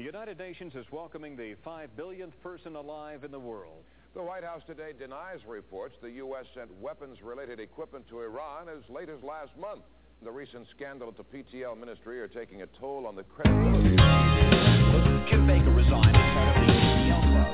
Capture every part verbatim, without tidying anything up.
United Nations is welcoming the five billionth person alive in the world. The White House today denies reports the U S sent weapons-related equipment to Iran as late as last month. The recent scandal at the P T L ministry are taking a toll on the credibility. Kim Baker resigned as head of the P T L club.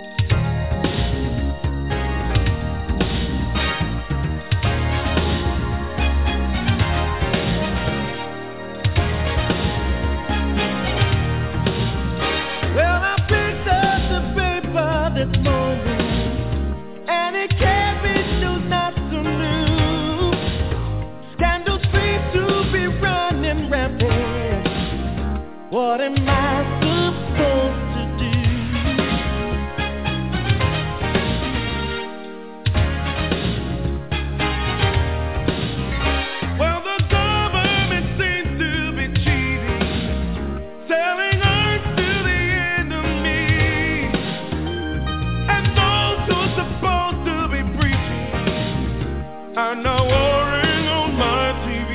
Well, I picked up the paper this morning, and it carried news not so new. Scandals seem to be running rampant. What am I supposed to do? Well, the government seems to be cheating, selling earth to the enemy, and those who are supposed to be preaching are now warring on my T V.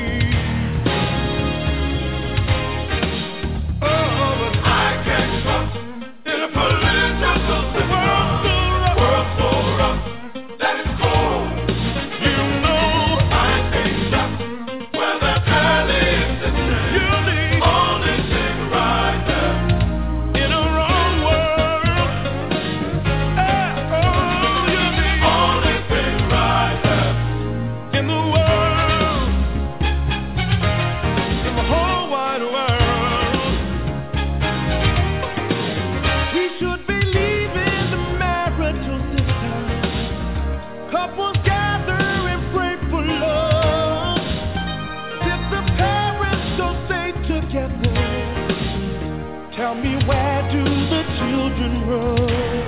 Oh, but I can't trust in a political system. World so rough, world so rough that it's cold. You know I can't trust where the alley is sitting. You need only thing right there in a wrong world. Eh, oh, you need only thing right there in the world, in the whole wide world. We should be leaving the marital system. Couples gather and pray for love. If the parents don't stay together, tell me, where do the children run?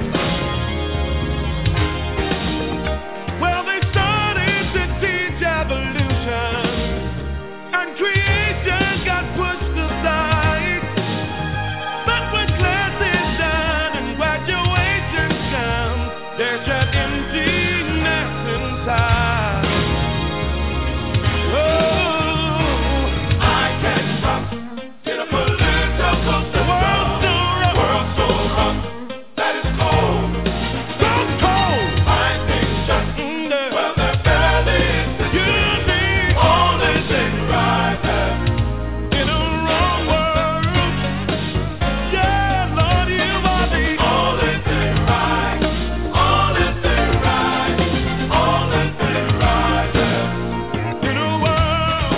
Well, they started to teach evolution, and creation got pushed aside. But when class is done and graduation comes, there's that emptiness inside. Oh, I can't trust in a political system. World so rough, world so rough that it's cold. So cold. I think just mm, there. Well, that barely is the you need only thing right there in a wrong world. Yeah, Lord, you are the only thing right, only thing right, only thing right there in a world,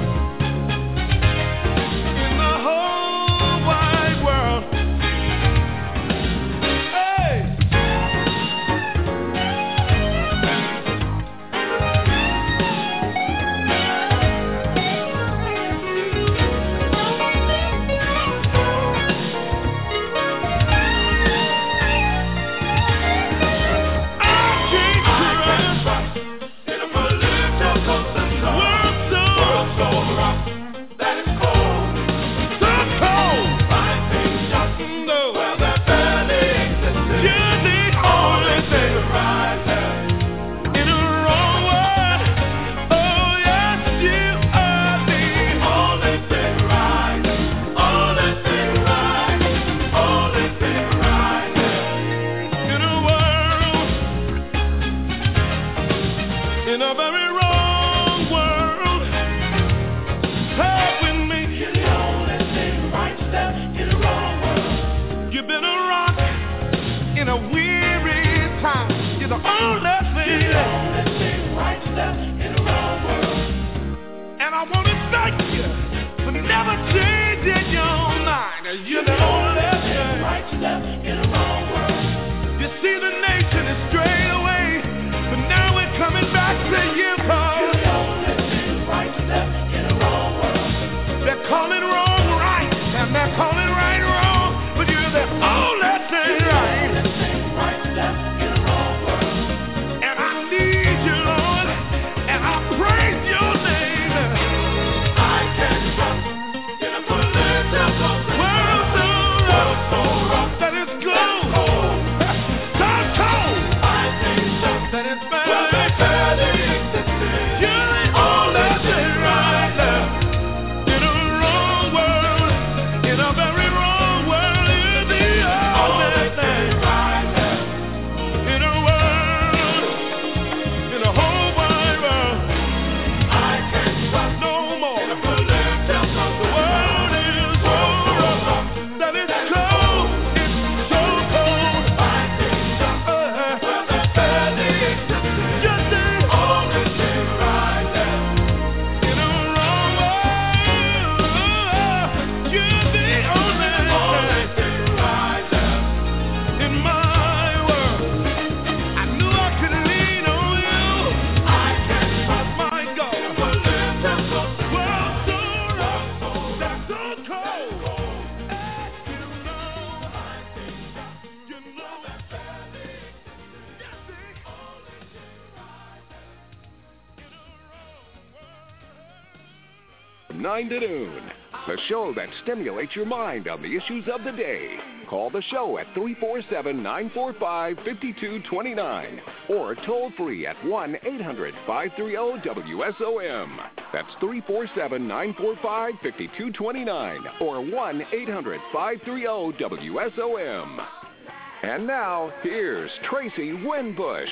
in the whole wide world. Hey. In a very wrong world, help with me. You're the only thing right step in a wrong world. You've been a rock in a weary time. You're the only thing. You're the only thing right step in a wrong world. And I want to thank you for never changing your mind. You're the only thing right step in a wrong world. You see, the nation is strayed away, but now we're coming back to you, Paul. You're the only thing right step in a wrong world. They're calling wrong right, and they're calling right wrong, but you're the only thing right. You're the only thing right step in a wrong world. And I need you, Lord, and I praise your name. I can't trust in a political world so nine to noon, the show that stimulates your mind on the issues of the day. Call the show at three four seven, nine four five, five two two nine or toll free at one eight hundred, five three zero, W S O M. That's three four seven, nine four five, five two two nine or one eight hundred, five three zero, W S O M. And now, here's Tracy Winbush.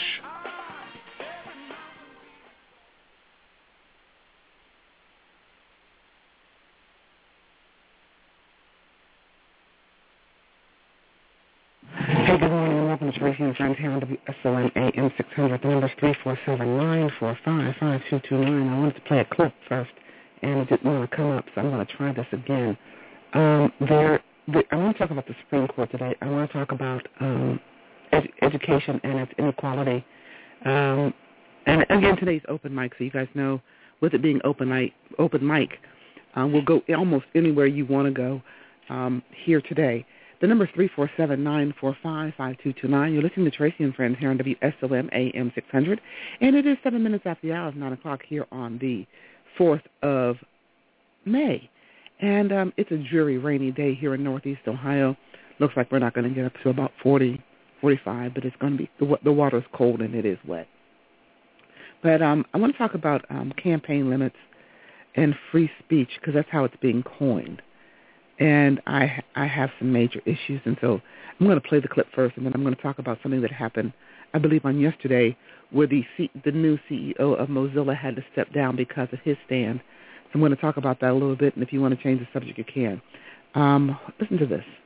Hey, good morning, and welcome to Tracy and Friends here on W S O M A M six hundred. The number is three four seven, nine four five, five two two nine. I wanted to play a clip first, and it didn't want to come up, so I'm going to try this again. Um, there, the, I want to talk about the Supreme Court today. I want to talk about um, ed- education and its inequality. Um, and again, today's open mic, so you guys know, with it being open mic, open mic, um, we'll go almost anywhere you want to go um, here today. The number is three four seven, nine four five, five two two nine. You're listening to Tracy and Friends here on W S O M A M six hundred. And it is seven minutes after the hour of nine o'clock here on the fourth of May. And um, it's a dreary, rainy day here in Northeast Ohio. Looks like we're not going to get up to about forty, forty-five, but it's going to be, the, the water's cold and it is wet. But um, I want to talk about um, campaign limits and free speech because that's how it's being coined. And I I have some major issues, and so I'm going to play the clip first, and then I'm going to talk about something that happened, I believe, on yesterday, where the C, the new C E O of Mozilla had to step down because of his stand. So I'm going to talk about that a little bit, and if you want to change the subject, you can. Um, listen to this.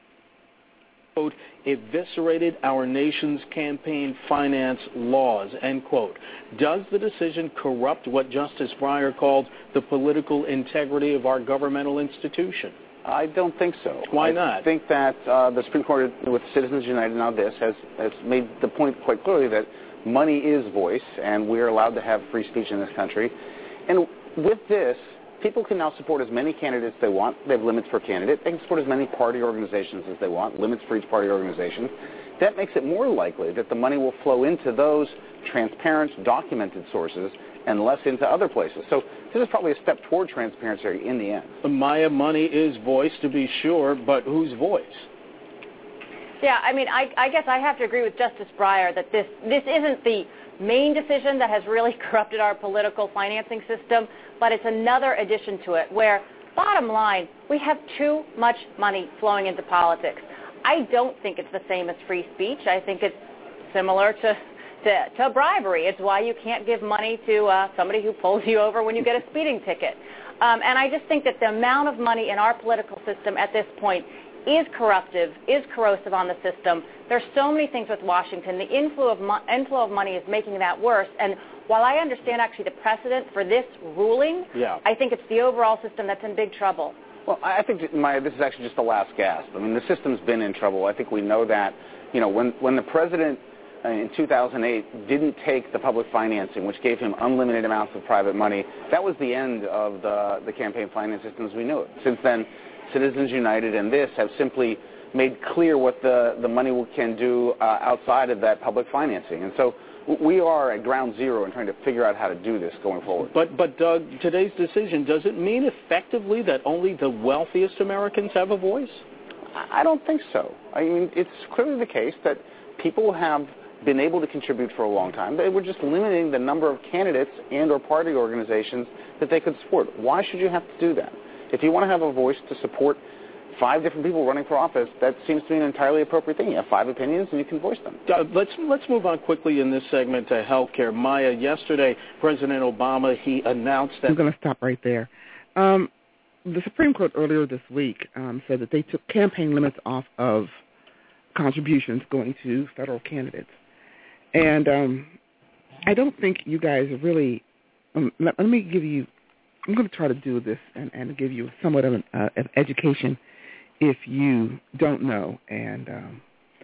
Quote, eviscerated our nation's campaign finance laws, end quote. Does the decision corrupt what Justice Breyer called the political integrity of our governmental institution? I don't think so. Why I not? I think that uh, the Supreme Court, with Citizens United now this, has, has made the point quite clearly that money is voice, and we're allowed to have free speech in this country. And with this, people can now support as many candidates they want. They have limits per candidate. They can support as many party organizations as they want, limits for each party organization. That makes it more likely that the money will flow into those transparent, documented sources and less into other places. So this is probably a step toward transparency in the end. Maya, money is voice, to be sure, but whose voice? Yeah, I mean, I, I guess I have to agree with Justice Breyer that this, this isn't the main decision that has really corrupted our political financing system, but it's another addition to it where, bottom line, we have too much money flowing into politics. I don't think it's the same as free speech. I think it's similar to, to, to bribery. It's why you can't give money to uh, somebody who pulls you over when you get a speeding ticket. Um, and I just think that the amount of money in our political system at this point is corruptive, is corrosive on the system. There's so many things with Washington. The inflow of, mo- inflow of money is making that worse. And while I understand actually the precedent for this ruling, yeah. I think it's the overall system that's in big trouble. Well, I think my, this is actually just the last gasp. I mean, the system's been in trouble. I think we know that. You know, when, when the president uh, in two thousand eight didn't take the public financing, which gave him unlimited amounts of private money, that was the end of the, the campaign finance system as we knew it. Since then, Citizens United and this have simply made clear what the, the money can do uh, outside of that public financing. And so we are at ground zero in trying to figure out how to do this going forward. But, but Doug, today's decision, does it mean effectively that only the wealthiest Americans have a voice? I don't think so. I mean, it's clearly the case that people have been able to contribute for a long time. They were just limiting the number of candidates and or party organizations that they could support. Why should you have to do that? If you want to have a voice to support five different people running for office, that seems to be an entirely appropriate thing. You have five opinions, and you can voice them. Uh, let's let's move on quickly in this segment to health care. Maya, yesterday, President Obama, he announced that... I'm going to stop right there. Um, the Supreme Court earlier this week um, said that they took campaign limits off of contributions going to federal candidates. And um, I don't think you guys are really... Um, let, let me give you... I'm going to try to do this and, and give you somewhat of an uh, of education if you don't know, and um,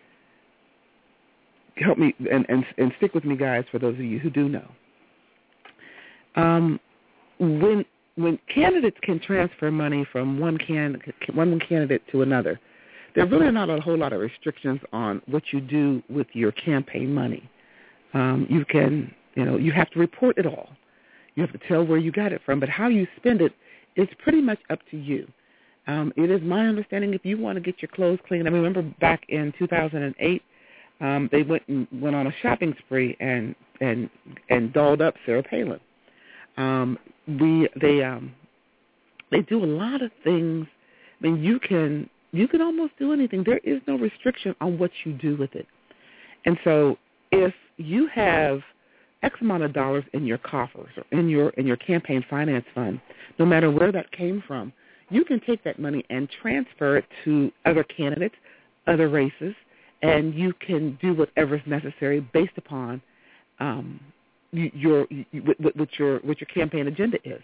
help me and, and, and stick with me, guys, for those of you who do know. Um, when when candidates can transfer money from one can one candidate to another, there are really not a whole lot of restrictions on what you do with your campaign money. Um, you can, you know, you have to report it all. You have to tell where you got it from, but how you spend it is pretty much up to you. Um, it is my understanding if you want to get your clothes clean. I remember back in two thousand eight, um, they went and went on a shopping spree and and and dolled up Sarah Palin. Um, we they um, they do a lot of things. I mean, you can you can almost do anything. There is no restriction on what you do with it. And so, if you have X amount of dollars in your coffers or in your in your campaign finance fund, no matter where that came from, you can take that money and transfer it to other candidates, other races, and you can do whatever is necessary based upon um, your what, what your what your campaign agenda is.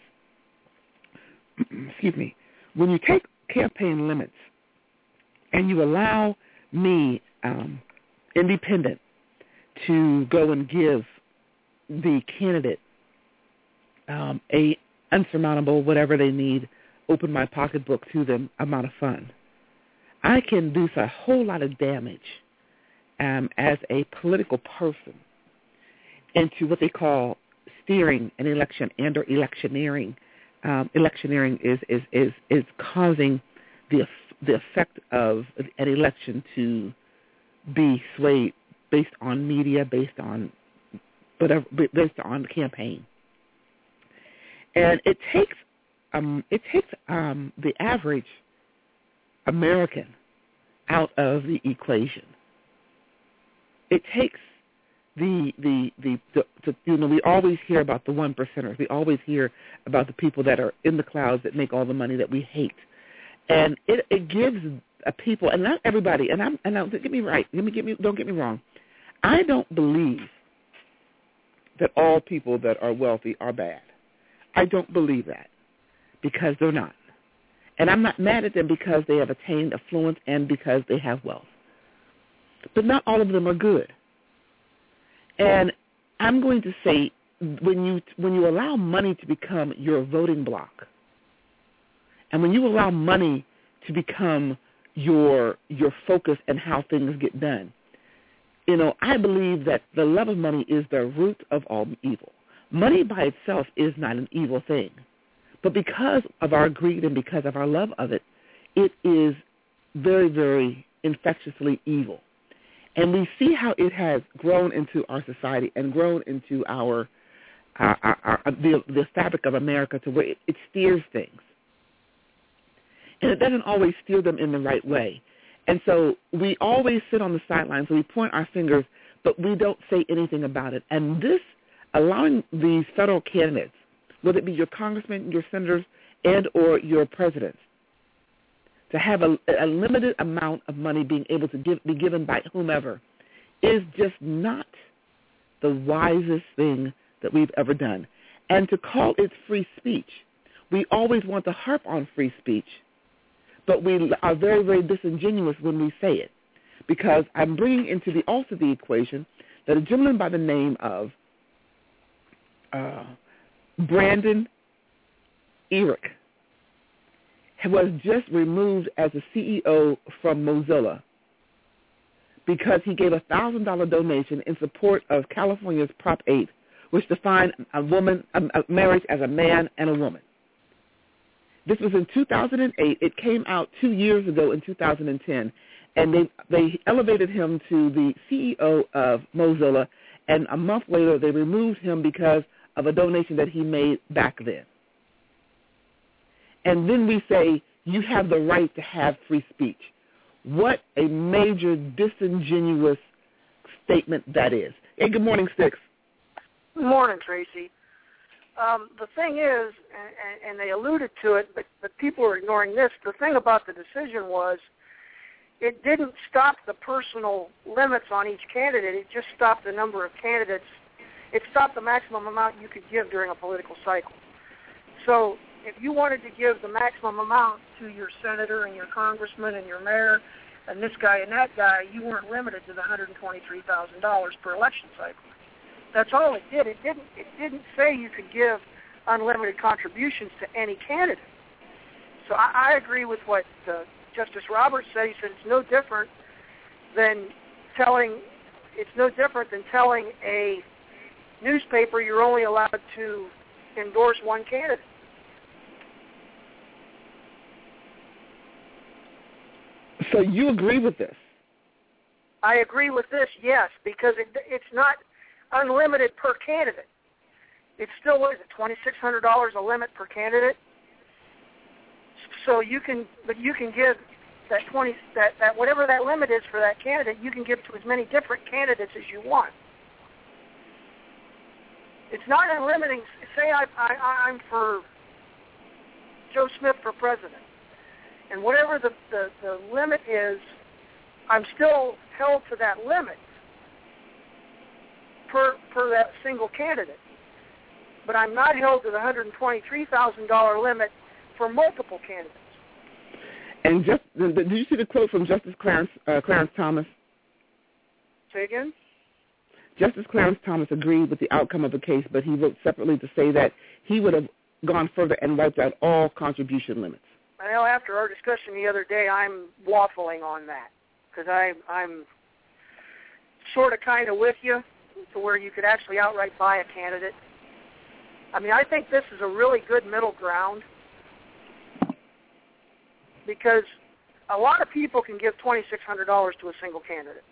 Excuse me. When you take campaign limits and you allow me, um, independent, to go and give the candidate um, a unsurmountable, whatever they need, open my pocketbook to them amount of fund, I can do a whole lot of damage um, as a political person into what they call steering an election and or electioneering. Um, electioneering is, is, is, is causing the the effect of an election to be swayed based on media, based on whatever, based on the campaign. And it takes um, it takes um, the average American out of the equation. It takes the the, the the the you know we always hear about the one percenters. We always hear about the people that are in the clouds that make all the money that we hate, and it, it gives a people, and not everybody. And I'm and don't get me right. Let me get me don't get me wrong. I don't believe that all people that are wealthy are bad. I don't believe that, because they're not. And I'm not mad at them because they have attained affluence and because they have wealth. But not all of them are good. And I'm going to say, when you when you allow money to become your voting block, and when you allow money to become your your focus and how things get done, you know, I believe that the love of money is the root of all evil. Money by itself is not an evil thing. But because of our greed and because of our love of it, it is very, very infectiously evil. And we see how it has grown into our society and grown into our, our, our, our the, the fabric of America, to where it, it steers things. And it doesn't always steer them in the right way. And so we always sit on the sidelines and we point our fingers, but we don't say anything about it. And this, allowing these federal candidates, whether it be your congressmen, your senators, and or your presidents, to have a, a limited amount of money being able to give, be given by whomever, is just not the wisest thing that we've ever done. And to call it free speech, we always want to harp on free speech, but we are very, very disingenuous when we say it, because I'm bringing into the also the equation that a gentleman by the name of uh, Brandon Eric was just removed as a C E O from Mozilla because he gave a one thousand dollars donation in support of California's Prop eight, which defined a woman, a, a marriage as a man and a woman. This was in two thousand eight. It came out two years ago in two thousand ten, and they they elevated him to the C E O of Mozilla, and a month later they removed him because of a donation that he made back then. And then we say, you have the right to have free speech. What a major disingenuous statement that is. Hey, good morning, Sticks. Good morning, Tracy. Um, the thing is, and, and they alluded to it, but, but people are ignoring this, the thing about the decision was it didn't stop the personal limits on each candidate. It just stopped the number of candidates. It stopped the maximum amount you could give during a political cycle. So if you wanted to give the maximum amount to your senator and your congressman and your mayor and this guy and that guy, you weren't limited to the one hundred twenty-three thousand dollars per election cycle. That's all it did. It didn't. It didn't say you could give unlimited contributions to any candidate. So I, I agree with what uh, Justice Roberts said. He said it's no different than telling it's no different than telling a newspaper you're only allowed to endorse one candidate. So you agree with this? I agree with this, yes, because it, it's not unlimited per candidate. It's still, what is it, twenty-six hundred dollars a limit per candidate? So you can, but you can give that twenty, that, that whatever that limit is for that candidate, you can give to as many different candidates as you want. It's not unlimiting. Say I, I, I'm for Joe Smith for president, and whatever the, the, the limit is, I'm still held to that limit per per that single candidate. But I'm not held to the one hundred twenty-three thousand dollars limit for multiple candidates. And just did you see the quote from Justice Clarence uh, Clarence Thomas? Say again? Justice Clarence Thomas agreed with the outcome of the case, but he wrote separately to say that he would have gone further and wiped out all contribution limits. Well, after our discussion the other day, I'm waffling on that because I'm sort of kind of with you to where you could actually outright buy a candidate. I mean, I think this is a really good middle ground because a lot of people can give twenty-six hundred dollars to a single candidate.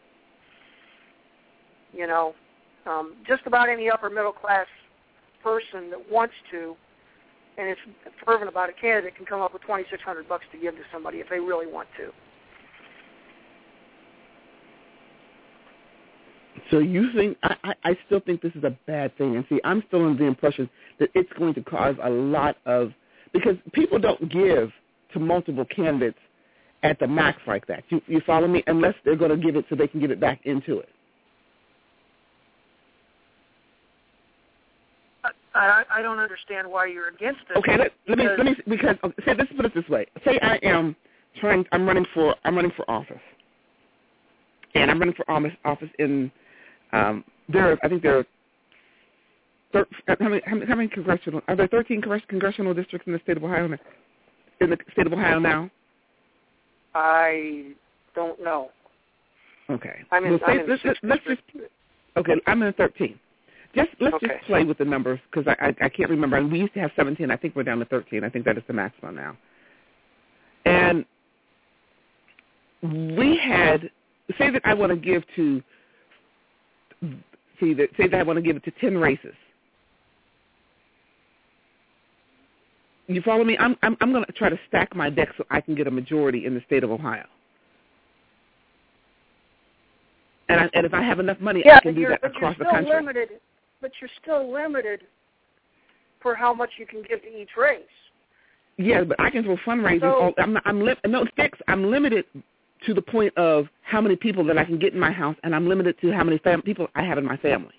You know, um, just about any upper middle class person that wants to and is fervent about a candidate can come up with twenty-six hundred bucks to give to somebody if they really want to. So you think, I, I, I still think this is a bad thing. And see, I'm still under the impression that it's going to cause a lot of, because people don't give to multiple candidates at the max like that. You, you follow me? Unless they're going to give it so they can get it back into it. I, I don't understand why you're against it. Okay, let, let me let me because say let's put it this way. Say I am trying. I'm running for. I'm running for office, and I'm running for office. Office in. Um, there. Are, I think there are. Thir- how many? How many, how many congressional? Are there thirteen congressional districts in the state of Ohio? In the state of Ohio now? I don't know. Okay. I'm in. Well, say, I'm in let's, let's, let's just. Okay, I'm in thirteen. Just let's okay. just play with the numbers because I, I I can't remember. We used to have seventeen. I think we're down to thirteen. I think that is the maximum now. And we had say that I want to give to see that say that I want to give it to ten races. You follow me? I'm I'm I'm going to try to stack my deck so I can get a majority in the state of Ohio. And I, and if I have enough money, yeah, I can do you're, that but across you're the still country. Limited, but you're still limited for how much you can give to each race. Yeah, but I can throw fundraisers. So, all, I'm, I'm li- no fix. I'm limited to the point of how many people that I can get in my house, and I'm limited to how many fam- people I have in my family.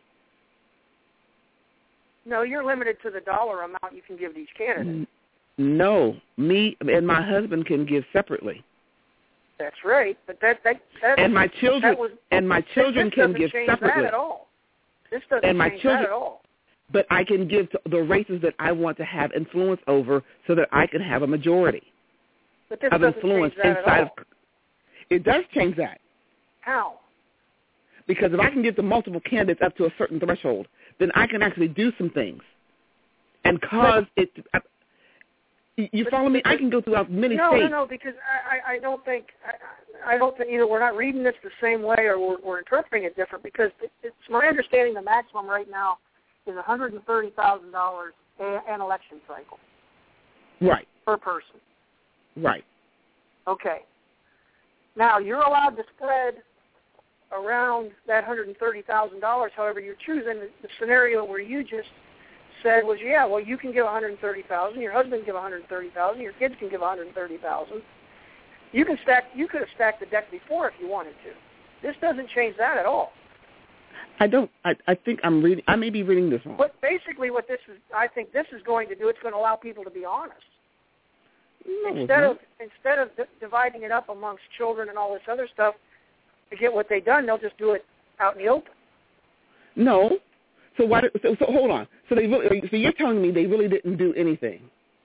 No, you're limited to the dollar amount you can give to each candidate. No, me and my husband can give separately. That's right, but that that, that and my children that was, and my children this can doesn't give change separately. That at all. This doesn't and my change children, that at all. But I can give to the races that I want to have influence over, so that I can have a majority but this of doesn't influence change that inside at of. all. It does change that. How? Because if I can get the multiple candidates up to a certain threshold, then I can actually do some things, and cause but, it. I, you but, follow me? But, I can go throughout many no, states. No, no, no, because I, I, I don't think I, I don't think either we're not reading this the same way or we're, we're interpreting it different. Because it, it's my understanding the maximum right now is one hundred and thirty thousand dollars an election cycle. Right. Per person. Right. Okay. Now you're allowed to spread around that one hundred and thirty thousand dollars. However, you're choosing the, the scenario where you just said was, yeah, well, you can give one hundred thirty thousand dollars, your husband can give one hundred thirty thousand dollars, your kids can give one hundred thirty thousand dollars. You can stack. You could have stacked the deck before if you wanted to. This doesn't change that at all. I don't. I, I think I'm reading. I may be reading this wrong. But basically, what this is, I think this is going to do, it's going to allow people to be honest. No, instead of instead of d- dividing it up amongst children and all this other stuff to get what they've done, they'll just do it out in the open. No. So why? Did, so, so hold on. So they really. So you're telling me they really didn't do anything?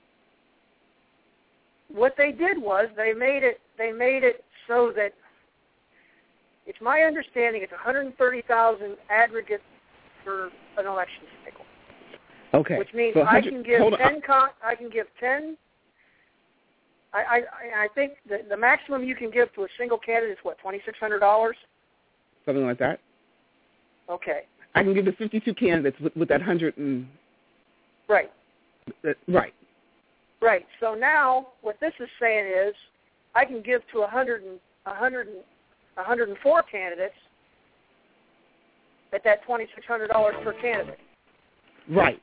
What they did was they made it. They made it so that it's my understanding it's one hundred thirty thousand aggregate for an election cycle. Okay. Which means so I can give hold on. ten. Con, I can give ten. I, I I think the the maximum you can give to a single candidate is what, twenty six hundred dollars? Something like that. Okay. I can give the fifty-two candidates with, with that hundred and. Right. Uh, right. Right. So now what this is saying is, I can give to a hundred and a hundred and a hundred and four candidates at that twenty six hundred dollars per candidate. Right.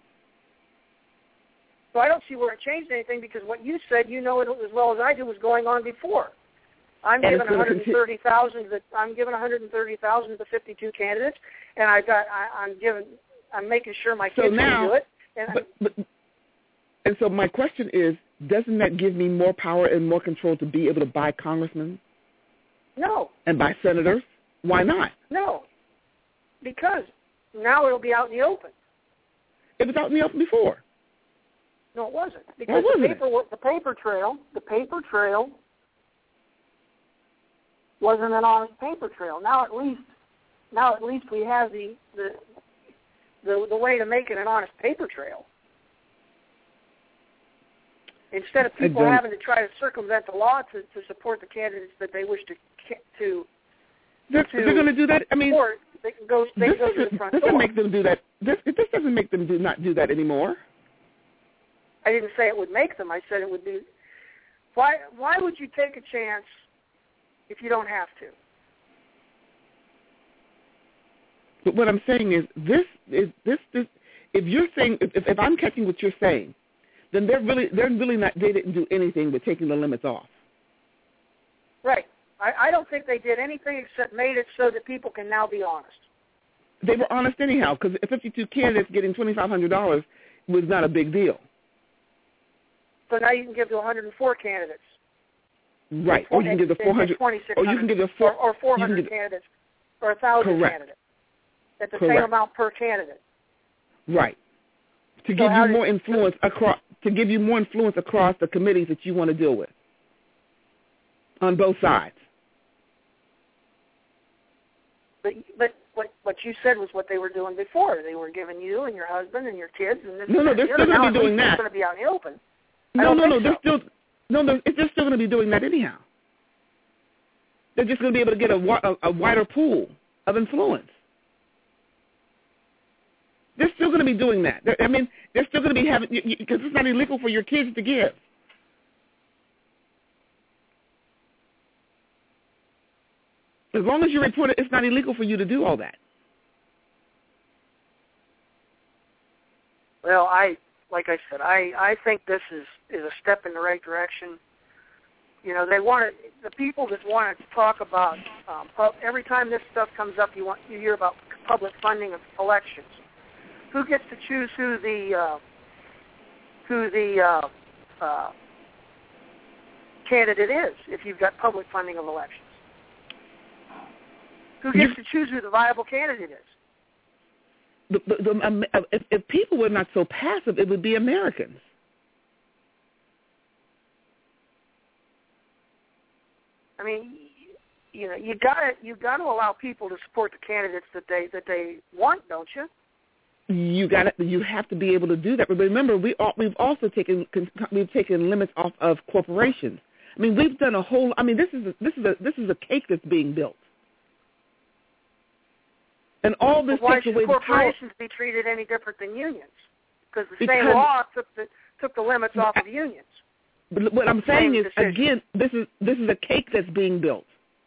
So I don't see where it changed anything because what you said, you know it as well as I do, was going on before. I'm and giving one hundred and thirty thousand. I'm giving one hundred and thirty thousand to fifty-two candidates, and I got. I, I'm giving. I'm making sure my so kids now, can do it. And, but, but, and so my question is, doesn't that give me more power and more control to be able to buy congressmen? No. And buy senators? Why not? No. Because now it'll be out in the open. It was out in the open before. No, it wasn't. Why Because wasn't the paper, the paper trail, the paper trail wasn't an honest paper trail. Now at least, now at least we have the the the, the way to make it an honest paper trail. Instead of people having to try to circumvent the law to, to support the candidates that they wish to to they're, to they're going to do that. I mean, support, they can go. They this can go to the front doesn't door. make them do that. This this doesn't make them do not do that anymore. I didn't say it would make them. I said it would be. Why why would you take a chance if you don't have to? But what I'm saying is this is this this. If you're saying if, if I'm catching what you're saying, then they're really they're really not. They didn't do anything but taking the limits off. Right. I, I don't think they did anything except made it so that people can now be honest. They were honest anyhow because fifty-two candidates getting twenty-five hundred dollars was not a big deal. So now you can give to one hundred four candidates. Right. Or you can give the four hundred. Or you can give the four. Or, or four hundred candidates, or a thousand correct. candidates at the correct. same amount per candidate. Right. To So give how you did- more influence across. To give you more influence across the committees that you want to deal with. On both sides. But but what what you said was what they were doing before. They were giving you and your husband and your kids. And this No, no, and they're that. still Now going to be at doing least that. It's going to be out in the open. I No, don't no, think no. so. They're still no, no. They're still going to be doing that anyhow. They're just going to be able to get a, a, a wider pool of influence. They're still going to be doing that. They're, I mean, they're still going to be having because it's not illegal for your kids to give. As long as you report it, it's not illegal for you to do all that. Well, I like I said, I, I think this is, is a step in the right direction. You know, they want to, the people that want to talk about um, pub, every time this stuff comes up, you want you hear about public funding of elections. Who gets to choose who the uh, who the uh, uh, candidate is if you've got public funding of elections? Who gets to choose who the viable candidate is? The, the, the, um, if, if people were not so passive, it would be Americans. I mean, you know, you got to you got to allow people to support the candidates that they that they want, don't you? You got to, you have to be able to do that. But remember, we all, we've also taken we've taken limits off of corporations. I mean, we've done a whole. I mean, this is a, this is a this is a cake that's being built. And all this but why takes should away the power. corporations be treated any different than unions? Because the Because- same law took the took the limits off of unions. But what I'm saying is, decision. again, this is this is a cake that's being built.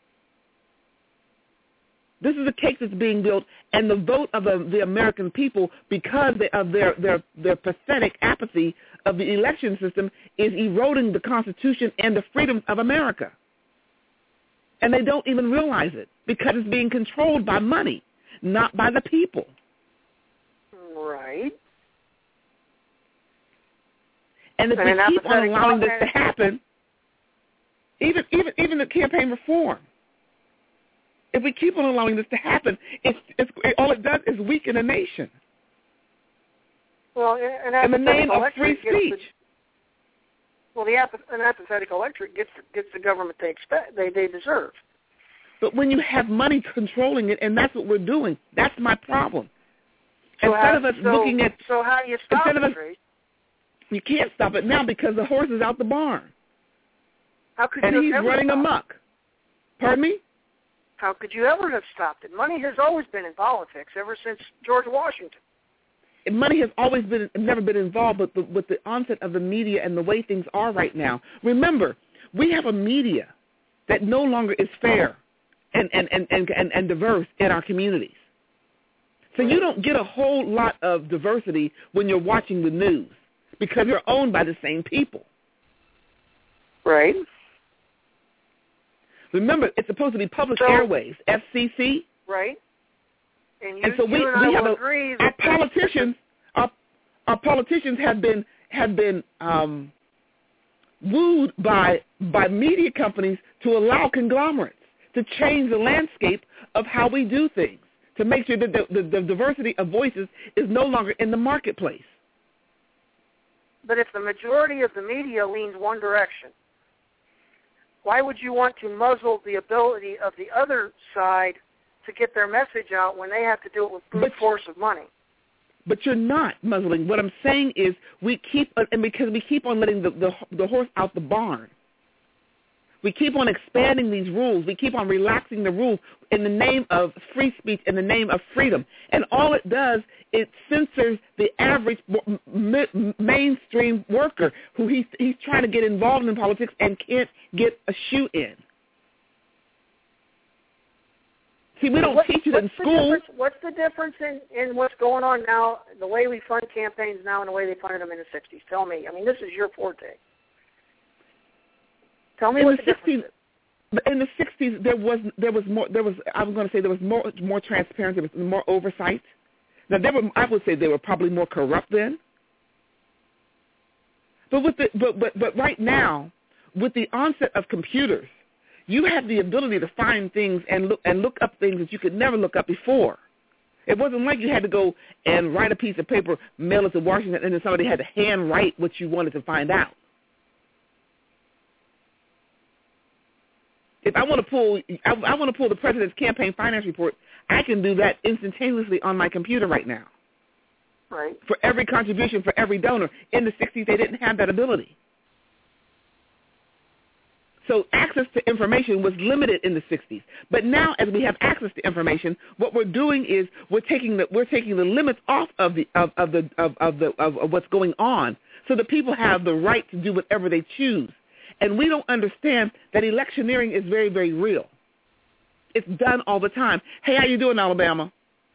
This is a cake that's being built, and the vote of the, the American people, because they, of their, their their pathetic apathy of the election system, is eroding the Constitution and the freedoms of America. And they don't even realize it because it's being controlled by money, not by the people. Right. And if And we an keep on apathetic allowing this to government- happen, even even even the campaign reform, if we keep on allowing this to happen, it's, it's all it does is weaken a nation. Well, an in the name of free electorate gets speech. The, well, the apath- an apathetic electorate gets gets the government they expect they they deserve. But when you have money controlling it, and that's what we're doing, that's my problem. So instead how, of us so, looking at, so how do you stop instead it, of us, Trace? You can't stop it now because the horse is out the barn. How could and you he's ever running stop amok. it? Pardon me? How could you ever have stopped it? Money has always been in politics ever since George Washington. Money has always been, never been involved, but the, with the onset of the media and the way things are right now. Remember, we have a media that no longer is fair and, and, and, and, and, and diverse in our communities. So you don't get a whole lot of diversity when you're watching the news because you're owned by the same people. Right. Remember, it's supposed to be public so, airways, F C C. Right. And, you, and so we, you and we I have will a, agree our that politicians, our, our politicians have been have been um, wooed by by media companies to allow conglomerates to change the landscape of how we do things, to make sure that the, the, the diversity of voices is no longer in the marketplace. But if the majority of the media leans one direction, why would you want to muzzle the ability of the other side to get their message out when they have to do it with brute but, force of money? But you're not muzzling. What I'm saying is we keep, and because we keep on letting the, the, the horse out the barn, we keep on expanding these rules. We keep on relaxing the rules in the name of free speech, in the name of freedom. And all it does, it censors the average m- mainstream worker who he's, he's trying to get involved in politics and can't get a shoe in. See, we don't what, teach it in what's school. The what's the difference in, in what's going on now, the way we fund campaigns now and the way they funded them in the sixties? Tell me. I mean, this is your forte. Tell me in what the the sixties, in the sixties, there was there was more. There was I was going to say there was more more transparency, there was more oversight. Now, there were I would say they were probably more corrupt then. But with the but but but right now, with the onset of computers, you have the ability to find things and look and look up things that you could never look up before. It wasn't like you had to go and write a piece of paper, mail it to Washington, and then somebody had to hand write what you wanted to find out. If I want to pull, I, I want to pull the president's campaign finance report, I can do that instantaneously on my computer right now. Right. For every contribution, for every donor. In the sixties, they didn't have that ability. So access to information was limited in the sixties. But now, as we have access to information, what we're doing is we're taking the we're taking the limits off of the of, of the of, of the of, of what's going on, so that people have the right to do whatever they choose. And we don't understand that electioneering is very, very real. It's done all the time. Hey, how you doing, Alabama?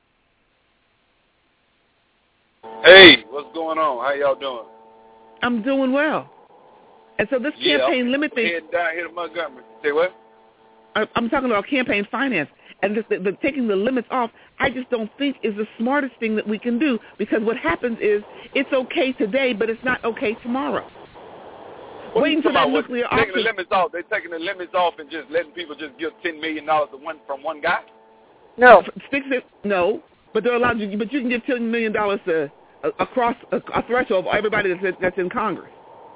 Hey, what's going on? How y'all doing? I'm doing well. And so this yeah, campaign I'm limit thing. Heading down here to Montgomery. Say what? I, I'm talking about campaign finance. And this, the, the, taking the limits off, I just don't think is the smartest thing that we can do, because what happens is it's okay today, but it's not okay tomorrow. What Waiting for that nuclear taking option. the limits off. They're taking the limits off and just letting people just give ten million dollars to one from one guy. No, Fix it. No, but they're allowed to. But you can give ten million dollars to uh, across a, a threshold of everybody that's that's in Congress.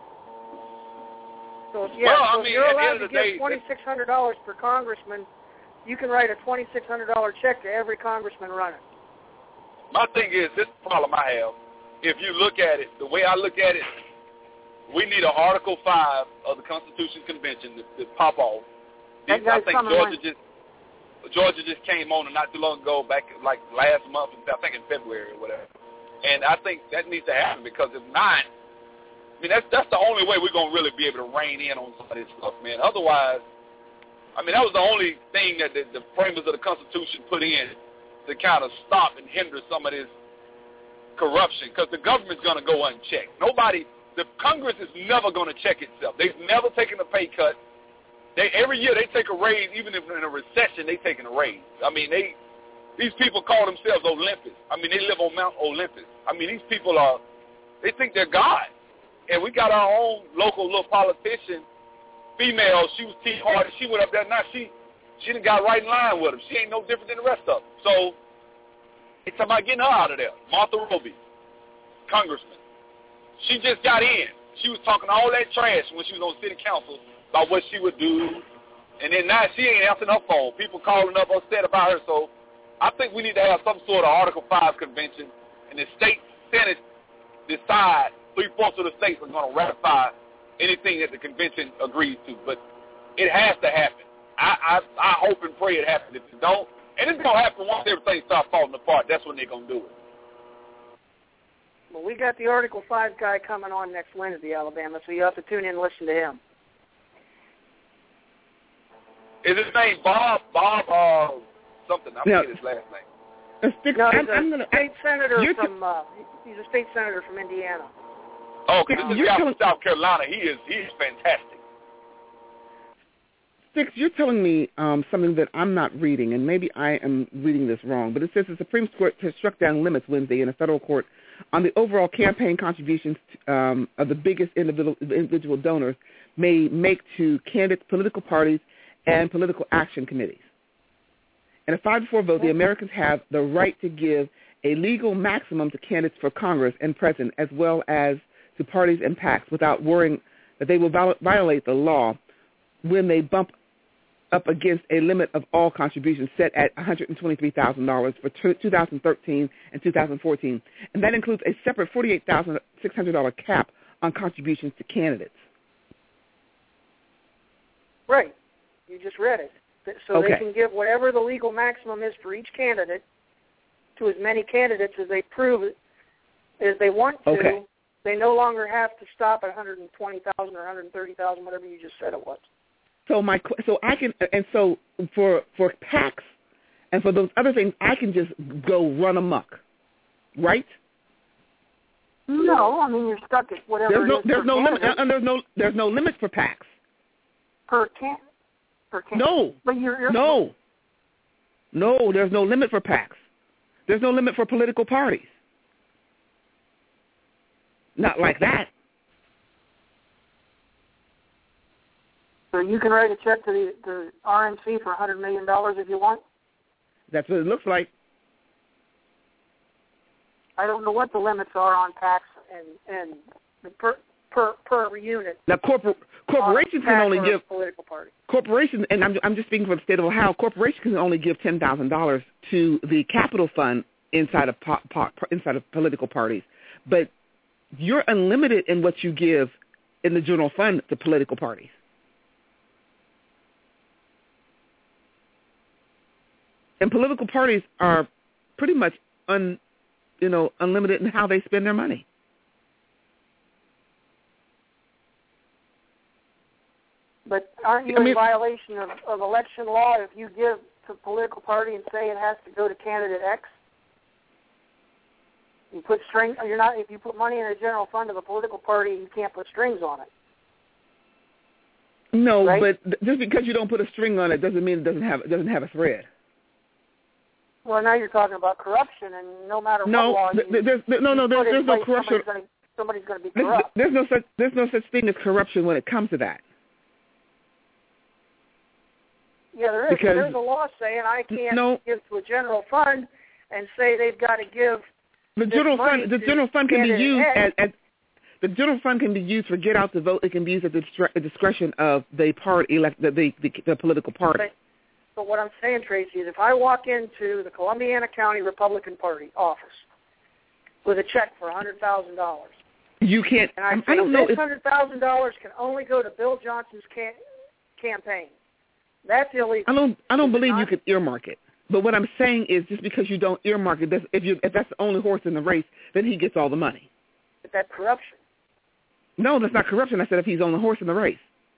So yeah, well, so I mean, if you're at the allowed end to of the give day, twenty six hundred dollars per congressman, you can write a twenty six hundred dollar check to every congressman running. My thing is, this problem I have. If you look at it, the way I look at it. We need an Article five of the Constitution Convention to, to pop off. That I guy's think coming Georgia on. just Georgia just came on not too long ago, back like last month, I think in February or whatever. And I think that needs to happen, because if not, I mean, that's that's the only way we're going to really be able to rein in on some of this stuff, man. Otherwise, I mean, that was the only thing that the, the framers of the Constitution put in to kind of stop and hinder some of this corruption, because the government's going to go unchecked. Nobody... The Congress is never going to check itself. They've never taken a pay cut. They every year they take a raise, even if in a recession they taking a raise. I mean, they these people call themselves Olympus. I mean, they live on Mount Olympus. I mean, these people are they think they're God. And we got our own local little politician, female. She was Tea Party. She went up there. Now she she done got right in line with them. She ain't no different than the rest of them. So it's about getting her out of there. Martha Roby. congressman. She just got in. She was talking all that trash when she was on city council about what she would do. And then now she ain't answering her phone. People calling up upset about her. So I think we need to have some sort of Article five convention, and the state Senate decide three-fourths of the states are going to ratify anything that the convention agrees to. But it has to happen. I, I, I hope and pray it happens. If it don't, and it's going to happen once everything starts falling apart, that's when they're going to do it. Well, we got the Article five guy coming on next Wednesday, Alabama, so you have to tune in and listen to him. Is his name Bob? Bob uh, something. I forget his last name. Stick, no, he's I'm, a I'm gonna, state senator from, t- uh, he's a state senator from Indiana. Oh, because this is guy from South Carolina. He is, he is fantastic. Six, you're telling me um, something that I'm not reading, and maybe I am reading this wrong, but it says the Supreme Court has struck down limits Wednesday in a federal court on the overall campaign contributions um, of the biggest individual, individual donors may make to candidates, political parties, and political action committees. In a five to four vote, the Americans have the right to give a legal maximum to candidates for Congress and president, as well as to parties and PACs, without worrying that they will viol- violate the law when they bump up against a limit of all contributions set at one hundred twenty-three thousand dollars for two thousand thirteen and two thousand fourteen. And that includes a separate forty-eight thousand six hundred dollars cap on contributions to candidates. Right. You just read it. So okay. They can give whatever the legal maximum is for each candidate to as many candidates as they prove it, as they want to. Okay. They no longer have to stop at one hundred twenty thousand or one hundred thirty thousand, whatever you just said it was. So my so I can and so for for PACs and for those other things, I can just go run amok, right? No, I mean you're stuck at whatever. There's no it is there's no candidate. limit and there's no there's no limit for PACs. Per can per can. No. But you're, you're no. No, there's no limit for PACs. There's no limit for political parties. Not like that. So you can write a check to the, the R N C for one hundred million dollars if you want? That's what it looks like. I don't know what the limits are on PACs and, and the per, per per unit. Now, corpor- corporations can only give political party. Corporations, and I'm, I'm just speaking for the state of Ohio. Corporations can only give ten thousand dollars to the capital fund inside of po- po- inside of political parties, but you're unlimited in what you give in the general fund to political parties. And political parties are pretty much un, you know, unlimited in how they spend their money. But aren't you I mean, in violation of, of election law if you give to a political party and say it has to go to candidate X? You put string. You're not. If you put money in a general fund of a political party, you can't put strings on it. No, right? but just because you don't put a string on it doesn't mean it doesn't have it doesn't have a thread. Well, now you're talking about corruption, and no matter no, what law th- you, there's, th- no, no, there's, there's no corruption. Somebody's gonna, somebody's going to be corrupt. There's, there's no such there's no such thing as corruption when it comes to that. Yeah, there is. Because, there's a law saying I can't no, give to a general fund and say they've got to give the general fund. The general fund can be used as, as the general fund can be used for get out the vote. It can be used at the discretion of the party, elect the the, the, the political party. But, but what I'm saying, Tracy, is if I walk into the Columbiana County Republican Party office with a check for one hundred thousand dollars, you can't. And I, I don't know. This if, one hundred thousand dollars can only go to Bill Johnson's cam- campaign. That's illegal. I don't. I don't Is believe you could earmark it. But what I'm saying is, just because you don't earmark it, that's, if you if that's the only horse in the race, then he gets all the money. But that's corruption. No, that's not corruption. I said if he's on the horse in the race.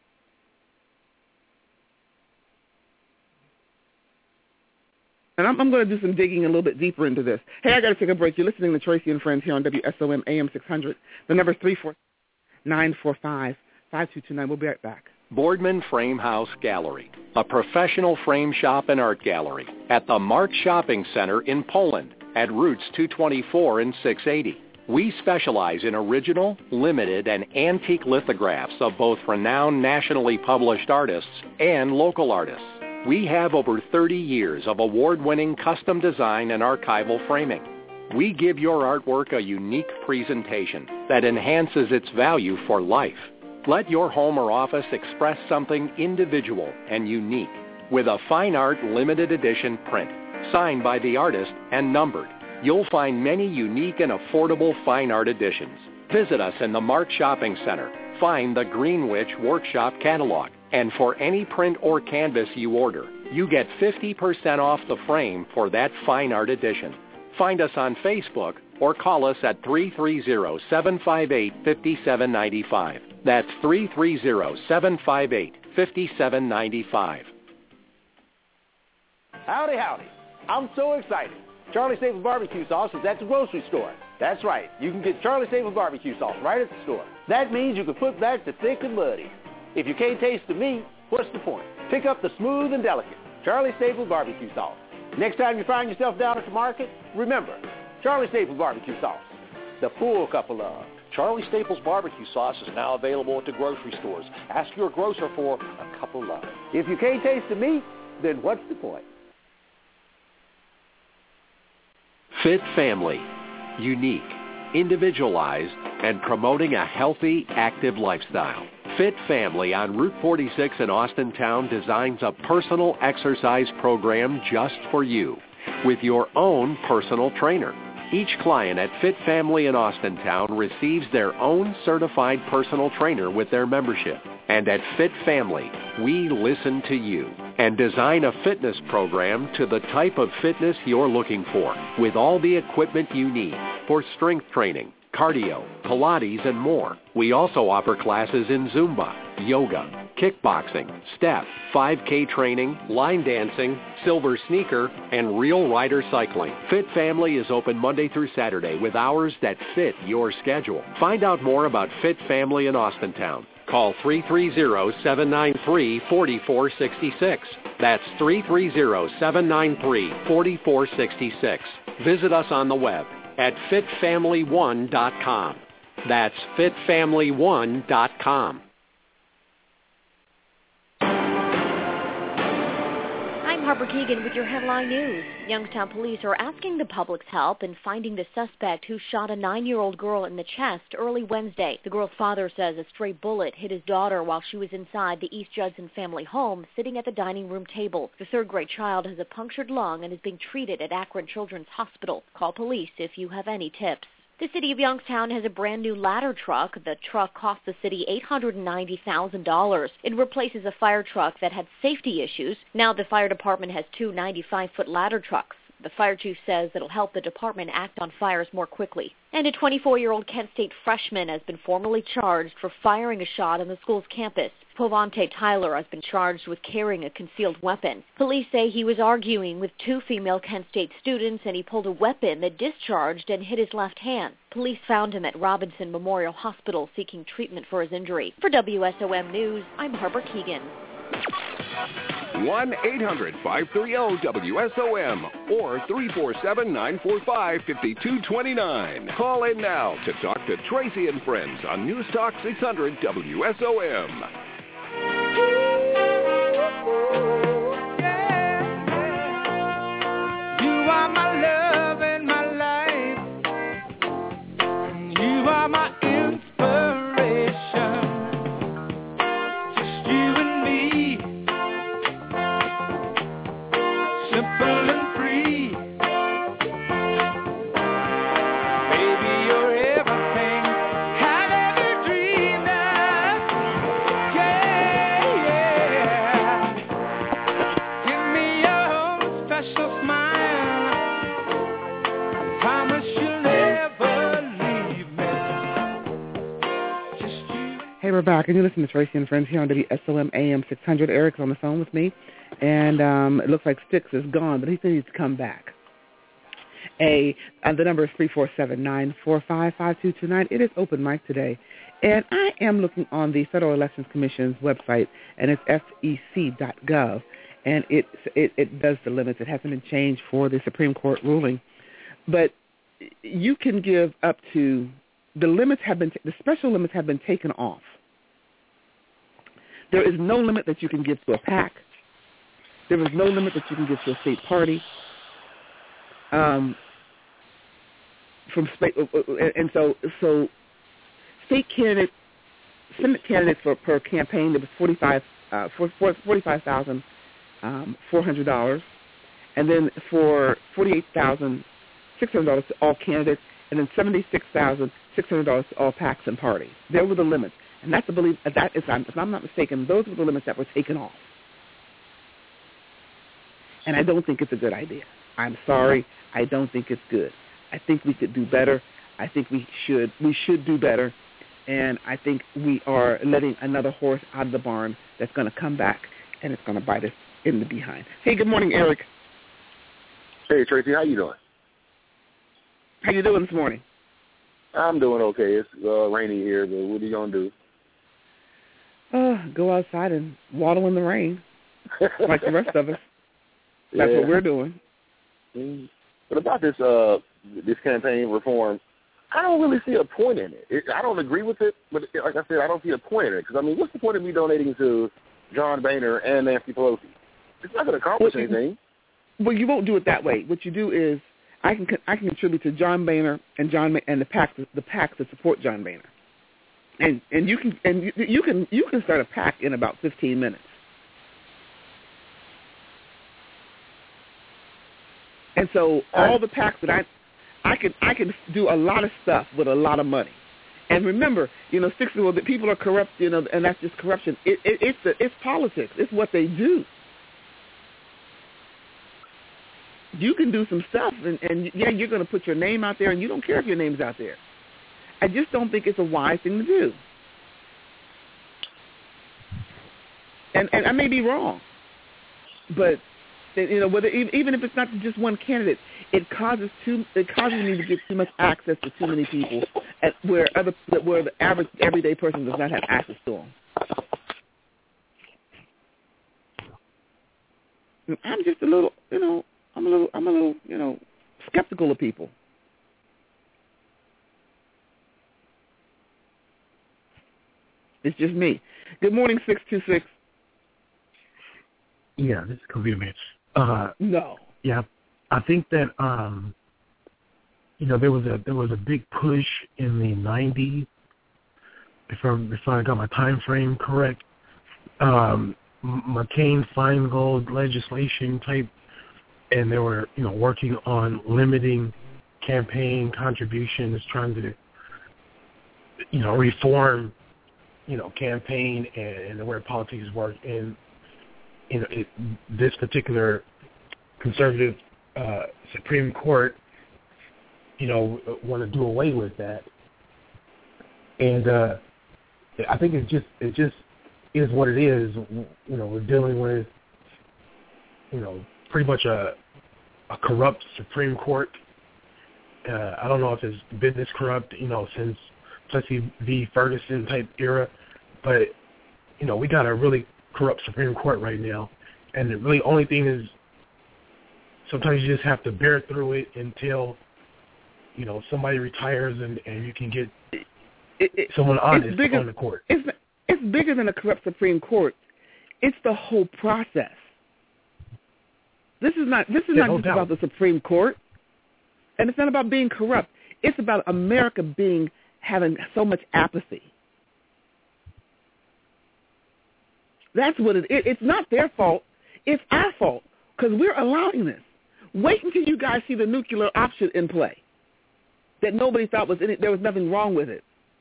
And I'm, I'm going to do some digging a little bit deeper into this. Hey, I got to take a break. You're listening to Tracy and Friends here on W S O M A M six hundred. The number is three four nine four five five two two nine. We'll be right back. Boardman Frame House Gallery, a professional frame shop and art gallery at the Mart Shopping Center in Poland at Routes two twenty-four and six eighty. We specialize in original, limited, and antique lithographs of both renowned nationally published artists and local artists. We have over thirty years of award-winning custom design and archival framing. We give your artwork a unique presentation that enhances its value for life. Let your home or office express something individual and unique with a fine art limited edition print, signed by the artist and numbered. You'll find many unique and affordable fine art editions. Visit us in the Mart Shopping Center. Find the Greenwich Workshop Catalog. And for any print or canvas you order, you get fifty percent off the frame for that fine art edition. Find us on Facebook or call us at three three zero, seven five eight, five seven nine five. That's three three zero, seven five eight, five seven nine five. Howdy, howdy. I'm so excited. Charlie Staples barbecue sauce is at the grocery store. That's right. You can get Charlie Staples barbecue sauce right at the store. That means you can put back the thick and muddy. If you can't taste the meat, what's the point? Pick up the smooth and delicate Charlie Staples barbecue sauce. Next time you find yourself down at the market, remember, Charlie Staples barbecue sauce, the full cup of love. Charlie Staples barbecue sauce is now available at the grocery stores. Ask your grocer for a cup of love. If you can't taste the meat, then what's the point? Fit Family. Unique, individualized, and promoting a healthy, active lifestyle. Fit Family on Route forty-six in Austintown designs a personal exercise program just for you with your own personal trainer. Each client at Fit Family in Austintown receives their own certified personal trainer with their membership. And at Fit Family, we listen to you and design a fitness program to the type of fitness you're looking for with all the equipment you need for strength training, cardio, Pilates, and more. We also offer classes in Zumba, yoga, kickboxing, step, five K training, line dancing, silver sneaker, and real rider cycling. Fit Family is open Monday through Saturday with hours that fit your schedule. Find out more about Fit Family in Austintown. Call three three zero, seven nine three, four four six six. That's three three zero, seven nine three, four four six six. Visit us on the web at fit family one dot com. That's fit family one dot com. I'm Harper Keegan with your headline news. Youngstown police are asking the public's help in finding the suspect who shot a nine-year-old girl in the chest early Wednesday. The girl's father says a stray bullet hit his daughter while she was inside the East Judson family home, sitting at the dining room table. The third-grade child has a punctured lung and is being treated at Akron Children's Hospital. Call police if you have any tips. The city of Youngstown has a brand new ladder truck. The truck cost the city eight hundred ninety thousand dollars. It replaces a fire truck that had safety issues. Now the fire department has two ninety-five foot ladder trucks. The fire chief says it'll help the department act on fires more quickly. And a twenty-four-year-old Kent State freshman has been formally charged for firing a shot on the school's campus. Povante Tyler has been charged with carrying a concealed weapon. Police say he was arguing with two female Kent State students and he pulled a weapon that discharged and hit his left hand. Police found him at Robinson Memorial Hospital seeking treatment for his injury. For W S O M News, I'm Harper Keegan. one eight hundred, five three zero, W S O M or three four seven, nine four five, five two two nine. Call in now to talk to Tracy and Friends on News Talk six hundred W S O M. You are my love and my life. You are my inspiration. Just you and me. Simple and free. Baby, you're everything I've ever dreamed of. Yeah, yeah. Give me your special smile. I promise you'll never leave me. Just you. Hey, we're back, and you listen to Tracy and Friends here on W S O M A M six hundred. Eric's on the phone with me, and um, it looks like Sticks is gone, but he said he's come back. A, uh, the number is three four seven, nine four five, five two two nine. It is open mic today, and I am looking on the Federal Elections Commission's website, and it's F E C dot gov, and it, it, it does the limits. It hasn't been changed for the Supreme Court ruling, but you can give up to, the limits have been, the special limits have been taken off. There is no limit that you can give to a PAC. There is no limit that you can give to a state party. Um, from state, and so so state candidate, Senate candidates for per campaign, there was forty-five uh, for forty-five thousand um, four hundred dollars, and then for forty-eight thousand six hundred dollars to all candidates, and then seventy-six thousand six hundred dollars to all PACs and parties. There were the limits, and that's the belief. That is, if I'm not mistaken, those were the limits that were taken off. And I don't think it's a good idea. I'm sorry, I don't think it's good. I think we could do better. I think we should we should do better, and I think we are letting another horse out of the barn that's going to come back and it's going to bite us in the behind. Hey, good morning, Eric. Hey, Tracy, how you doing? How you doing this morning? I'm doing okay. It's uh, rainy here, but what are you going to do? Uh, go outside and waddle in the rain like the rest of us. That's yeah. what we're doing. Mm-hmm. But about this uh, this campaign reform, I don't really see a point in it. it. I don't agree with it, but like I said, I don't see a point in it. Because, I mean, what's the point of me donating to John Boehner and Nancy Pelosi? It's not going to accomplish well, anything. Well, you won't do it that way. What you do is I can I can contribute to John Boehner and John and the PAC the PAC that support John Boehner, and and you can and you, you can you can start a PAC in about fifteen minutes. And so all the PACs that I, I can I can do a lot of stuff with a lot of money. And remember, you know, six well, that people are corrupt, you know, and that's just corruption. It, it, it's the, it's politics. It's what they do. You can do some stuff, and, and yeah, you're going to put your name out there, and you don't care if your name's out there. I just don't think it's a wise thing to do. And and I may be wrong, but. You know, whether even if it's not just one candidate, it causes too it causes me to get too much access to too many people, at where other where the average everyday person does not have access to them. I'm just a little, you know, I'm a little, I'm a little, you know, skeptical of people. It's just me. Good morning, six two six. Yeah, this is Kavita Mitch. Uh, no. Yeah, I think that um, you know there was a there was a big push in the nineties, if I if I got my time frame correct. Um, McCain-Feingold legislation type, and they were you know working on limiting campaign contributions, trying to you know reform you know campaign and, and the way politics work and. You know, it, this particular conservative uh, Supreme Court, you know, want to do away with that, and uh, I think it's just it just is what it is. You know, we're dealing with, you know, pretty much a a corrupt Supreme Court. Uh, I don't know if it's been this corrupt, you know, since Plessy v. Ferguson type era, but you know, we got a really corrupt Supreme Court right now, and the really only thing is sometimes you just have to bear through it until you know somebody retires and, and you can get it, it, someone honest bigger, on the court. It's it's bigger than a corrupt Supreme Court. It's the whole process. This is not this is yeah, not no just doubt. about the Supreme Court, and it's not about being corrupt. It's about America being having so much apathy. That's what it is. It's not their fault. It's our fault because we're allowing this. Wait until you guys see the nuclear option in play that nobody thought was in it. There was nothing wrong with it.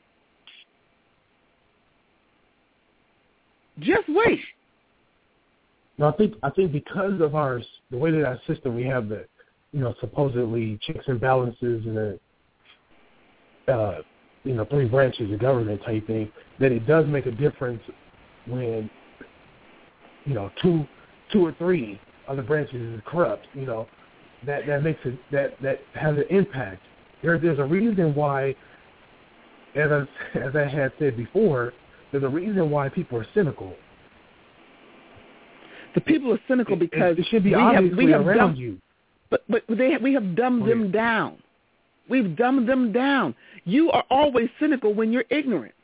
Just wait. No, I think I think because of our the way that our system, we have the you know supposedly checks and balances and the uh, you know three branches of government type thing, that it does make a difference when. You know, two, two or three of the branches is corrupt. You know, that that makes it that that has an impact. There, there's a reason why, as I, as I had said before, there's a reason why people are cynical. The people are cynical because it, it should be we obviously have, we have around dumbed, you. But but they have, we have dumbed oh, them yeah. down. We've dumbed them down. You are always cynical when you're ignorant.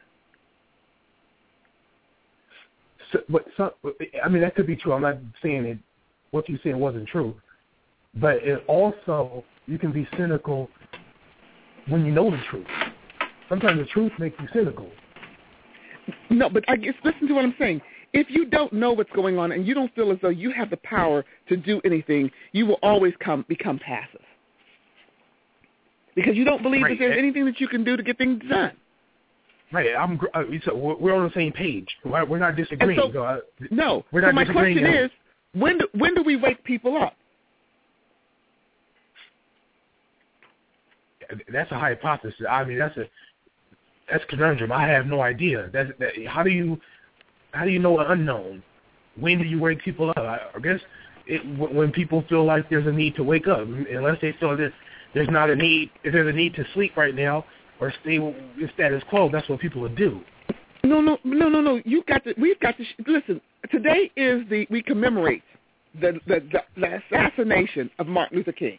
So, but some, I mean, that could be true. I'm not saying it. What you said wasn't true, but it also you can be cynical when you know the truth. Sometimes the truth makes you cynical. No, but I guess listen to what I'm saying. If you don't know what's going on and you don't feel as though you have the power to do anything, you will always come become passive. Because you don't believe Right. that there's anything that you can do to get things done. Right. I'm. gr- Uh, so we're we're on the same page. We're we're not disagreeing. And so- So, uh, No. We're so not my disagreeing question at all. is, when do, when do we wake people up? That's a hypothesis. I mean, that's a that's a conundrum. I have no idea. That's that, how do you how do you know the unknown? When do you wake people up? I, I guess it, when people feel like there's a need to wake up, unless they feel that there's not a need. If there's a need to sleep right now or stay in status quo, that's what people would do. No, no, no, no, no. You got to. We've got to sh- listen. Today is the we commemorate the the, the the assassination of Martin Luther King.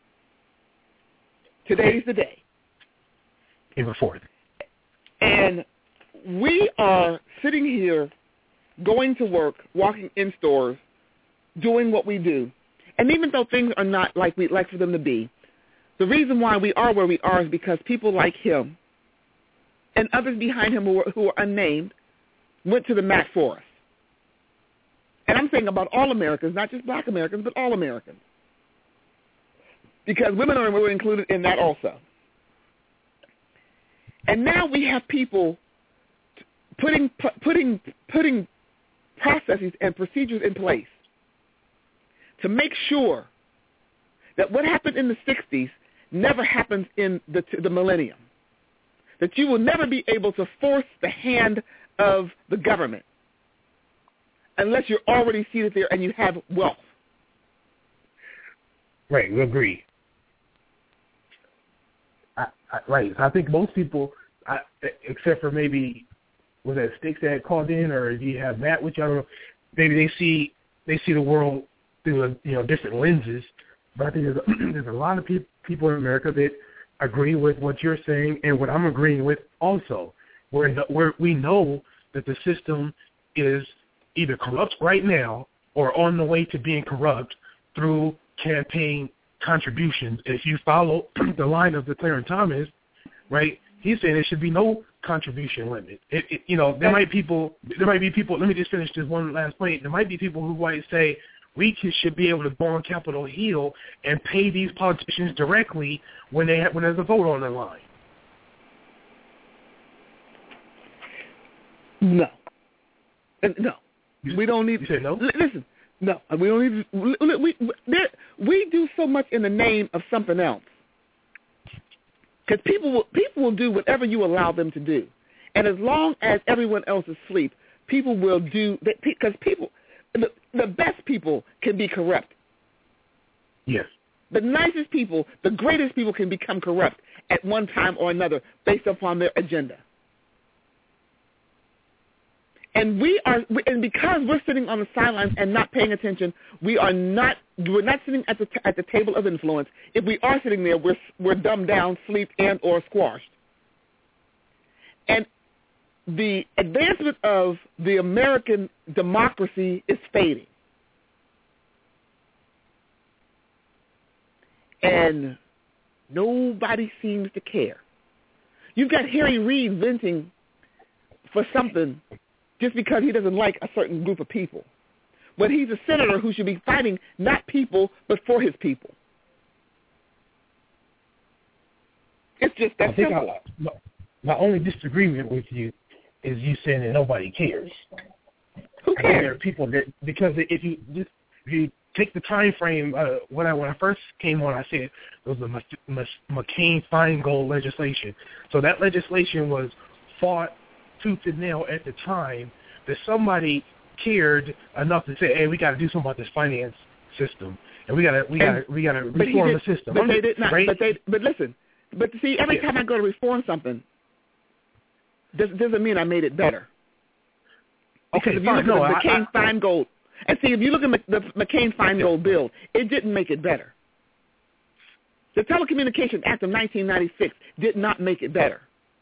Today's the day. April fourth. And we are sitting here, going to work, walking in stores, doing what we do. And even though things are not like we'd like for them to be, the reason why we are where we are is because people like him and others behind him who are, who are unnamed went to the mat for us. And I'm saying about all Americans, not just black Americans, but all Americans. Because women are were included in that also. And now we have people putting putting putting processes and procedures in place to make sure that what happened in the sixties never happens in the the millennium. That you will never be able to force the hand of the government unless you're already seated there and you have wealth. Right, we agree. I, I, right, I think most people, I, except for maybe was that Sticks that had called in, or if you have Matt, which I don't know, maybe they see they see the world through a, you know different lenses. But I think there's a, there's a lot of pe- people in America that agree with what you're saying and what I'm agreeing with also. Where the, where we know that the system is either corrupt right now or on the way to being corrupt through campaign contributions. If you follow the line of the Clarence Thomas, right, he's saying there should be no contribution limit. It, it, you know, there might people, there might be people. Let me just finish this one last point. There might be people who might say we can, should be able to go on Capitol Hill and pay these politicians directly when they have, when there's a vote on the line. No, no, we don't need. You said no. Listen. No, we don't need. We, we, we, we do so much in the name of something else. Because people will people will do whatever you allow them to do, and as long as everyone else is asleep, people will do. Because people, the, the best people can be corrupt. Yes. The nicest people, the greatest people can become corrupt at one time or another based upon their agenda. And we are, and because we're sitting on the sidelines and not paying attention, we are not, we're not sitting at the at the table of influence. If we are sitting there, we're we're dumbed down, sleep, and or squashed. And the advancement of the American democracy is fading. And nobody seems to care. You've got Harry Reid venting for something just because he doesn't like a certain group of people. But he's a senator who should be fighting not people, but for his people. It's just that I think simple. I, my, my only disagreement with you is you saying that nobody cares. Who I think cares? there are people that, because if you just, if you take the time frame, uh, when I when I first came on, I said it was the McCain-Feingold legislation. So that legislation was fought tooth and nail at the time that somebody cared enough to say, "Hey, we got to do something about this finance system, and we got to we got to we got to reform did, the system." But they did not. Right? But they. But listen. But see, every Yeah. time I go to reform something, does, doesn't mean I made it better. Okay, Because if you fine. look No, at the I- McCain-Feingold, and see if you look at the McCain-Feingold bill, it didn't make it better. The Telecommunications Act of nineteen ninety-six did not make it better.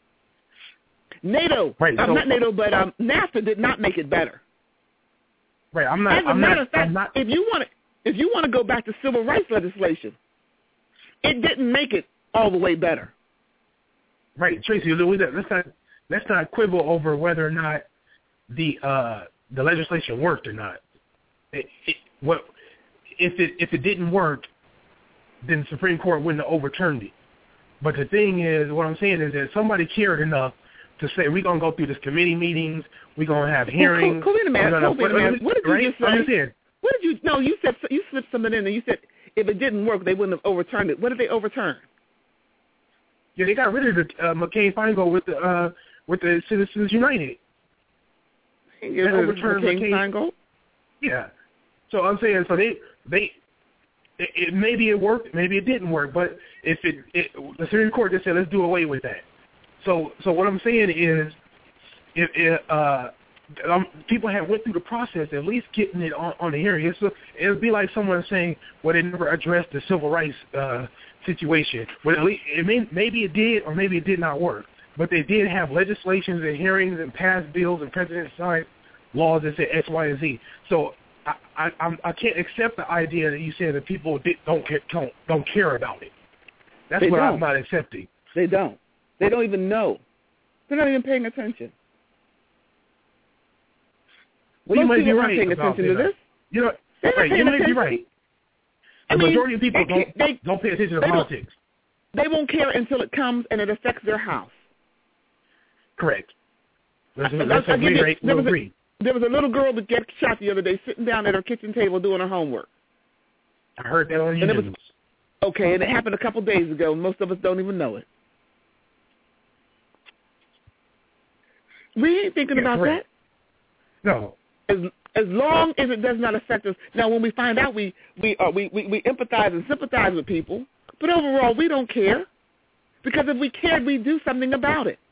NATO, Right, um, so- not NATO, but um, NAFTA did not make it better. Right, I'm not. As a I'm matter not, of fact, I'm not. if you want to, if you want to go back to civil rights legislation, it didn't make it all the way better. right, Tracy. Let's not let's not quibble over whether or not the uh, the legislation worked or not. It, it, what if it if it didn't work, then the Supreme Court wouldn't have overturned it. But the thing is, what I'm saying is that somebody cared enough to say we're gonna go through this committee meetings, we're gonna have hearings. Well, wait a minute, gonna, wait a minute. What did you right? just say? I'm just saying. What did you? No, you said you slipped something in, and you said if it didn't work, they wouldn't have overturned it. What did they overturn? Yeah, they got rid of the uh, McCain-Feingold with the uh, with the Citizens United. They overturned McCain-Feingold. Yeah. So I'm saying, so they they it, it, maybe it worked, maybe it didn't work, but if it, it the Supreme Court just said let's do away with that. So so what I'm saying is, if it, uh, um, people have went through the process, at least getting it on, on the hearing. It's a, it would be like someone saying, well, they never addressed the civil rights uh, situation. Well, at least it may, maybe it did, or maybe it did not work. But they did have legislations and hearings and passed bills, and presidents signed laws that said X, Y, and Z. So I, I, I'm, I can't accept the idea that you said that people did, don't care, don't don't care about it. That's They what don't. I'm not accepting. They don't. They don't even know. They're not even paying attention. Well, you Most might be people aren't right paying about attention to that. this. You know, They're not right, you paying might be attention. right. I The mean, majority of people they don't can't- they- don't pay attention to they don't- politics. They won't care until it comes and it affects their house. Correct. Let's, I- let's I'll give agree, you- right? there We'll was a- agree. There was a little girl that got shot the other day sitting down at her kitchen table doing her homework. I heard that on And it news. was okay, and it happened a couple days ago. Most of us don't even know it. We ain't thinking Yeah, about correct. that. No. As as long as it does not affect us. Now, when we find out, we we uh, we, we we empathize and sympathize with people, but overall, we don't care because if we cared, we'd do something about it.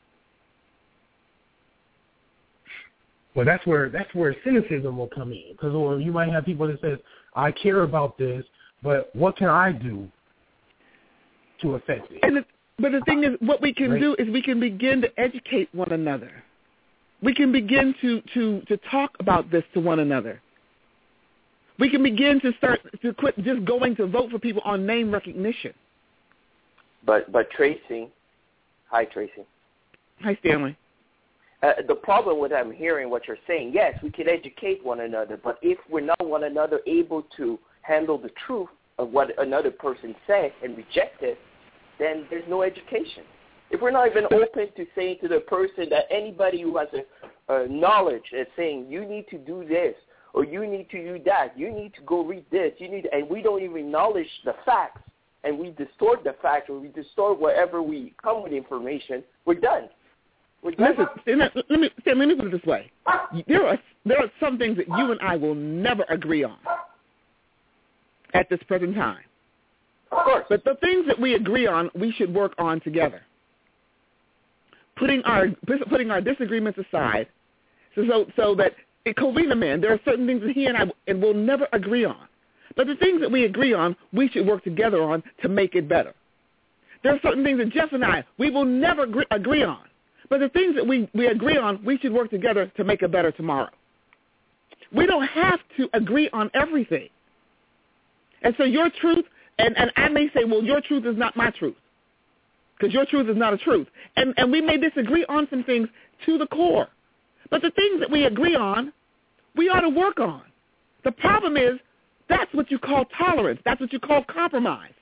Well, that's where that's where cynicism will come in, because or you might have people that says, "I care about this, but what can I do to affect it?" And the, but the thing is, what we can Right. do is we can begin to educate one another. We can begin to, to, to talk about this to one another. We can begin to start to quit just going to vote for people on name recognition. But but Tracy, hi Tracy. Hi Stanley. Uh, the problem with I'm hearing what you're saying, yes, we can educate one another, but if we're not one another able to handle the truth of what another person said and reject it, then there's no education. If we're not even open to saying to the person that anybody who has a, a knowledge is saying you need to do this or you need to do that, you need to go read this, you need, and we don't even acknowledge the facts, and we distort the facts or we distort wherever we come with information, we're done. We're done. Listen, Stan, let me Stan, let me put it this way: there are there are some things that you and I will never agree on at this present time. Of course. But the things that we agree on, we should work on together. Putting our putting our disagreements aside, so so, so that in Covina Man, there are certain things that he and I and will never agree on. But the things that we agree on, we should work together on to make it better. There are certain things that Jeff and I, we will never agree, agree on. But the things that we, we agree on, we should work together to make it better tomorrow. We don't have to agree on everything. And so your truth, and, and I may say, well, your truth is not my truth, because your truth is not a truth. And, and we may disagree on some things to the core. But the things that we agree on, we ought to work on. The problem is, that's what you call tolerance. That's what you call compromise.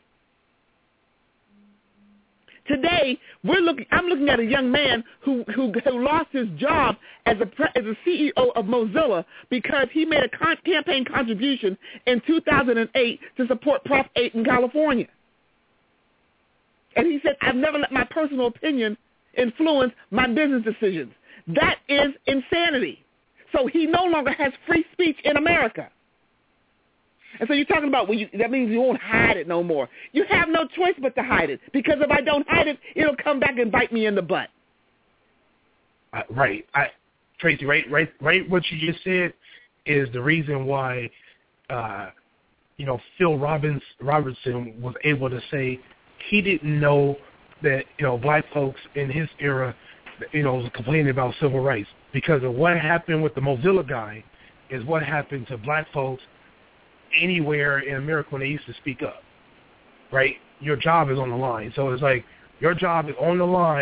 Today, we're looking. I'm looking at a young man who who, who lost his job as a pre, as a C E O of Mozilla because he made a con, campaign contribution in two thousand eight to support Prop eight in California. And he said, "I've never let my personal opinion influence my business decisions." That is insanity. So he no longer has free speech in America. And so you're talking about, well, you, that means you won't hide it no more. You have no choice but to hide it, because if I don't hide it, it'll come back and bite me in the butt. Uh, right. I, Tracy, right, right, right. What you just said is the reason why, uh, you know, Phil Robbins, Robertson was able to say he didn't know that, you know, black folks in his era, you know, was complaining about civil rights, because of what happened with the Mozilla guy is what happened to black folks anywhere in America when they used to speak up, right? Your job is on the line. So it's like your job is on the line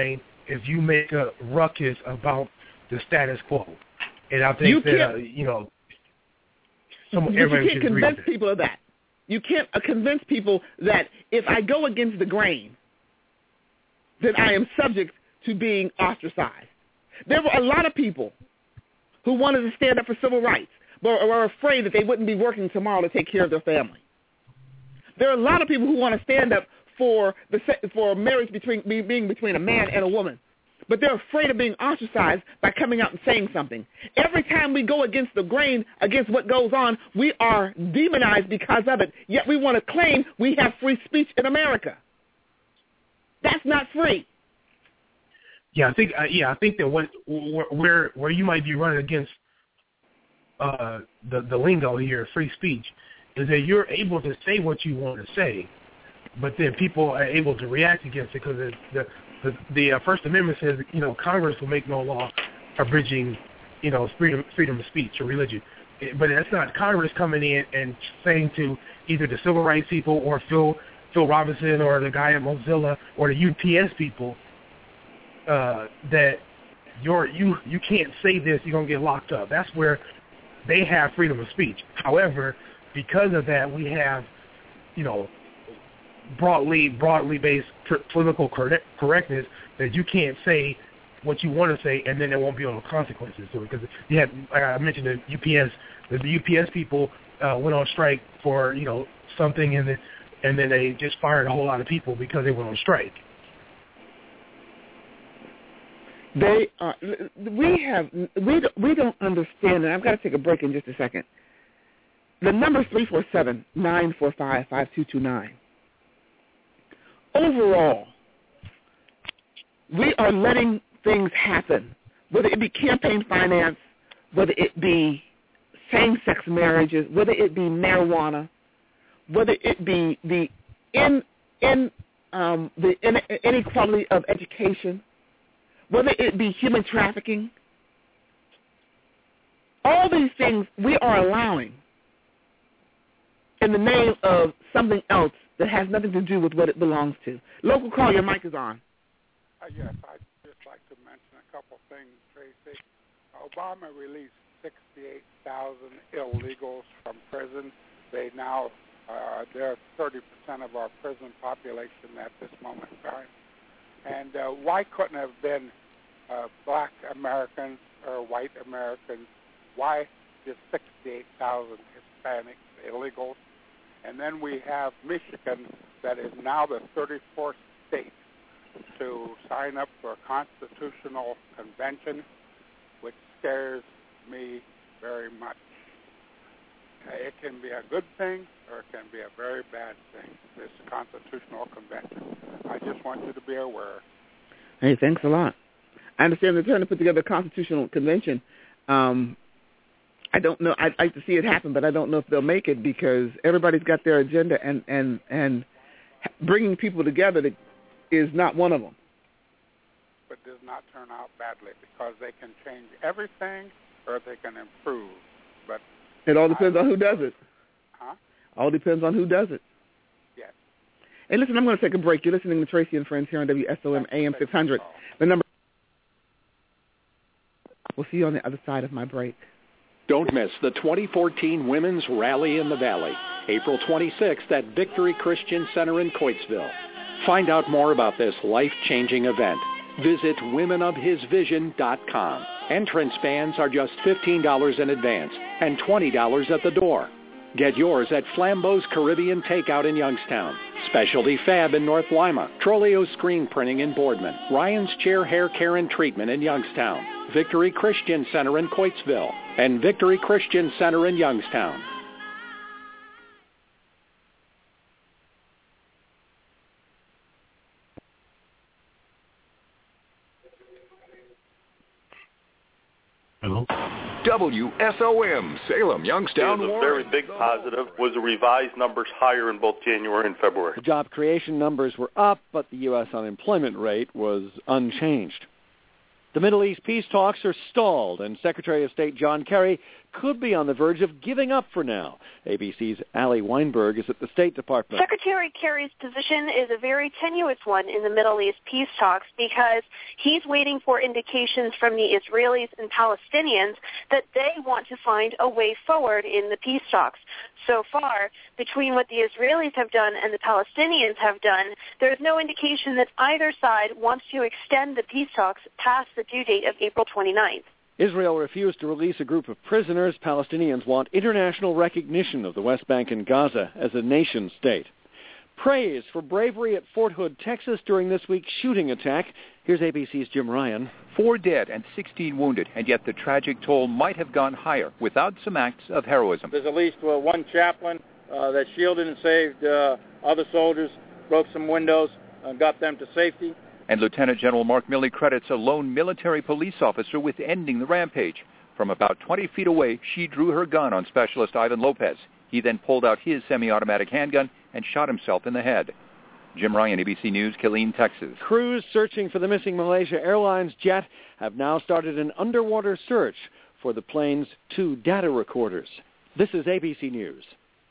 if you make a ruckus about the status quo. And I think you that, uh, you know, some, everybody you should can't agree convince with that. people of that. You can't uh, convince people that if I go against the grain, then I am subject to being ostracized. There were a lot of people who wanted to stand up for civil rights, but were afraid that they wouldn't be working tomorrow to take care of their family. There are a lot of people who want to stand up for the for marriage between being between a man and a woman, but they're afraid of being ostracized by coming out and saying something. Every time we go against the grain, against what goes on, we are demonized because of it. Yet we want to claim we have free speech in America. That's not free. Yeah, I think uh, yeah, I think that what where where you might be running against uh, the the lingo here, free speech, is that you're able to say what you want to say, but then people are able to react against it because the the, the uh, First Amendment says, you know, Congress will make no law abridging, you know, freedom freedom of speech or religion. But that's not Congress coming in and saying to either the civil rights people or Phil Phil Robinson or the guy at Mozilla or the U P S people uh, that you're you you can't say this, you're gonna get locked up. That's where they have freedom of speech. However, because of that, we have, you know, broadly broadly based political correct, correctness that you can't say what you want to say, and then there won't be no consequences to it. Because you had, like I mentioned, the U P S, the U P S people uh, went on strike for, you know, something, and then and then they just fired a whole lot of people because they went on strike. They are. We have. We don't, we don't understand, and I've got to take a break in just a second. The number is three four seven, nine four five, five two two nine. Overall, we are letting things happen, whether it be campaign finance, whether it be same-sex marriages, whether it be marijuana, whether it be the in in um, the in, inequality of education, whether it be human trafficking. All these things we are allowing in the name of something else that has nothing to do with what it belongs to. Local call, your mic is on. Uh, yes, I'd just like to mention a couple things, Tracy. Obama released sixty-eight thousand illegals from prison. They now, uh, they're thirty percent of our prison population at this moment in time. And uh, why couldn't it have been uh, black Americans or white Americans? Why just sixty-eight thousand Hispanics, illegals? And then we have Michigan, that is now the thirty-fourth state to sign up for a constitutional convention, which scares me very much. It can be a good thing or it can be a very bad thing, this constitutional convention. I just want you to be aware. Hey, thanks a lot. I understand they're trying to put together a constitutional convention. Um, I don't know. I'd like to see it happen, but I don't know if they'll make it because everybody's got their agenda, and, and, and bringing people together to, is not one of them. But does not turn out badly because they can change everything or they can improve. But it all depends I, on who does it. Huh? All depends on who does it. Yes. Hey, listen, I'm going to take a break. You're listening to Tracy and Friends here on W S O M A M six hundred. The number. We'll see you on the other side of my break. Don't miss the twenty fourteen Women's Rally in the Valley, April twenty-sixth at Victory Christian Center in Coatesville. Find out more about this life-changing event. Visit women of his vision dot com. Entrance bans are just fifteen dollars in advance and twenty dollars at the door. Get yours at Flambeau's Caribbean Takeout in Youngstown, Specialty Fab in North Lima, Troleo Screen Printing in Boardman, Ryan's Chair Hair Care and Treatment in Youngstown, Victory Christian Center in Coatesville, and Victory Christian Center in Youngstown. Hello? W S O M, Salem, Youngstown, Here's a very big positive was the revised numbers higher in both January and February. The job creation numbers were up, but the U S unemployment rate was unchanged. The Middle East peace talks are stalled, and Secretary of State John Kerry could be on the verge of giving up for now. A B C's Allie Weinberg is at the State Department. Secretary Kerry's position is a very tenuous one in the Middle East peace talks because he's waiting for indications from the Israelis and Palestinians that they want to find a way forward in the peace talks. So far, between what the Israelis have done and the Palestinians have done, there is no indication that either side wants to extend the peace talks past the due date of April twenty-ninth. Israel refused to release a group of prisoners. Palestinians want international recognition of the West Bank and Gaza as a nation state. Praise for bravery at Fort Hood, Texas during this week's shooting attack. Here's A B C's Jim Ryan. Four dead and sixteen wounded, and yet the tragic toll might have gone higher without some acts of heroism. There's at least uh, one chaplain uh, that shielded and saved uh, other soldiers, broke some windows, uh, got them to safety. And Lieutenant General Mark Milley credits a lone military police officer with ending the rampage. From about twenty feet away, she drew her gun on Specialist Ivan Lopez. He then pulled out his semi-automatic handgun and shot himself in the head. Jim Ryan, A B C News, Killeen, Texas. Crews searching for the missing Malaysia Airlines jet have now started an underwater search for the plane's two data recorders. This is A B C News.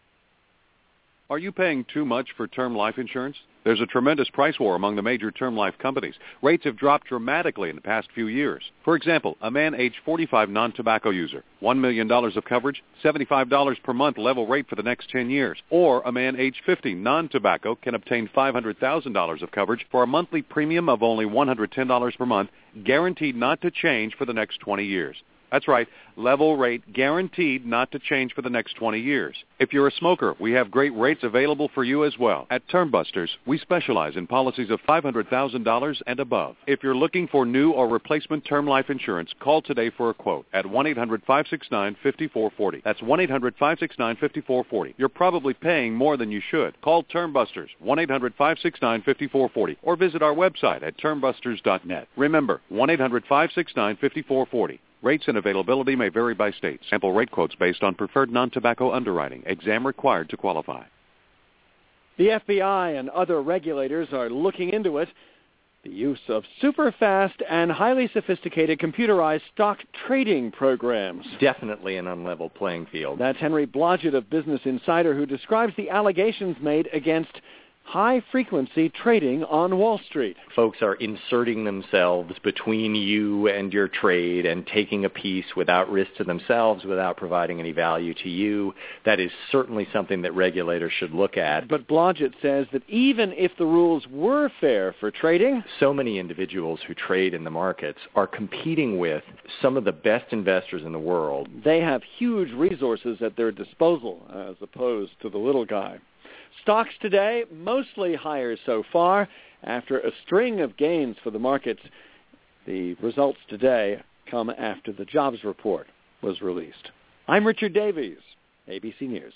Are you paying too much for term life insurance? There's a tremendous price war among the major term life companies. Rates have dropped dramatically in the past few years. For example, a man age forty-five non-tobacco user, one million dollars of coverage, seventy-five dollars per month level rate for the next ten years. Or a man age fifty non-tobacco can obtain five hundred thousand dollars of coverage for a monthly premium of only one hundred ten dollars per month, guaranteed not to change for the next twenty years. That's right, level rate guaranteed not to change for the next twenty years. If you're a smoker, we have great rates available for you as well. At Termbusters, we specialize in policies of five hundred thousand dollars and above. If you're looking for new or replacement term life insurance, call today for a quote at one eight hundred five six nine five four four zero. That's one eight hundred five six nine five four four zero. You're probably paying more than you should. Call Termbusters, one eight hundred five six nine five four four zero, or visit our website at termbusters dot net. Remember, one eight hundred five six nine five four four zero. Rates and availability may vary by state. Sample rate quotes based on preferred non-tobacco underwriting. Exam required to qualify. The F B I and other regulators are looking into it. The use of super-fast and highly sophisticated computerized stock trading programs. Definitely an unlevel playing field. That's Henry Blodgett of Business Insider, who describes the allegations made against high-frequency trading on Wall Street. Folks are inserting themselves between you and your trade and taking a piece without risk to themselves, without providing any value to you. That is certainly something that regulators should look at. But Blodgett says that even if the rules were fair for trading, so many individuals who trade in the markets are competing with some of the best investors in the world. They have huge resources at their disposal as opposed to the little guy. Stocks today, mostly higher so far after a string of gains for the markets. The results today come after the jobs report was released. I'm Richard Davies, A B C News.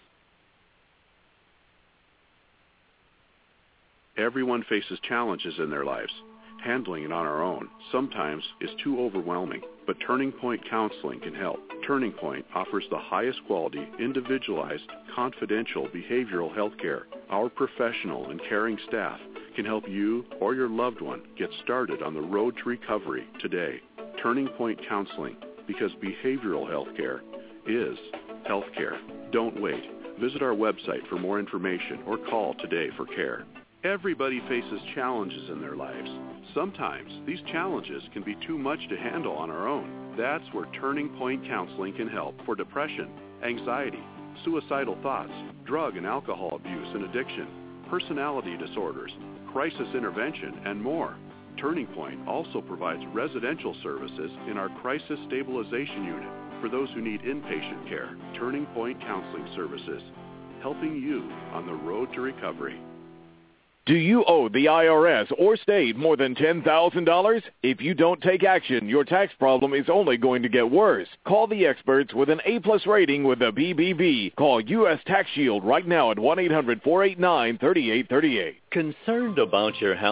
Everyone faces challenges in their lives. Handling it on our own sometimes is too overwhelming, but Turning Point Counseling can help. Turning Point offers the highest quality, individualized, confidential behavioral health care. Our professional and caring staff can help you or your loved one get started on the road to recovery today. Turning Point Counseling, because behavioral health care is health care. Don't wait. Visit our website for more information or call today for care. Everybody faces challenges in their lives. Sometimes these challenges can be too much to handle on our own. That's where Turning Point Counseling can help for depression, anxiety, suicidal thoughts, drug and alcohol abuse and addiction, personality disorders, crisis intervention, and more. Turning Point also provides residential services in our Crisis Stabilization Unit for those who need inpatient care. Turning Point Counseling Services, helping you on the road to recovery. Do you owe the I R S or state more than ten thousand dollars? If you don't take action, your tax problem is only going to get worse. Call the experts with an A-plus rating with the B B B. Call U S Tax Shield right now at one eight hundred four eight nine three eight three eight. Concerned about your health?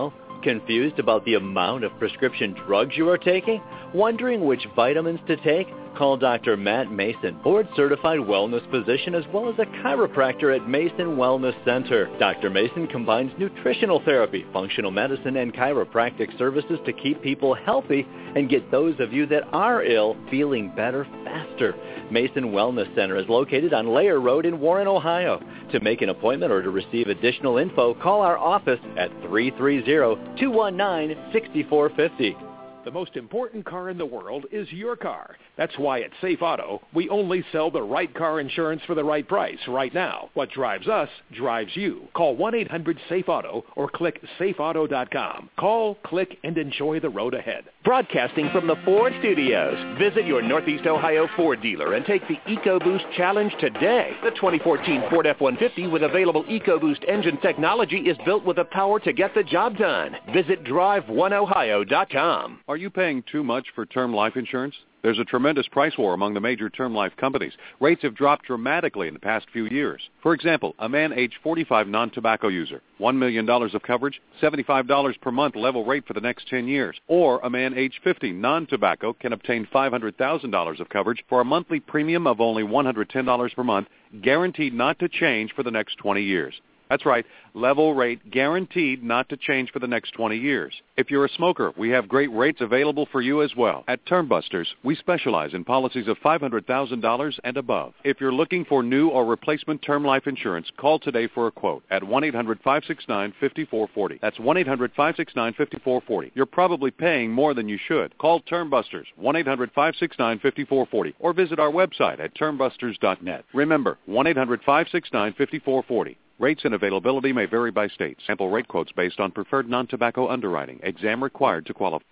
Confused about the amount of prescription drugs you are taking? Wondering which vitamins to take? Call Doctor Matt Mason, board-certified wellness physician as well as a chiropractor at Mason Wellness Center. Doctor Mason combines nutritional therapy, functional medicine, and chiropractic services to keep people healthy and get those of you that are ill feeling better faster. Mason Wellness Center is located on Layer Road in Warren, Ohio. To make an appointment or to receive additional info, call our office at three three zero, two one nine, six four five zero. The most important car in the world is your car. That's why at Safe Auto, we only sell the right car insurance for the right price right now. What drives us drives you. Call one eight hundred SAFE AUTO or click safe auto dot com. Call, click, and enjoy the road ahead. Broadcasting from the Ford Studios. Visit your Northeast Ohio Ford dealer and take the EcoBoost Challenge today. The twenty fourteen Ford F one fifty with available EcoBoost engine technology is built with the power to get the job done. Visit drive one ohio dot com. Are you paying too much for term life insurance? There's a tremendous price war among the major term life companies. Rates have dropped dramatically in the past few years. For example, a man age forty-five non-tobacco user, one million dollars of coverage, seventy-five dollars per month level rate for the next ten years. Or a man age fifty non-tobacco can obtain five hundred thousand dollars of coverage for a monthly premium of only one hundred ten dollars per month, guaranteed not to change for the next twenty years. That's right, level rate guaranteed not to change for the next twenty years. If you're a smoker, we have great rates available for you as well. At Termbusters, we specialize in policies of five hundred thousand dollars and above. If you're looking for new or replacement term life insurance, call today for a quote at one eight hundred, five six nine, five four four zero. That's one eight hundred, five six nine, five four four zero. You're probably paying more than you should. Call Termbusters, one eight hundred, five six nine, five four four zero, or visit our website at termbusters dot net. Remember, one eight hundred, five six nine, five four four zero. Rates and availability may vary by state. Sample rate quotes based on preferred non-tobacco underwriting. Exam required to qualify.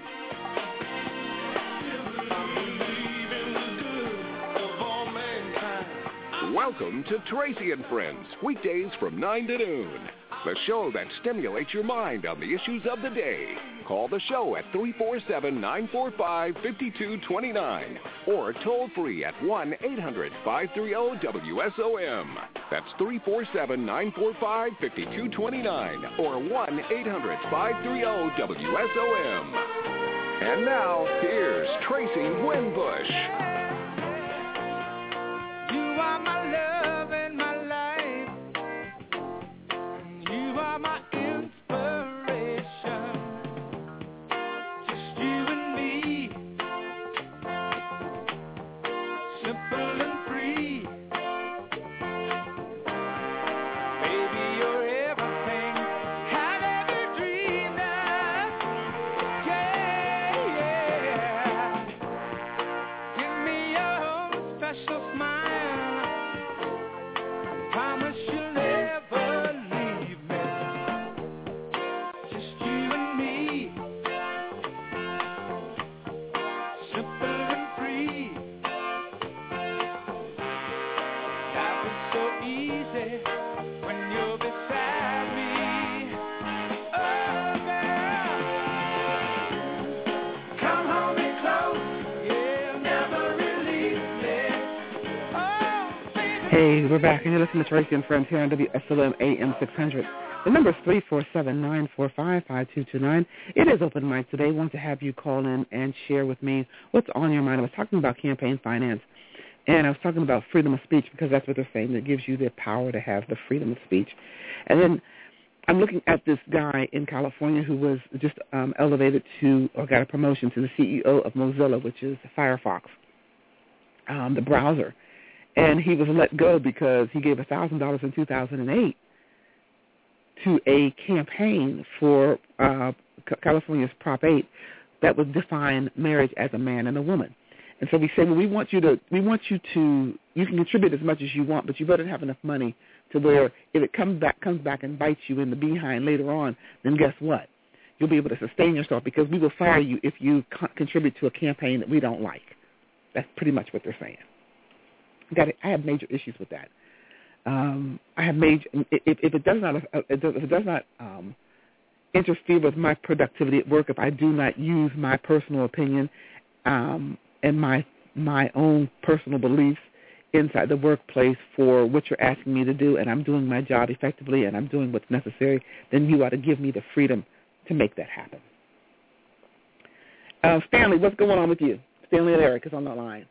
Welcome to Tracy and Friends, weekdays from nine to noon. The show that stimulates your mind on the issues of the day. Call the show at three four seven, nine four five, five two two nine or toll free at one eight hundred, five three zero, W S O M. That's three four seven, nine four five, five two two nine or one eight hundred, five three zero, W S O M. And now, here's Tracy Winbush. You are my love and my life. You are my inspiration. Just you and me. Simple and free. Baby, you're everything I'd ever dreamed of. Yeah, yeah. Give me your special smile. Promise you'll never leave me. Just you and me. Simple and free. Life is so easy when you're beside me. Oh, girl. Come hold me close. Yeah, never release me. Oh, baby. Hey, we're back, and you're listening to Tracy and Friends here on W S O M A M six hundred. The number is three four seven, nine four five, five two two nine. It is open mic today. I want to have you call in and share with me what's on your mind. I was talking about campaign finance, and I was talking about freedom of speech because that's what they're saying. It gives you the power to have the freedom of speech. And then I'm looking at this guy in California who was just um, elevated to, or got a promotion to the C E O of Mozilla, which is Firefox, um, the browser. And he was let go because he gave one thousand dollars in two thousand eight to a campaign for uh, California's Prop eight that would define marriage as a man and a woman. And so we say, well, we want you to, we want you to, you can contribute as much as you want, but you better have enough money to where if it comes back, comes back and bites you in the behind later on, then guess what? You'll be able to sustain yourself because we will fire you if you co- contribute to a campaign that we don't like. That's pretty much what they're saying. Got it. I have major issues with that. Um, I have major. If, if it does not, if it does not um, interfere with my productivity at work, if I do not use my personal opinion um, and my my own personal beliefs inside the workplace for what you're asking me to do, and I'm doing my job effectively and I'm doing what's necessary, then you ought to give me the freedom to make that happen. Uh, Stanley, what's going on with you? Stanley and Eric is on the line.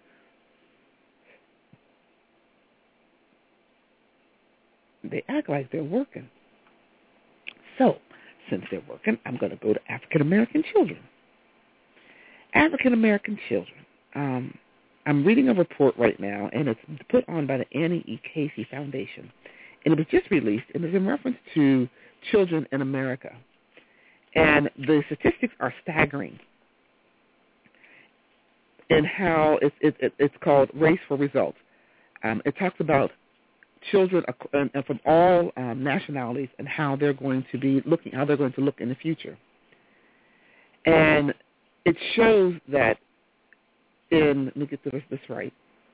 They act like they're working. So, since they're working, I'm going to go to African-American children. African-American children. Um, I'm reading a report right now, and it's put on by the Annie E. Casey Foundation. And it was just released, and it's in reference to children in America. And the statistics are staggering in how it's, it, it, it's called Race for Results. Um, it talks about children from all um, nationalities and how they're going to be looking, how they're going to look in the future. And it shows that in, let me get this, this right,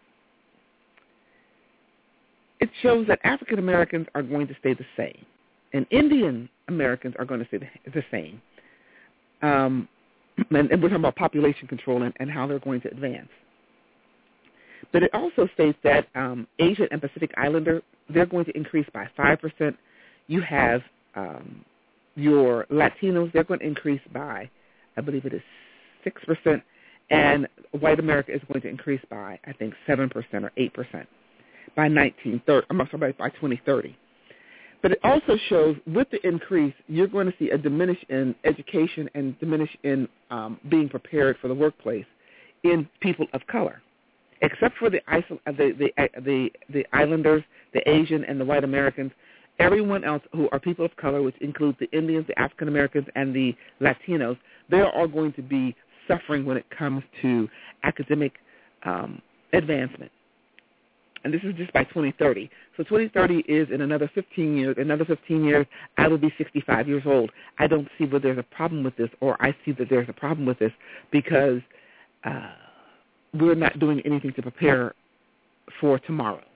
it shows that African Americans are going to stay the same, and Indian Americans are going to stay the, the same. Um, and, and we're talking about population control and, and how they're going to advance. But it also states that um, Asian and Pacific Islander, they're going to increase by five percent. You have um, your Latinos, they're going to increase by, I believe it is six percent. And white America is going to increase by, I think, seven percent or eight percent by nineteen thirty. I'm sorry, by twenty thirty. But it also shows with the increase, you're going to see a diminish in education and diminish in um, being prepared for the workplace in people of color. Except for the, the, the, the, the islanders, the Asian, and the white Americans, everyone else who are people of color, which includes the Indians, the African Americans, and the Latinos, they are all going to be suffering when it comes to academic um, advancement. And this is just by twenty thirty. So twenty thirty is in another fifteen years. Another fifteen years, I will be sixty-five years old. I don't see where there's a problem with this, or I see that there's a problem with this because uh, we're not doing anything to prepare for tomorrow.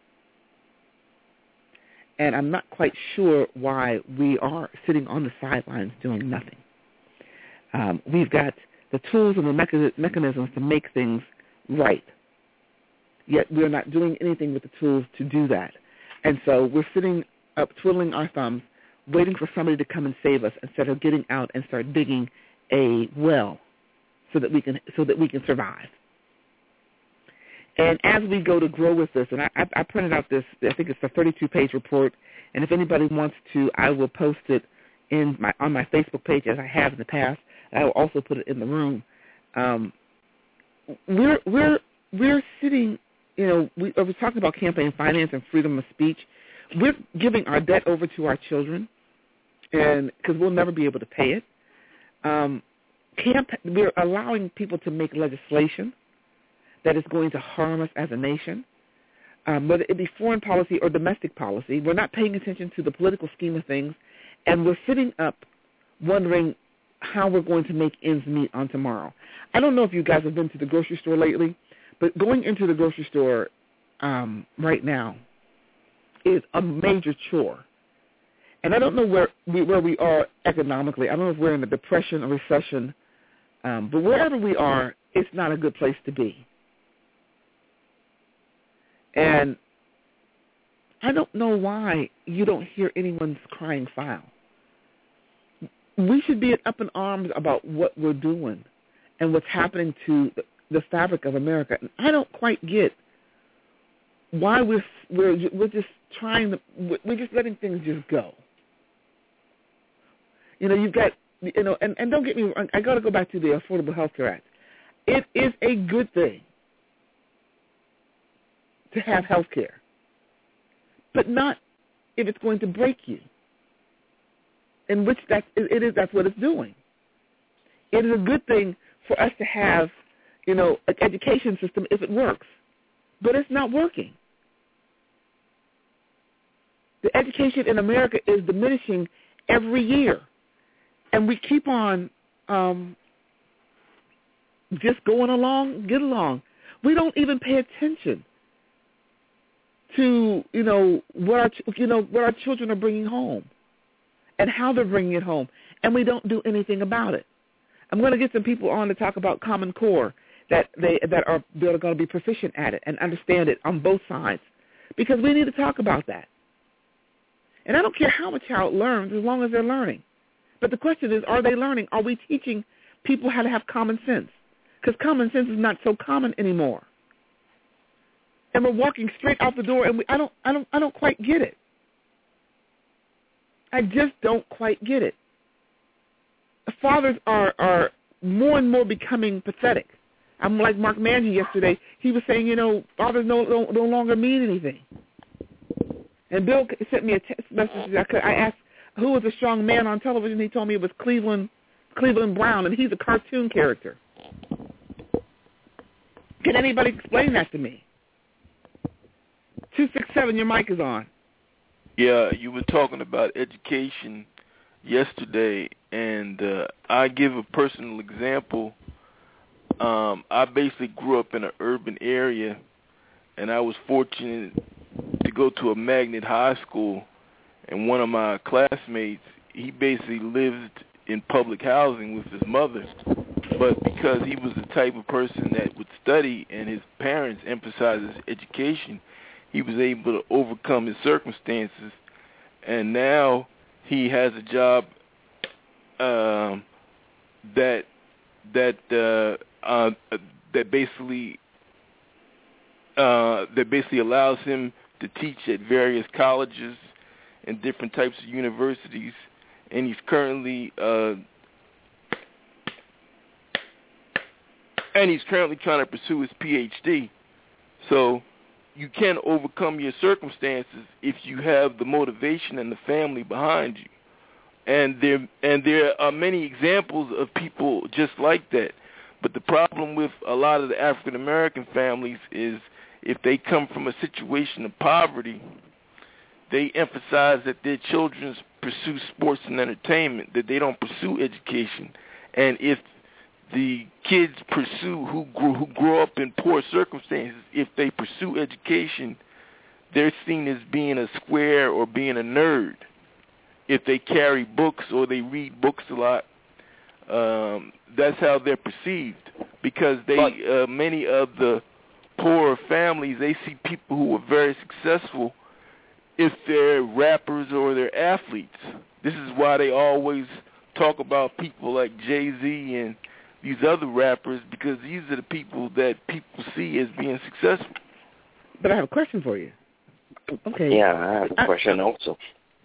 And I'm not quite sure why we are sitting on the sidelines doing nothing. Um, we've got the tools and the mecha- mechanisms to make things right, yet we're not doing anything with the tools to do that. And so we're sitting up twiddling our thumbs, waiting for somebody to come and save us instead of getting out and start digging a well so that we can so that we can survive. And as we go to grow with this, and I, I printed out this, I think it's a thirty-two page report, and if anybody wants to, I will post it in my on my Facebook page as I have in the past. I will also put it in the room. Um, we're we're we're sitting, you know, we I was talking about campaign finance and freedom of speech. We're giving our debt over to our children, and because we'll never be able to pay it. Um, camp, we're allowing people to make legislation that is going to harm us as a nation, um, whether it be foreign policy or domestic policy. We're not paying attention to the political scheme of things, and we're sitting up wondering how we're going to make ends meet on tomorrow. I don't know if you guys have been to the grocery store lately, but going into the grocery store um, right now is a major chore. And I don't know where we, where we are economically. I don't know if we're in a depression or recession, um, but wherever we are, it's not a good place to be. And I don't know why you don't hear anyone's crying foul. We should be up in arms about what we're doing and what's happening to the fabric of America. And I don't quite get why we're we're we're just trying to we're just letting things just go. You know, you've got you know, and, and don't get me wrong, I got to go back to the Affordable Health Care Act. It is a good thing to have health care, but not if it's going to break you. In which that it is, that's what it's doing. It is a good thing for us to have, you know, an education system if it works, but it's not working. The education in America is diminishing every year, and we keep on um, just going along, get along. We don't even pay attention to, you know, what our, you know, what our children are bringing home and how they're bringing it home, and we don't do anything about it. I'm going to get some people on to talk about Common Core that they that are they're going to be proficient at it and understand it on both sides, because we need to talk about that. And I don't care how much child learns as long as they're learning, But the question is, are they learning? Are we teaching people how to have common sense? Because common sense is not so common anymore. And we're walking straight out the door, and we, I don't, I don't, I don't quite get it. I just don't quite get it. Fathers are are more and more becoming pathetic. I'm like Mark Mangy yesterday. He was saying, you know, fathers no no, no longer mean anything. And Bill sent me a text message. I, could, I asked who was a strong man on television. He told me it was Cleveland Cleveland Brown, and he's a cartoon character. Can anybody explain that to me? two six seven, your mic is on. Yeah, you were talking about education yesterday, and uh, I give a personal example. Um, I basically grew up in an urban area, and I was fortunate to go to a magnet high school, and one of my classmates, he basically lived in public housing with his mother, but because he was the type of person that would study and his parents emphasized his education, he was able to overcome his circumstances, and now he has a job um, that that uh, uh, that basically uh, that basically allows him to teach at various colleges and different types of universities, and he's currently uh, and he's currently trying to pursue his P H D. So you can overcome your circumstances if you have the motivation and the family behind you. And there and there are many examples of people just like that. But the problem with a lot of the African American families is if they come from a situation of poverty, they emphasize that their children pursue sports and entertainment, that they don't pursue education. And if the kids pursue who grew, who grow up in poor circumstances, if they pursue education, they're seen as being a square or being a nerd. If they carry books or they read books a lot, um, that's how they're perceived. Because they, uh, many of the poorer families, they see people who are very successful if they're rappers or they're athletes. This is why they always talk about people like Jay-Z and these other rappers, because these are the people that people see as being successful. But I have a question for you. Okay. Yeah, I have a question I, also.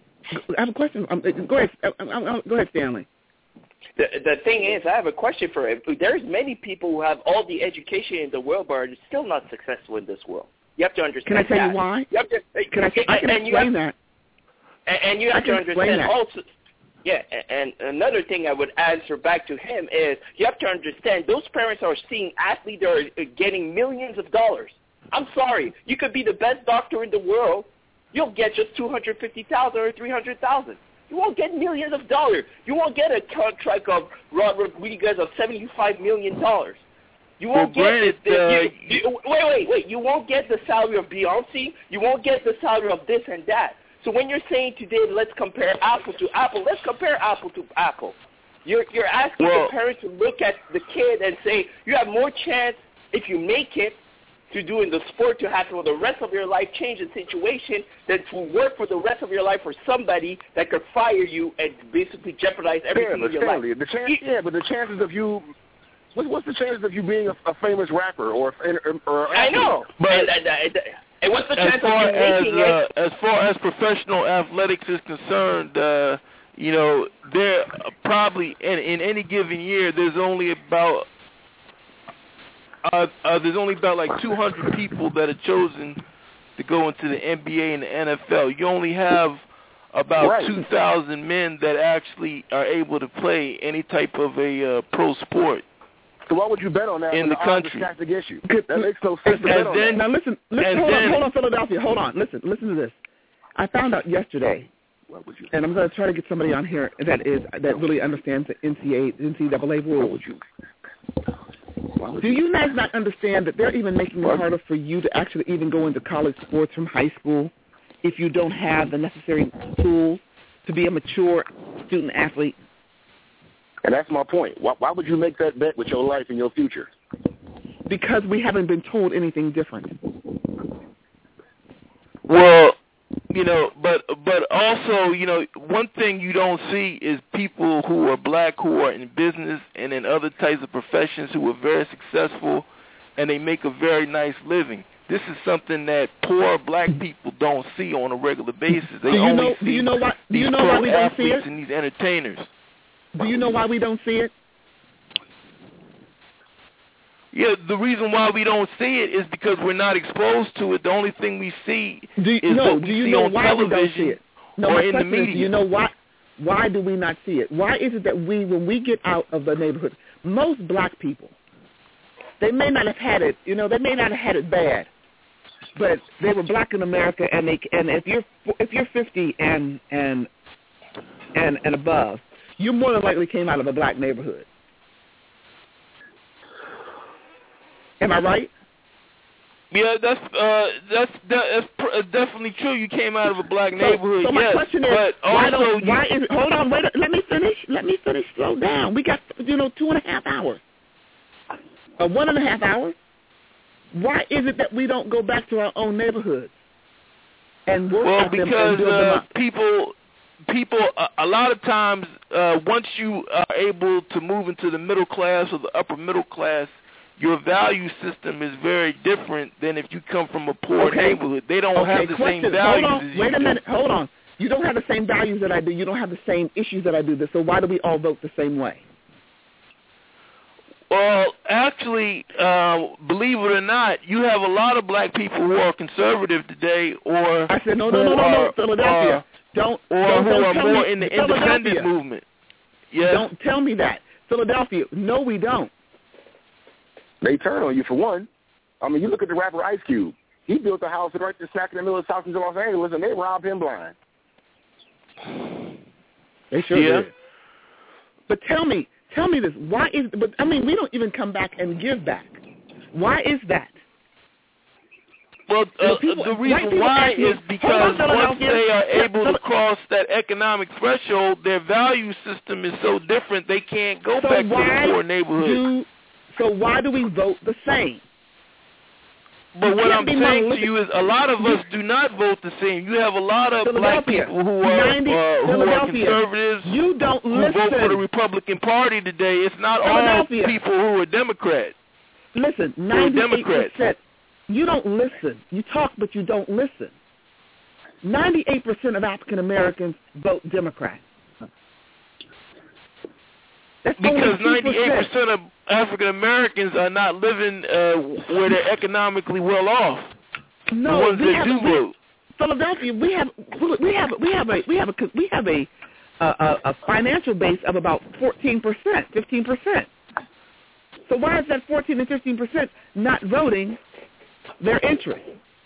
I have a question. Um, go ahead. Um, go ahead, Stanley. The the thing is, I have a question for it. There's many people who have all the education in the world, but are still not successful in this world. You have to understand. Can I tell that. you why? You have to, can I? I can and explain have, that. And, and you have to understand that. also. Yeah, and another thing I would answer back to him is you have to understand those parents are seeing athletes that are getting millions of dollars. I'm sorry, you could be the best doctor in the world, you'll get just two hundred fifty thousand dollars or three hundred thousand dollars. You won't get millions of dollars. You won't get a contract of Robert Rodriguez of seventy-five million dollars. You won't well, get granted, this, uh, you, you, wait, wait, wait. You won't get the salary of Beyonce. You won't get the salary of this and that. So when you're saying today, let's compare apple to apple, let's compare apple to apple. You're you're asking well, the parents to look at the kid and say you have more chance if you make it to do in the sport to have for the rest of your life change the situation than to work for the rest of your life for somebody that could fire you and basically jeopardize everything yeah, in your Stanley, life. The chance, yeah, but the chances of you, what, what's the chances of you being a, a famous rapper or or, or I know, but. And, and, and, And what's the chance as far of you as, making uh, it? as far as professional athletics is concerned, uh, you know, there probably in, in any given year there's only about uh, uh, there's only about like two hundred people that are chosen to go into the N B A and the N F L. You only have about right. two thousand men that actually are able to play any type of a uh, pro sport. So why would you bet on that in when the, the country? Odds are stacked against you? That makes no sense to bet on then, that. Now listen, listen hold then, on, hold on, Philadelphia, hold on. Listen, listen to this. I found out yesterday, and I'm going to try to get somebody on here that is that really understands the N C double A rules. Do you guys not understand that they're even making it harder for you to actually even go into college sports from high school if you don't have the necessary tools to be a mature student athlete? And that's my point. Why, why would you make that bet with your life and your future? Because we haven't been told anything different. Well, You know, but but also, you know, one thing you don't see is people who are black who are in business and in other types of professions who are very successful and they make a very nice living. This is something that poor black people don't see on a regular basis. They do you only know, see do you know why, do these you know pro why we don't see athletes it? and these entertainers. Do you know why we don't see it? Yeah, the reason why we don't see it is because we're not exposed to it. The only thing we see do you, is no, what we do you see know on why television we don't see it? No, or my in the question media. is, do you know why? Why do we not see it? Why is it that we, when we get out of the neighborhood, most black people, they may not have had it, you know, they may not have had it bad, but they were black in America, and they, and if you're if you're fifty and and and and above, you more than likely came out of a black neighborhood. Am I right? Yeah, that's uh, that's that's pr- definitely true. You came out of a black neighborhood, so, so my yes. question is, but why, also don't, you, why is it, hold on, wait, let me finish. Let me finish. Slow down. We got, you know, two and a half hours, uh, one and a half hours. Why is it that we don't go back to our own neighborhoods and work well, at them because and build them uh, up? people, people, uh, a lot of times, uh, once you are able to move into the middle class or the upper middle class, your value system is very different than if you come from a poor Okay. neighborhood. They don't okay, have the question. same values Hold on. as you Wait a do. minute. Hold on. You don't have the same values that I do. You don't have the same issues that I do. So why do we all vote the same way? Well, actually, uh, believe it or not, you have a lot of black people who are conservative today, or I said no, no, no, no, no, Philadelphia. Uh, don't or don't, who don't are tell more me, in the Philadelphia. independent movement. Yes. Don't tell me that, Philadelphia. No, we don't. They turn on you for one. I mean, you look at the rapper Ice Cube. He built a house right there smack in the middle of South Central Los Angeles, and they robbed him blind. They sure yeah. did. But tell me, tell me this. Why is? But I mean, we don't even come back and give back. Why is that? Well, You know, uh, people- the white reason people why ask me, is because hold on, once Philadelphia. they are Yeah, able Phil- to cross that economic threshold, their value system is so different they can't go So back to why the poor neighborhood. do? So why do we vote the same? But You what can't I'm be saying to monolithic. you is a lot of us do not vote the same. You have a lot of black Philadelphia, people who are, ninety uh, who are Philadelphia, conservatives you don't who listen. vote for the Republican Party today. It's not all Philadelphia. people who are Democrats. Listen, Who are ninety-eight Democrats. percent. You don't listen. You talk, but you don't listen. ninety-eight percent of African Americans vote Democrat. That's Because only two ninety-eight percent. percent of African Americans are not living uh, where they're economically well off. No, the ones we that have, do we, vote. Philadelphia, we have we have we have a we have a we have a a, a, a financial base of about fourteen percent, fifteen percent. So why is that fourteen and fifteen percent not voting their interest?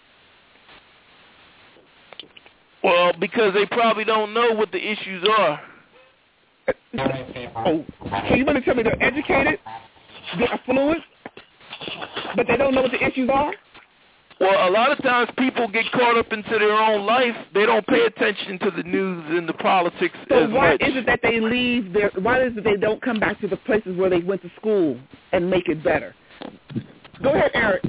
Well, because they probably don't know what the issues are. Oh, so you want to tell me they're educated, they're affluent, but they don't know what the issues are? Well, a lot of times people get caught up into their own life. They don't pay attention to the news and the politics So as why much. is it that they leave their? Why is it they don't come back to the places where they went to school and make it better? Go ahead, Eric.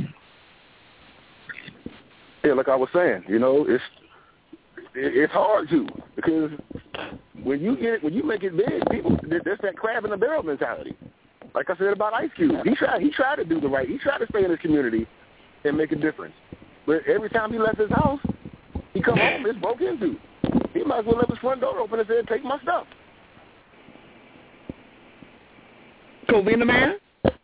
Yeah, like I was saying, you know, it's it, it's hard to because when you get when you make it big, people there's that crab in the barrel mentality. Like I said about Ice Cube, he tried he tried to do the right. He tried to stay in his community and make a difference. But every time he left his house, he come home, it's broke into. He might as well left his front door open and said, "Take my stuff." Covina man.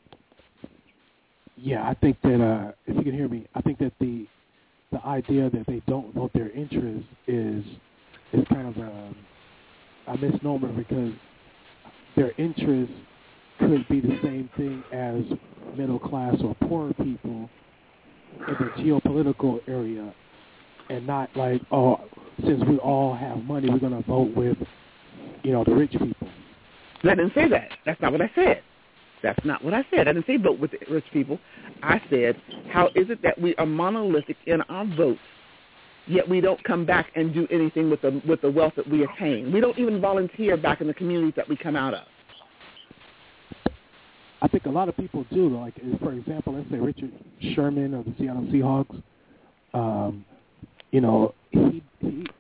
Yeah, I think that uh, if you can hear me, I think that the the idea that they don't vote their interest is is kind of a, a misnomer because their interest could be the same thing as middle class or poor people in the geopolitical area, and not like, oh, since we all have money, we're going to vote with, you know, the rich people. I didn't say that. That's not what I said. That's not what I said. I didn't say vote with the rich people. I said, how is it that we are monolithic in our votes, yet we don't come back and do anything with the with the wealth that we attain? We don't even volunteer back in the communities that we come out of. I think a lot of people do. Like, for example, let's say Richard Sherman of the Seattle Seahawks. Um, you know, he, he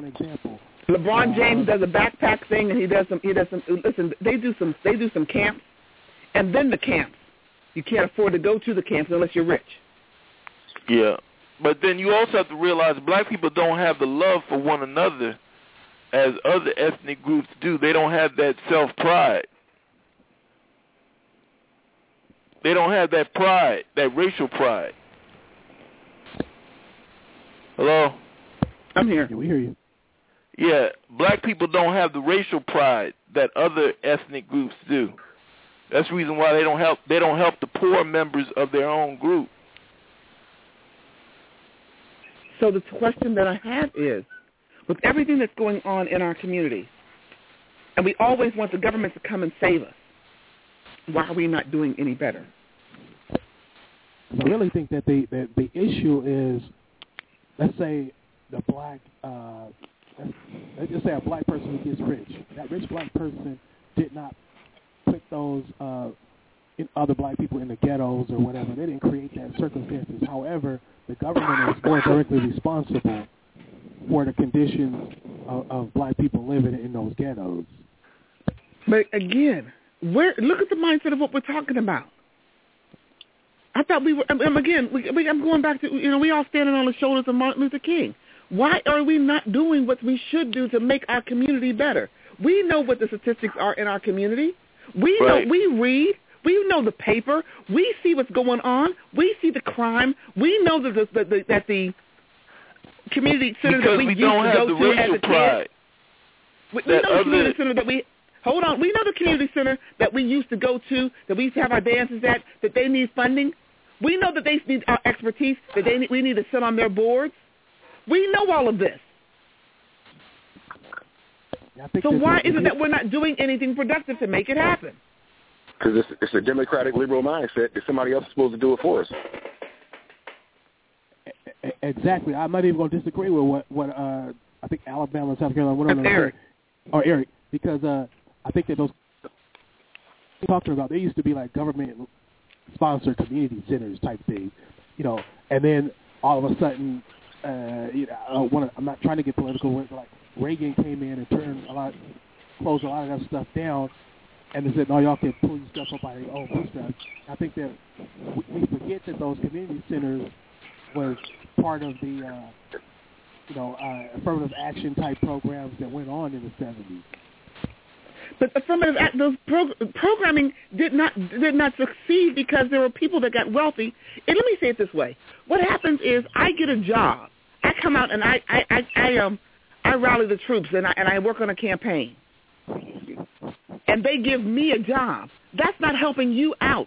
one example. LeBron James does a backpack thing, and he does some. He does some. Listen, they do some. They do some camps, and then the camps. You can't afford to go to the camps unless you're rich. Yeah, but then you also have to realize black people don't have the love for one another as other ethnic groups do. They don't have that self-pride. They don't have that pride, that racial pride. Hello? I'm here. Yeah, we hear you. Yeah, black people don't have the racial pride that other ethnic groups do. That's the reason why they don't help. They don't help the poor members of their own group. So the question that I have is, with everything that's going on in our community, and we always want the government to come and save us, why are we not doing any better? I really think that the that the issue is, let's say the black, uh, let's just say a black person who gets rich. That rich black person did not put those uh, in other black people in the ghettos or whatever. They didn't create that circumstances. However, the government is more directly responsible for the conditions of, of black people living in those ghettos. But again, where look at the mindset of what we're talking about. I thought we were, and again, we, we, I'm going back to, you know, we all standing on the shoulders of Martin Luther King. Why are we not doing what we should do to make our community better? We know what the statistics are in our community. We right. know, we read, we know the paper, we see what's going on, we see the crime, we know that the, the, the, that the community center because that we, we used don't to have go the to as a pride. kid, we, we know the other, community center that we, hold on, we know the community center that we used to go to, that we used to have our dances at, that they need funding. We know that they need our expertise, that they need, we need to sit on their boards. We know all of this. So why is it that we're not doing anything productive to make it happen? Because it's, it's a democratic liberal mindset that somebody else is supposed to do it for us. Exactly. I'm not even going to disagree with what, what uh, I think Alabama and South Carolina, whatever. Eric. Or Eric, because uh, I think that those talking about, they used to be like government-sponsored community centers type thing, you know, and then all of a sudden, uh, you know, I wanna, I'm not trying to get political, but like Reagan came in and turned a lot, closed a lot of that stuff down, and they said, no, y'all can pull your stuff up by your own bootstraps. I think that we, we forget that those community centers was part of the, uh, you know, uh, affirmative action type programs that went on in the seventies. But affirmative act, those prog- programming did not did not succeed because there were people that got wealthy. And let me say it this way: what happens is I get a job, I come out and I I, I, I um I rally the troops and I and I work on a campaign, and they give me a job. That's not helping you out.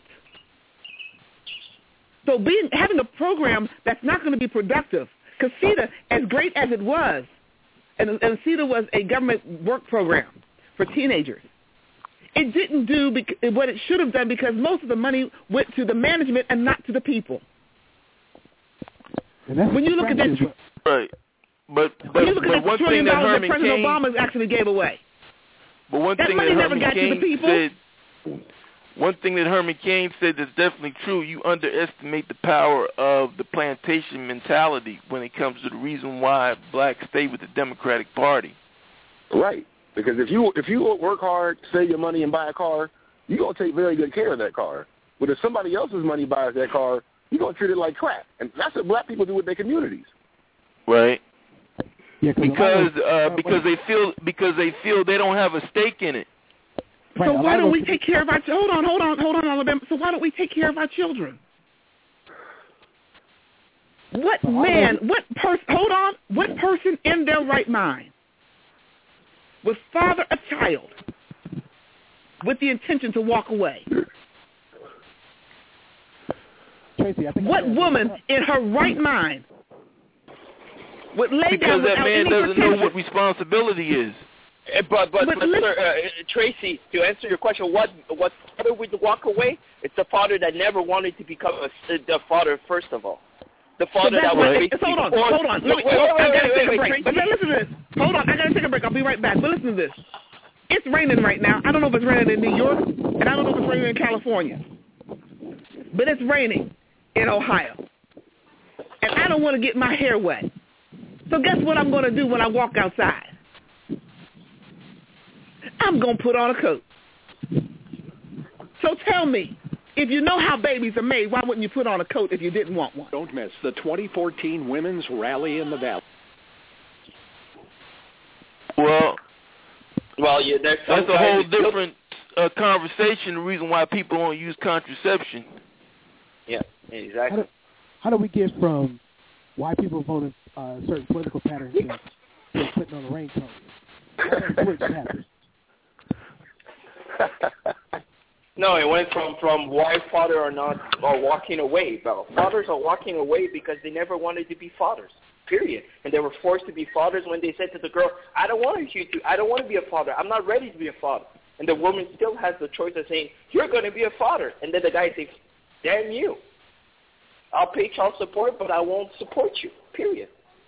So being having a program that's not going to be productive, because CETA, as great as it was, and, and CETA was a government work program for teenagers, it didn't do bec- what it should have done because most of the money went to the management and not to the people. When you look at that, right? But but, when you look but at that one trillion thing that dollars Herman that President Cain, Obama actually gave away, but one that thing money that never Herman got Cain to the people. said, one thing that Herman Cain said that's definitely true. You underestimate the power of the plantation mentality when it comes to the reason why blacks stay with the Democratic Party. Right. Because if you if you work hard, save your money, and buy a car, you're going to take very good care of that car. But if somebody else's money buys that car, you're going to treat it like crap. And that's what black people do with their communities. Right. Yeah, because uh, because they feel because they feel they don't have a stake in it. So why don't we take care of our hold on, hold on, hold on, Alabama. So why don't we take care of our children? What man, what person, hold on, what person in their right mind would father a child with the intention to walk away? Tracy, I think what woman in her right mind would lay because down that without man any doesn't protection? know what responsibility is. Uh, But but, But but listen- sir, uh, Tracy, to answer your question, what what father would walk away? It's the father that never wanted to become a, the father first of all. The father So that's that why- was it's- basically hold on, forced- hold on. Let me, Wait, wait, wait, I gotta wait, take wait, a wait, break. But Tracy. listen to this. Hold on, I gotta take a break. I'll be right back. But listen to this. It's raining right now. I don't know if it's raining in New York, and I don't know if it's raining in California. But it's raining in Ohio. And I don't want to get my hair wet. So guess what I'm going to do when I walk outside? I'm going to put on a coat. So tell me, if you know how babies are made, why wouldn't you put on a coat if you didn't want one? Don't miss the twenty fourteen Women's Rally in the Valley. Well, well, yeah, that's, that's a whole different uh, conversation. The reason why people don't use contraception. Yeah, exactly. How do, how do we get from why people vote in uh, certain political patterns to, to putting on a raincoat? How does the switch happen? No, it went from, from why fathers are not are walking away. Well, fathers are walking away because they never wanted to be fathers. Period. And they were forced to be fathers when they said to the girl, "I don't want you to. I don't want to be a father. I'm not ready to be a father." And the woman still has the choice of saying, "You're going to be a father." And then the guy says, "Damn you. I'll pay child support, but I won't support you." Period.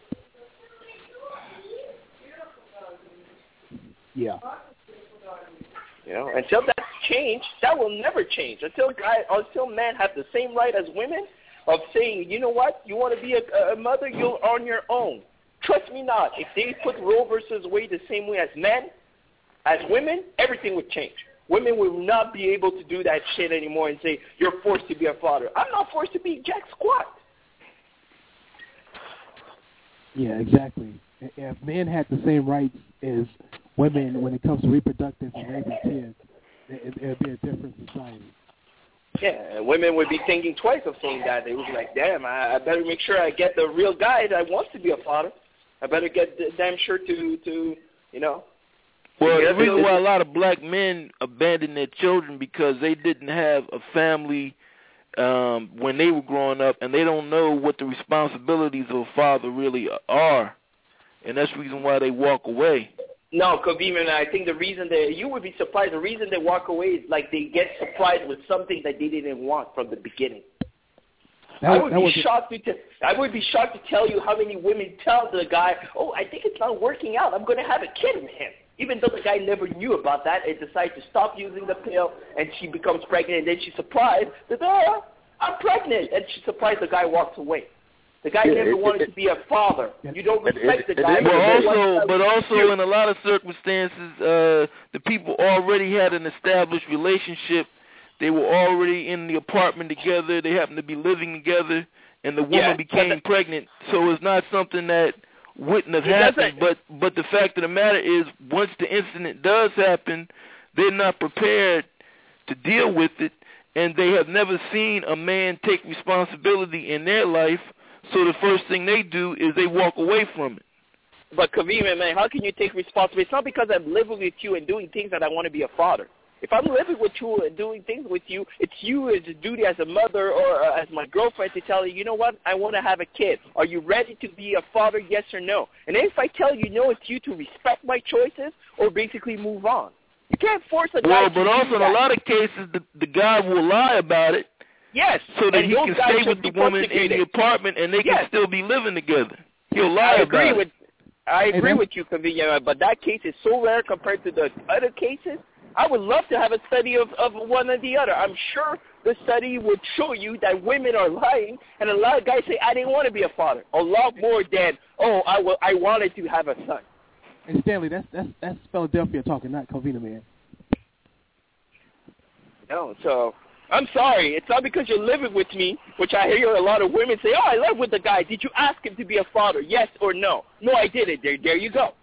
Yeah. You know, until that's changed, that will never change. Until guy, until men have the same right as women of saying, you know what, you want to be a, a mother, you're on your own. Trust me not. If they put Roe versus Wade the same way as men, as women, everything would change. Women will not be able to do that shit anymore and say, you're forced to be a father. I'm not forced to be jack squat. Yeah, exactly. If men had the same rights as women when it comes to reproductive and raising kids, it would be a different society. Yeah, women would be thinking twice of saying that. They would be like, damn, I, I better make sure I get the real guy that wants to be a father. I better get the damn sure to, to you know. Well, the reason why a lot of black men abandon their children because they didn't have a family um, when they were growing up, and they don't know what the responsibilities of a father really are. And that's the reason why they walk away. No, Kavim, I think the reason that you would be surprised, the reason they walk away is like they get surprised with something that they didn't want from the beginning. That, I would be shocked to t- I would be shocked to tell you how many women tell the guy, "Oh, I think it's not working out. I'm going to have a kid with him," even though the guy never knew about that and decides to stop using the pill, and she becomes pregnant, and then she's surprised that, "Oh, I'm pregnant," and she's surprised the guy walks away. The guy yeah, never it, wanted it, to be a father. You don't respect it, the guy. But also, but also in a lot of circumstances, uh, the people already had an established relationship. They were already in the apartment together. They happened to be living together, and the woman yeah, became the, pregnant. So it's not something that wouldn't have happened. But but the fact of the matter is, once the incident does happen, they're not prepared to deal with it, and they have never seen a man take responsibility in their life. So the first thing they do is they walk away from it. But Kavim, man, how can you take responsibility? It's not because I'm living with you and doing things that I want to be a father. If I'm living with you and doing things with you, it's you as a duty as a mother or uh, as my girlfriend to tell you, you know what, I want to have a kid. Are you ready to be a father, yes or no? And then if I tell you no, it's you to respect my choices or basically move on. You can't force a guy well, to but do also that. In a lot of cases, the, the guy will lie about it. Yes. So that and he can stay with the woman in the apartment and they yes. can still be living together. He'll lie I agree about with, it. I agree with you, Kavim, but that case is so rare compared to the other cases. I would love to have a study of, of one or the other. I'm sure the study would show you that women are lying, and a lot of guys say, I didn't want to be a father. A lot more than, oh, I, w- I wanted to have a son. And Stanley, that's that's that's Philadelphia talking, not Covina, man. No, so I'm sorry. It's not because you're living with me, which I hear a lot of women say, oh, I live with the guy. Did you ask him to be a father, yes or no? No, I didn't. There, there you go.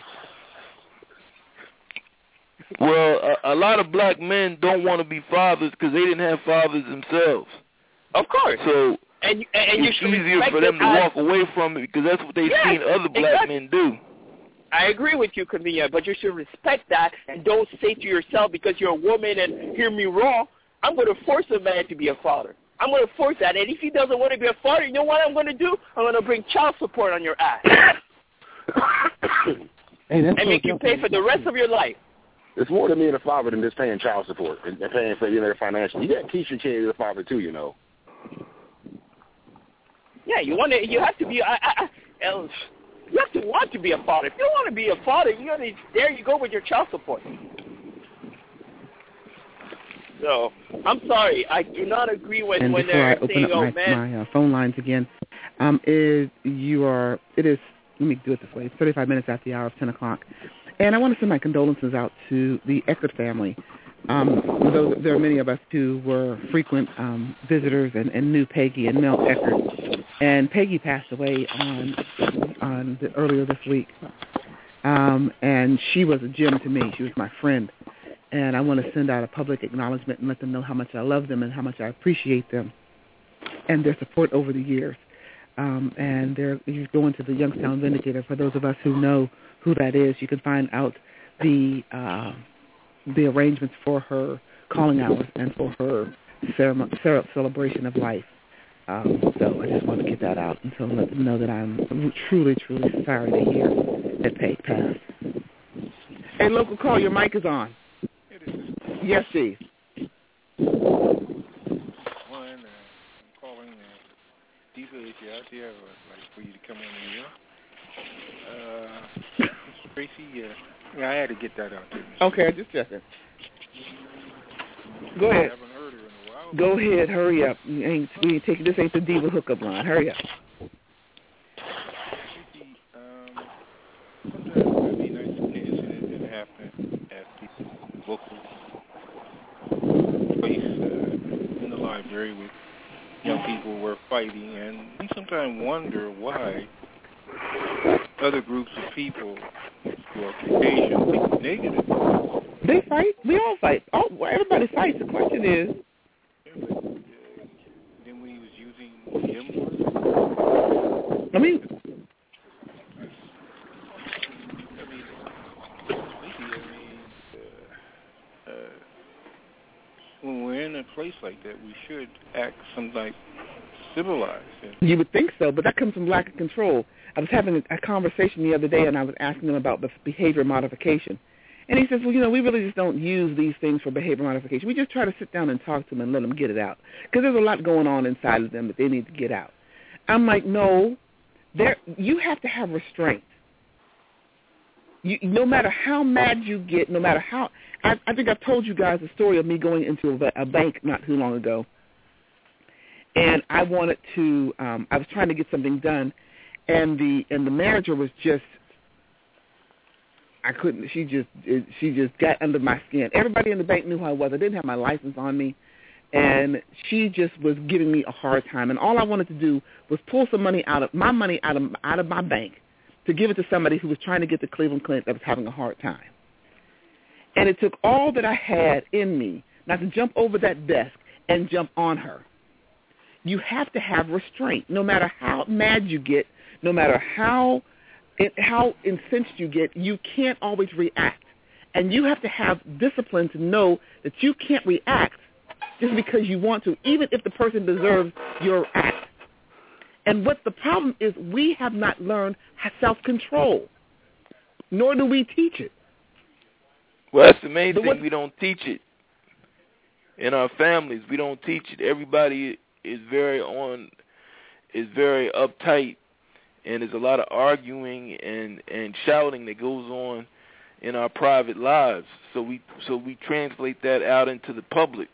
Well, a, a lot of black men don't want to be fathers because they didn't have fathers themselves. Of course. So and, and it's you easier for them to walk away from it because that's what they've yes, seen other black exactly. men do. I agree with you, Kavia, but you should respect that and don't say to yourself because you're a woman and hear me wrong, I'm going to force a man to be a father. I'm going to force that. And if he doesn't want to be a father, you know what I'm going to do? I'm going to bring child support on your ass. Hey, that's and make you pay for the rest of your life. It's more to being a father than just paying child support and paying for, you know, financial. You got to teach your kid as a father too, you know. Yeah, you want to. You have to be. I, I, I, you have to want to be a father. If you want to be a father, you got to. There you go with your child support. So I'm sorry, I do not agree with and when before I they're open saying, up "Oh my, man." my uh, phone lines again, um, is you are it is let me do it this way. It's thirty-five minutes after the hour of ten o'clock. And I want to send my condolences out to the Eckert family. Um, those, there are many of us who were frequent um, visitors and, and knew Peggy and Mel Eckert. And Peggy passed away on on the, earlier this week. Um, and she was a gem to me. She was my friend. And I want to send out a public acknowledgement and let them know how much I love them and how much I appreciate them and their support over the years. Um, and they're, you go into the Youngstown Vindicator. For those of us who know who that is, you can find out the uh, the arrangements for her calling hours and for her ceremony, celebration of life. Um, so I just want to get that out and so let them know that I'm truly, truly sorry to hear that Peg passed. Hey, local call, your mic is on. It is. Yes, Steve. One, uh, I'm calling uh, Diva if you're out there, or like for you to come on the air. Uh, Tracy, uh, yeah, I had to get that out there. Okay, just checking. Go ahead. I haven't heard her in a while. Go ahead, hurry up. You ain't, we ain't taking, this ain't the Diva hookup line. Hurry up. Tracy, um, sometimes it would be nice to see incident that happened at the local place uh, in the library with young people were fighting, and we sometimes wonder why other groups of people who are Caucasian think negative. They fight. We all fight. Oh, well, everybody fights. The question is. Yeah, but, uh, then when he was using the M word. I mean. I mean, maybe, I mean, uh, uh, when we're in a place like that, we should act some like civilized. And You would think so, but that comes from lack of control. I was having a, a conversation the other day, and I was asking him about the behavior modification. And he says, well, you know, we really just don't use these things for behavior modification. We just try to sit down and talk to them and let them get it out. Because there's a lot going on inside of them that they need to get out. I'm like, no, there. You have to have restraint. You, no matter how mad you get, no matter how, I, I think I've told you guys the story of me going into a, a bank not too long ago. And I wanted to, um, I was trying to get something done, and the and the manager was just, I couldn't, she just, it, she just got under my skin. Everybody in the bank knew who I was. I didn't have my license on me, and she just was giving me a hard time. And all I wanted to do was pull some money out of, my money out of, out of my bank to give it to somebody who was trying to get to Cleveland Clinic that was having a hard time. And it took all that I had in me not to jump over that desk and jump on her. You have to have restraint. No matter how mad you get, no matter how it, how incensed you get, you can't always react. And you have to have discipline to know that you can't react just because you want to, even if the person deserves your act. And what the problem is, we have not learned self-control, nor do we teach it. Well, that's the main the thing. what, we don't teach it. In our families, we don't teach it. Everybody is very on, is very uptight, and there's a lot of arguing and, and shouting that goes on in our private lives. So we so we translate that out into the public.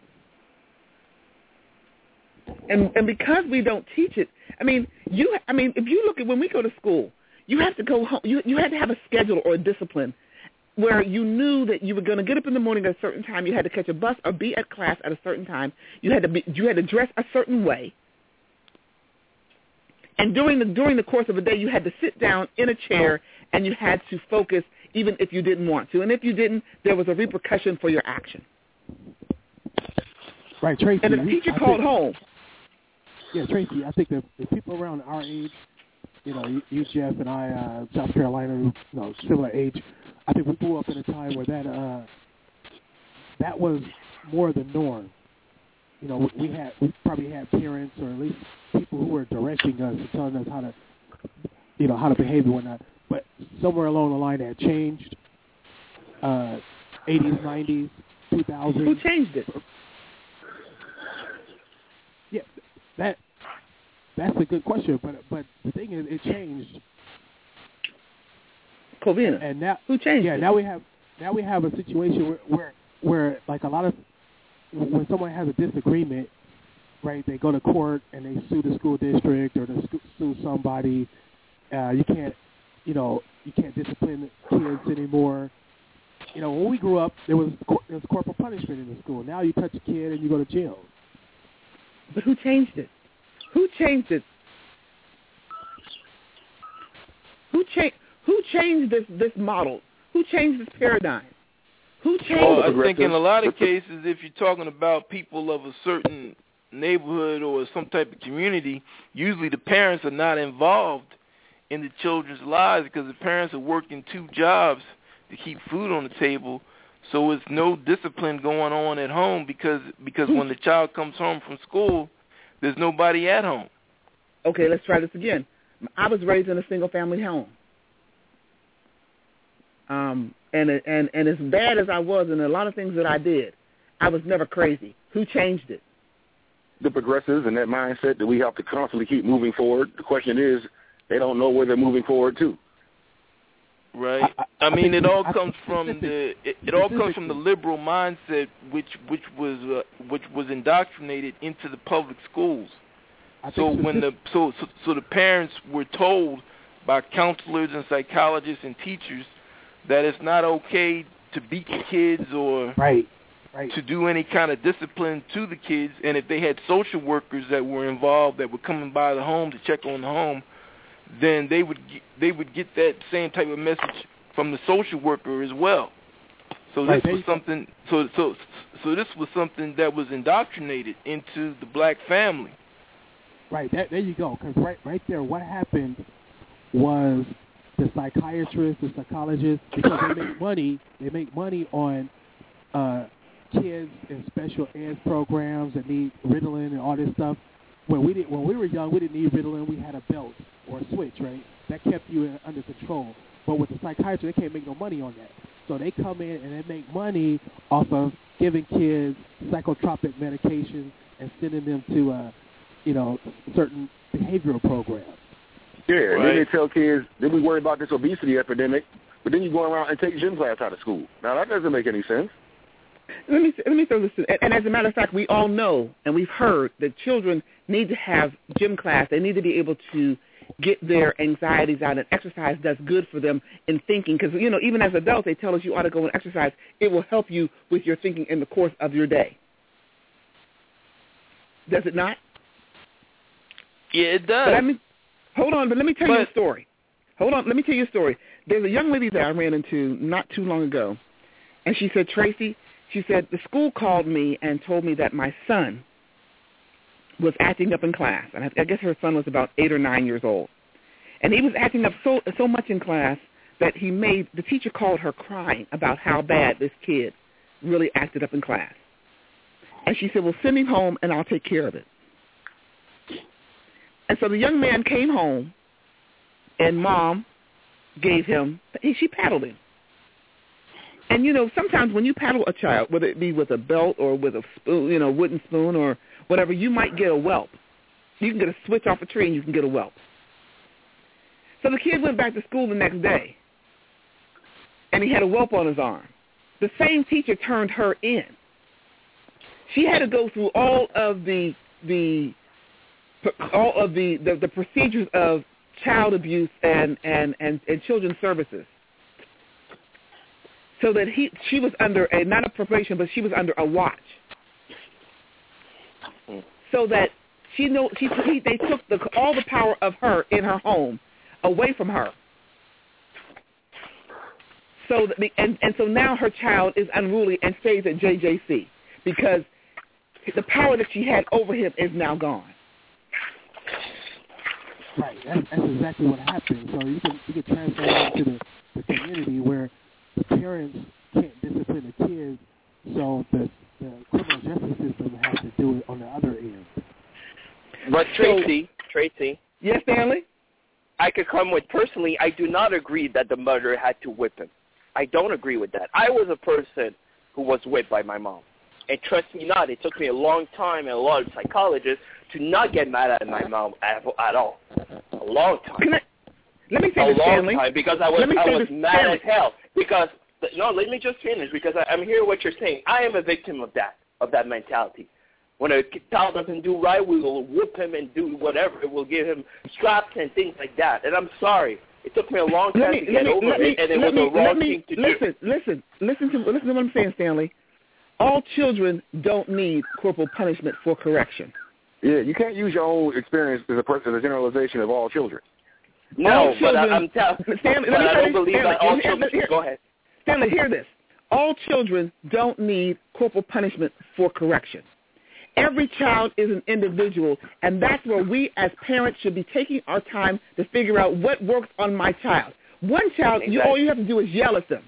And and because we don't teach it, I mean, you I mean, if you look at when we go to school, you have to go home. You you had to have a schedule or a discipline where you knew that you were going to get up in the morning at a certain time, you had to catch a bus or be at class at a certain time, you had to be, you had to dress a certain way, and during the during the course of a day, you had to sit down in a chair and you had to focus, even if you didn't want to, and if you didn't, there was a repercussion for your action. Right, Tracy. And the teacher I called think, home. Yeah, Tracy. I think that the people around our age, you know, you, you Jeff and I, uh, South Carolina, you know, similar age. I think we grew up in a time where that uh, that was more the norm. You know, we had we probably had parents or at least people who were directing us and telling us how to, you know, how to behave and whatnot. But somewhere along the line that changed. Uh, eighties, nineties, two thousands. Who changed it? Yeah, that that's a good question. But but the thing is, it changed. Covina. And now, who changed yeah, it? now we have now we have a situation where, where where like a lot of when someone has a disagreement, right? They go to court and they sue the school district or they sue somebody, Uh, you can't, you know, you can't discipline kids anymore. You know, when we grew up, there was there was corporal punishment in the school. Now you touch a kid and you go to jail. But who changed it? Who changed it? Who changed? Who changed this this model? Who changed this paradigm? Who changed? Well, I think in a lot of cases, if you're talking about people of a certain neighborhood or some type of community, usually the parents are not involved in the children's lives because the parents are working two jobs to keep food on the table. So it's no discipline going on at home because because when the child comes home from school, there's nobody at home. Okay, let's try this again. I was raised in a single-family home. Um, and and and as bad as I was in a lot of things that I did, I was never crazy. Who changed it? The progressives and that mindset that we have to constantly keep moving forward. The question is, they don't know where they're moving forward to. Right. I, I mean, it all comes from the it, it all comes from the liberal mindset, which which was uh, which was indoctrinated into the public schools. So when the so, so so the parents were told by counselors and psychologists and teachers that it's not okay to beat the kids or right, right. to do any kind of discipline to the kids, and if they had social workers that were involved that were coming by the home to check on the home, then they would get, they would get that same type of message from the social worker as well. So this right, was something. So so so this was something that was indoctrinated into the black family. Right. That, there you go. Because right right there, what happened was the psychiatrists, the psychologists, because they make money. They make money on uh, kids in special ed programs that need Ritalin and all this stuff. When we did, when we were young, we didn't need Ritalin. We had a belt or a switch, right? That kept you in, under control. But with the psychiatry, they can't make no money on that. So they come in and they make money off of giving kids psychotropic medications and sending them to, uh, you know, certain behavioral programs. Yeah, right. and then they tell kids, then we worry about this obesity epidemic, but then you go around and take gym class out of school. Now, that doesn't make any sense. Let me let me throw this in. And as a matter of fact, we all know and we've heard that children need to have gym class. They need to be able to get their anxieties out, and exercise does good for them in thinking. Because, you know, even as adults, they tell us you ought to go and exercise. It will help you with your thinking in the course of your day. Does it not? Yeah, it does. But let me, hold on, but let me tell but, you a story. Hold on, let me tell you a story. There's a young lady that I ran into not too long ago, and she said, Tracy, she said, the school called me and told me that my son was acting up in class. And I, I guess her son was about eight or nine years old. And he was acting up so so much in class that he made, the teacher called her crying about how bad this kid really acted up in class. And she said, well, send him home and I'll take care of it. And so the young man came home, and Mom gave him, she paddled him. And, you know, sometimes when you paddle a child, whether it be with a belt or with a spoon, you know, wooden spoon or whatever, you might get a whelp. You can get a switch off a tree and you can get a whelp. So the kid went back to school the next day, and he had a whelp on his arm. The same teacher turned her in. She had to go through all of the the all of the, the, the procedures of child abuse and, and, and, and children's services. So that he, she was under a, not a probation, but she was under a watch. So that she know she he, they took the, all the power of her in her home away from her. So that the, and and so now her child is unruly and stays at J J C because the power that she had over him is now gone. Right, that's, that's exactly what happened. So you can you can transfer that into the, the community where the parents can't discipline the kids, so the, the criminal justice system has to do it on the other end. But Tracy, so, Tracy. Yes, Stanley? I could come with, personally, I do not agree that the mother had to whip him. I don't agree with that. I was a person who was whipped by my mom. And trust me not, it took me a long time and a lot of psychologists to not get mad at my mom at, at all. A long time. Can I, let me say a this, long Stanley. time because I was, I was mad Stanley. as hell. Because, no, let me just finish because I, I'm hearing what you're saying. I am a victim of that, of that mentality. When a child doesn't do right, we will whoop him and do whatever. We'll give him straps and things like that. And I'm sorry. It took me a long time me, to get me, over me, it, and it was me, the wrong me, thing to listen, do. Listen, listen, to listen to what I'm saying, Stanley. All children don't need corporal punishment for correction. Yeah, you can't use your own experience as a, as a generalization of all children. No, all but children, I'm telling Stanley, but I don't you, believe Stanley, that all here, children. Here, go ahead. Stanley, hear this. All children don't need corporal punishment for correction. Every child is an individual, and that's where we as parents should be taking our time to figure out what works on my child. One child, Exactly. you, all you have to do is yell at them.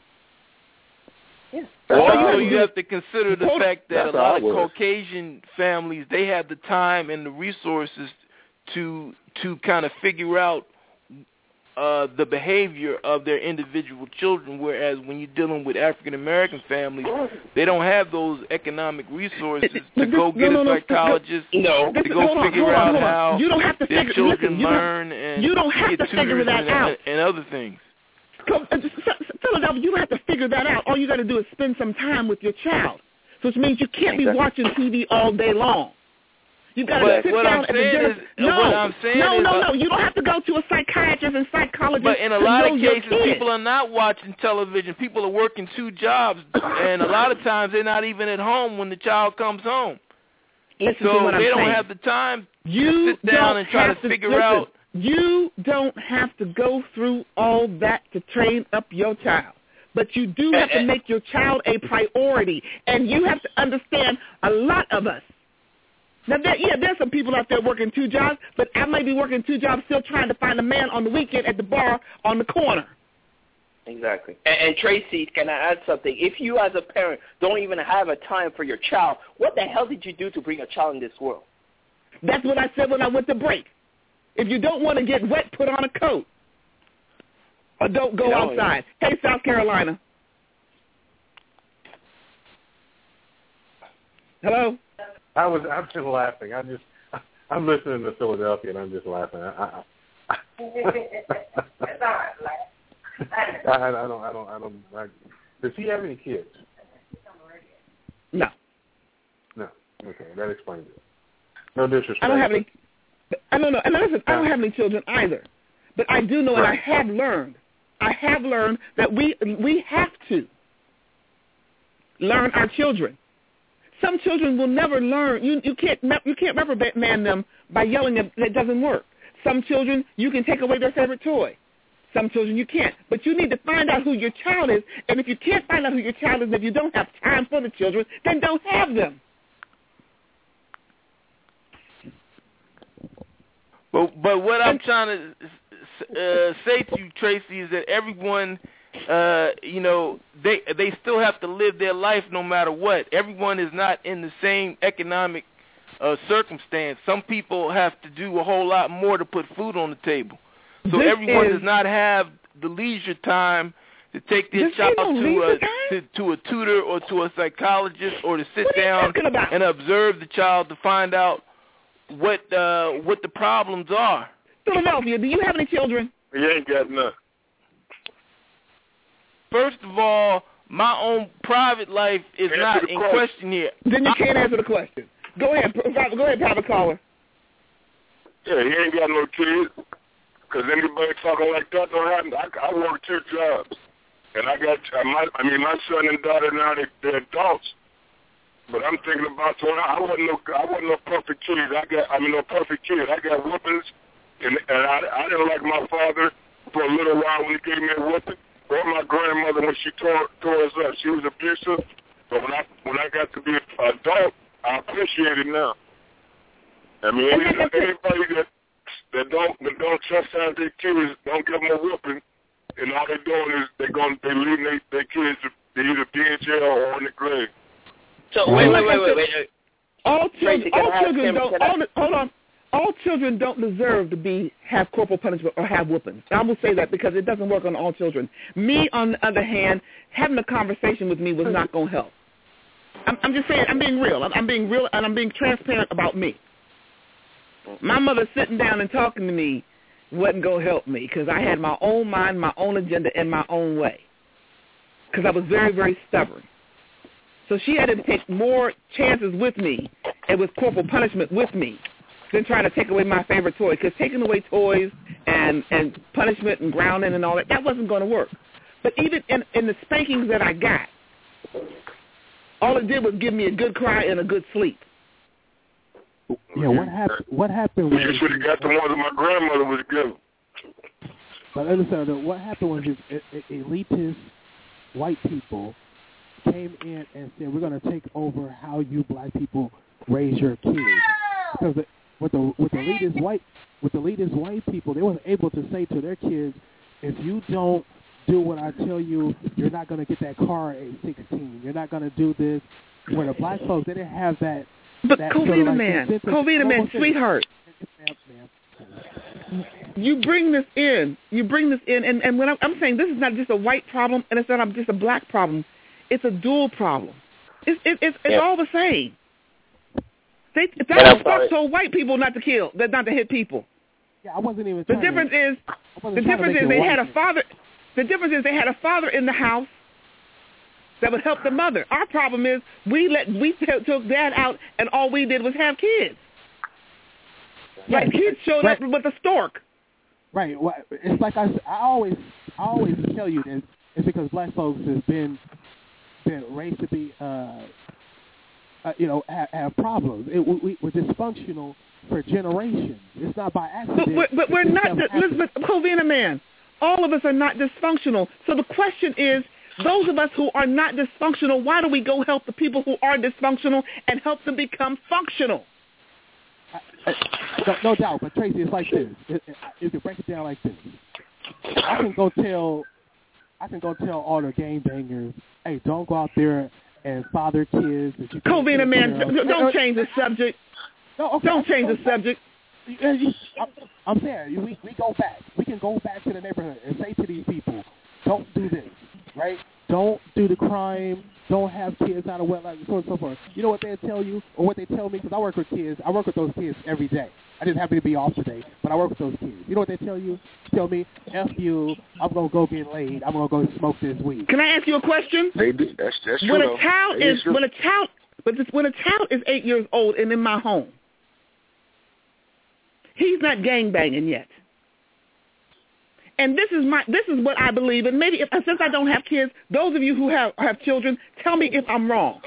Yeah. Also, you have to consider the Hold- fact that That's a how lot I of was. Caucasian families, they have the time and the resources to to kind of figure out uh, the behavior of their individual children, whereas when you're dealing with African American families, they don't have those economic resources to go get no, no, a no, psychologist, No. to go hold on, figure hold on, out hold on. how You don't have to their figure- children listen, you don't- learn and you don't have get to figure tutors that and, out. and other things. So, uh, just- Philadelphia, you don't have to figure that out. All you got to do is spend some time with your child, which means you can't be watching T V all day long. You got to But sit what down I'm at the saying dinner. is- no, what I'm saying no, is, no, uh, no. You don't have to go to a psychiatrist and psychologist. But in a to lot know of your cases, kid. people are not watching television. People are working two jobs, and a lot of times they're not even at home when the child comes home. Listen so to what they I'm don't saying. have the time You to sit down don't and try have to figure listen, out. You don't have to go through all that to train up your child. But you do have to make your child a priority. And you have to understand a lot of us. Now, there, yeah, there's some people out there working two jobs, but I might be working two jobs still trying to find a man on the weekend at the bar on the corner. Exactly. And, and Tracy, can I add something? If you as a parent don't even have a time for your child, what the hell did you do to bring a child in this world? That's what I said when I went to break. If you don't want to get wet, put on a coat. Or don't go You know, outside. Hey, South Carolina. Hello? I was. I'm just laughing. I just. I'm listening to Philadelphia, and I'm just laughing. I. I, I, I, I don't. I don't. I don't. I, does he have any kids? No. No. Okay, that explains it. No disrespect. I don't have any. I don't know. And listen, I don't have any children either. But I do know, and I have learned. I have learned that we we have to learn our children. Some children will never learn. You you can't you can't reprimand them by yelling at them. That doesn't work. Some children you can take away their favorite toy. Some children you can't. But you need to find out who your child is. And if you can't find out who your child is, if you don't have time for the children, then don't have them. But but what I'm trying to uh, say to you, Tracy, is that everyone, uh, you know, they they still have to live their life no matter what. Everyone is not in the same economic uh, circumstance. Some people have to do a whole lot more to put food on the table. So This everyone is- does not have the leisure time to take their This child ain't no to leisure a time. to, to a tutor or to a psychologist, or to sit What are you down talking about? and observe the child to find out what uh, what the problems are. Philadelphia, do you have any children? He ain't got none. First of all, my own private life is Answer not the in question. question here. Then you can't answer the question. Go ahead. Go ahead, private caller. Yeah, he ain't got no kids. Because anybody talking like that don't happen. I, I work two jobs. And I got, I, my, I mean, my son and daughter now, they, they're adults. But I'm thinking about, so I wasn't no, I wasn't no perfect kid. I got, I mean, no perfect kid. I got whoopings, and, and I, I didn't like my father for a little while when he gave me a whooping, or my grandmother when she tore, tore us up. She was abusive. But when I, when I got to be an adult, I appreciate it now. I mean, any, anybody that that don't that don't chastise their kids, don't give them a whooping, and all they're doing is they're going, they leaving their, their kids to either be in jail or in the grave. So wait, wait, wait, wait, wait. All children, Tracy, can all I ask children him- don't. can I- All, hold on. All children don't deserve to be have corporal punishment or have whoopings. I will say that because it doesn't work on all children. Me, on the other hand, having a conversation with me was not going to help. I'm, I'm just saying. I'm being real. I'm, I'm being real, and I'm being transparent about me. My mother sitting down and talking to me wasn't going to help me because I had my own mind, my own agenda, and my own way. Because I was very, very stubborn. So she had to take more chances with me it was corporal punishment with me than trying to take away my favorite toy. Because taking away toys and, and punishment and grounding and all that, that wasn't going to work. But even in, in the spankings that I got, all it did was give me a good cry and a good sleep. Yeah, what happened? What happened was? You should have got the ones that my grandmother was giving. But understand that what happened was this elitist white people came in and said, we're going to take over how you black people raise your kids. Because the, with the with the elitist white with the elitist white people, they weren't able to say to their kids, if you don't do what I tell you, you're not going to get that car at sixteen. You're not going to do this. Where the black folks, they didn't have that. But that Covina sort of like man, consensus. Covina man, Oh, sweetheart. You bring this in. You bring this in, and, and when I'm, I'm saying this is not just a white problem, and it's not just a black problem. It's a dual problem. It's it, it's it's Yeah. all the same. They And Donald I'm Trump sorry. told white people not to kill, that not to hit people. Yeah, I wasn't even. The trying difference to, is I the wasn't trying to difference make is it they white. had a father. The difference is they had a father in the house that would help the mother. Our problem is we let we t- took dad out, and all we did was have kids. Yeah, Like kids showed right. up with a stork. Right. Well, it's like I, I always, I always tell you that it's because black folks have been, been raised to be, uh, uh, you know, have, have problems. It, we, we're dysfunctional for generations. It's not by accident. But we're, but we're This not, stuff happens. Elizabeth Covina man, all of us are not dysfunctional. So the question is, those of us who are not dysfunctional, why do we go help the people who are dysfunctional and help them become functional? No, no doubt, but Tracy, it's like this. It, it, you can break it down like this. I can go tell, I can go tell all the game bangers, hey, don't go out there and father kids. That you can't Covina take man, care of. don't, don't change the subject. No, okay, Don't change the okay. subject. Yeah, you- I'm, I'm saying we we go back. We can go back to the neighborhood and say to these people, don't do this, right? Don't do the crime. Don't have kids out of wedlock, and so on and so forth. You know what they tell you, or what they tell me? Because I work with kids. I work with those kids every day. I just happen to be off today, but I work with those kids. You know what they tell you? Tell me, F you, I'm going to go get laid. I'm going to go smoke this weed. Can I ask you a question? They do. That's that's true. When though. a child That is true. when a child but this, when a child is eight years old and in my home, he's not gangbanging yet. And this is my this is what I believe. And maybe if, since I don't have kids, those of you who have have children, tell me if I'm wrong.